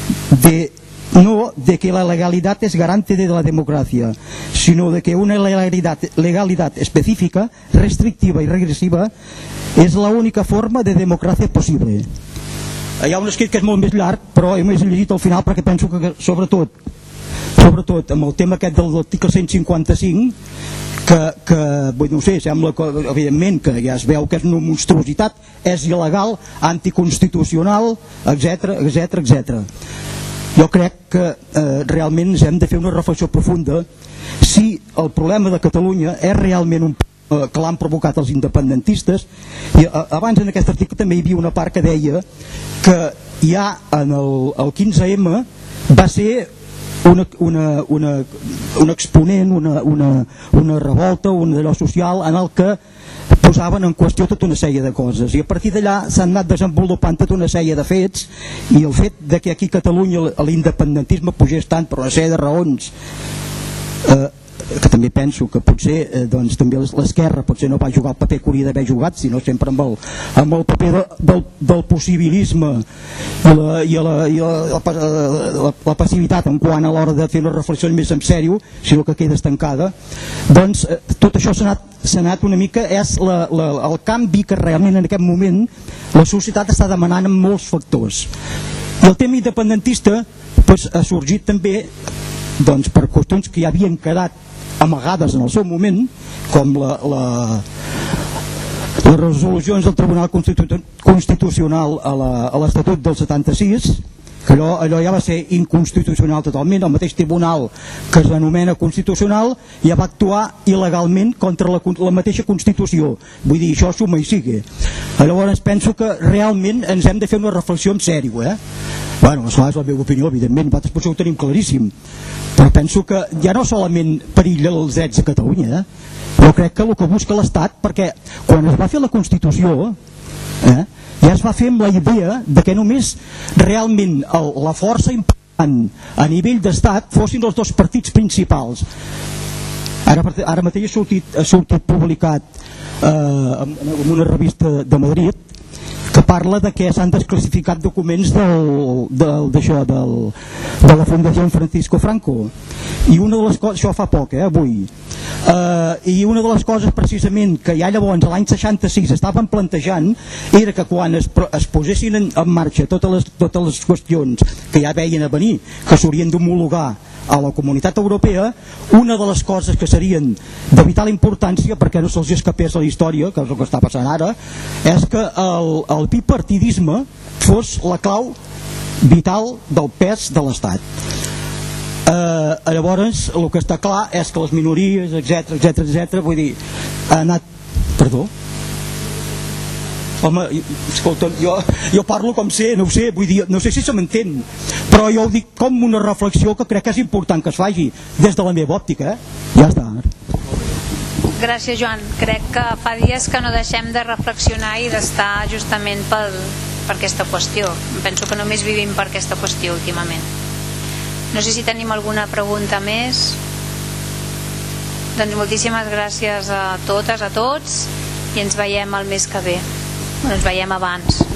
[SPEAKER 12] no de que la legalidad es garante de la democracia, sino de que una legalidad específica, restrictiva y regresiva es la única forma de democràcia possible. Hi ha un escrit que és molt més llarg, però he més llegit al final perquè penso que sobretot amb el tema aquest de l'article 155, que no sé, sembla que evidentment que ja es veu que és una monstruositat, és il·legal, anticonstitucional, etc. Jo crec que realment ens hem de fer una reflexió profunda si el problema de Catalunya és realment que l'han provocat els independentistes. I abans en aquest article també hi havia una part que deia que ja en el 15M va ser un exponent, una revolta, un d'allò social en el que posaven en qüestió tota una sèrie de coses, i a partir d'allà s'han anat desenvolupant tota una sèrie de fets, i el fet de que aquí a Catalunya l'independentisme pugés tant per una sèrie de raons que també penso que potser també l'esquerra potser no va jugar el paper que hauria d'haver jugat, sinó sempre amb el paper del possibilisme i la passivitat en quant a l'hora de fer una reflexió més en sèrio, sinó que queda estancada. Doncs tot això s'ha anat una mica, és el canvi que realment en aquest moment la societat està demanant en molts factors, i el tema independentista ha sorgit també per qüestions que ja havien quedat amagades en el seu moment, com les resolucions del Tribunal Constitucional a l'Estatut del 76, que allò ja va ser inconstitucional totalment. El mateix tribunal que s'anomena constitucional ja va actuar il·legalment contra la mateixa Constitució. Vull dir, això suma i sigue. Llavors penso que realment ens hem de fer una reflexió en sèrio. Bueno, és la meva opinió, evidentment, nosaltres potser ho tenim claríssim, però penso que ja no solament perilla els drets de Catalunya, però crec que el que busca l'Estat, perquè quan es va fer la Constitució ja es va fer amb la idea de que només realment la força important a nivell d'estat fossin els dos partits principals. Ara mateix ha sortit publicat en una revista de Madrid que parla de que s'han desclassificat documents de la Fundació Francisco Franco, i una de les coses, això fa poc, avui, i una de les coses precisament que ja llavors l'any 66 estaven plantejant era que quan es posessin en marxa totes les qüestions que ja veien a venir, que s'haurien d'homologar a la Comunitat Europea, una de les coses que serien de vital importància perquè no se'ls escapés a la història, que és el que està passant ara, és que el bipartidisme fos la clau vital del pes de l'Estat. Llavors el que està clar és que les minories, etc, vull dir, ha anat... Perdó? Home, escolta, jo parlo com sé, no ho sé, vull dir, no sé si se m'entén, però jo ho dic com una reflexió que crec que és important que es faci des de la meva òptica, ja està.
[SPEAKER 1] Gràcies, Joan. Crec que fa dies que no deixem de reflexionar i d'estar justament per aquesta qüestió. Penso que només vivim per aquesta qüestió últimament. No sé si tenim alguna pregunta més. Doncs moltíssimes gràcies a totes, a tots, i ens veiem el mes que ve. Ens veiem abans.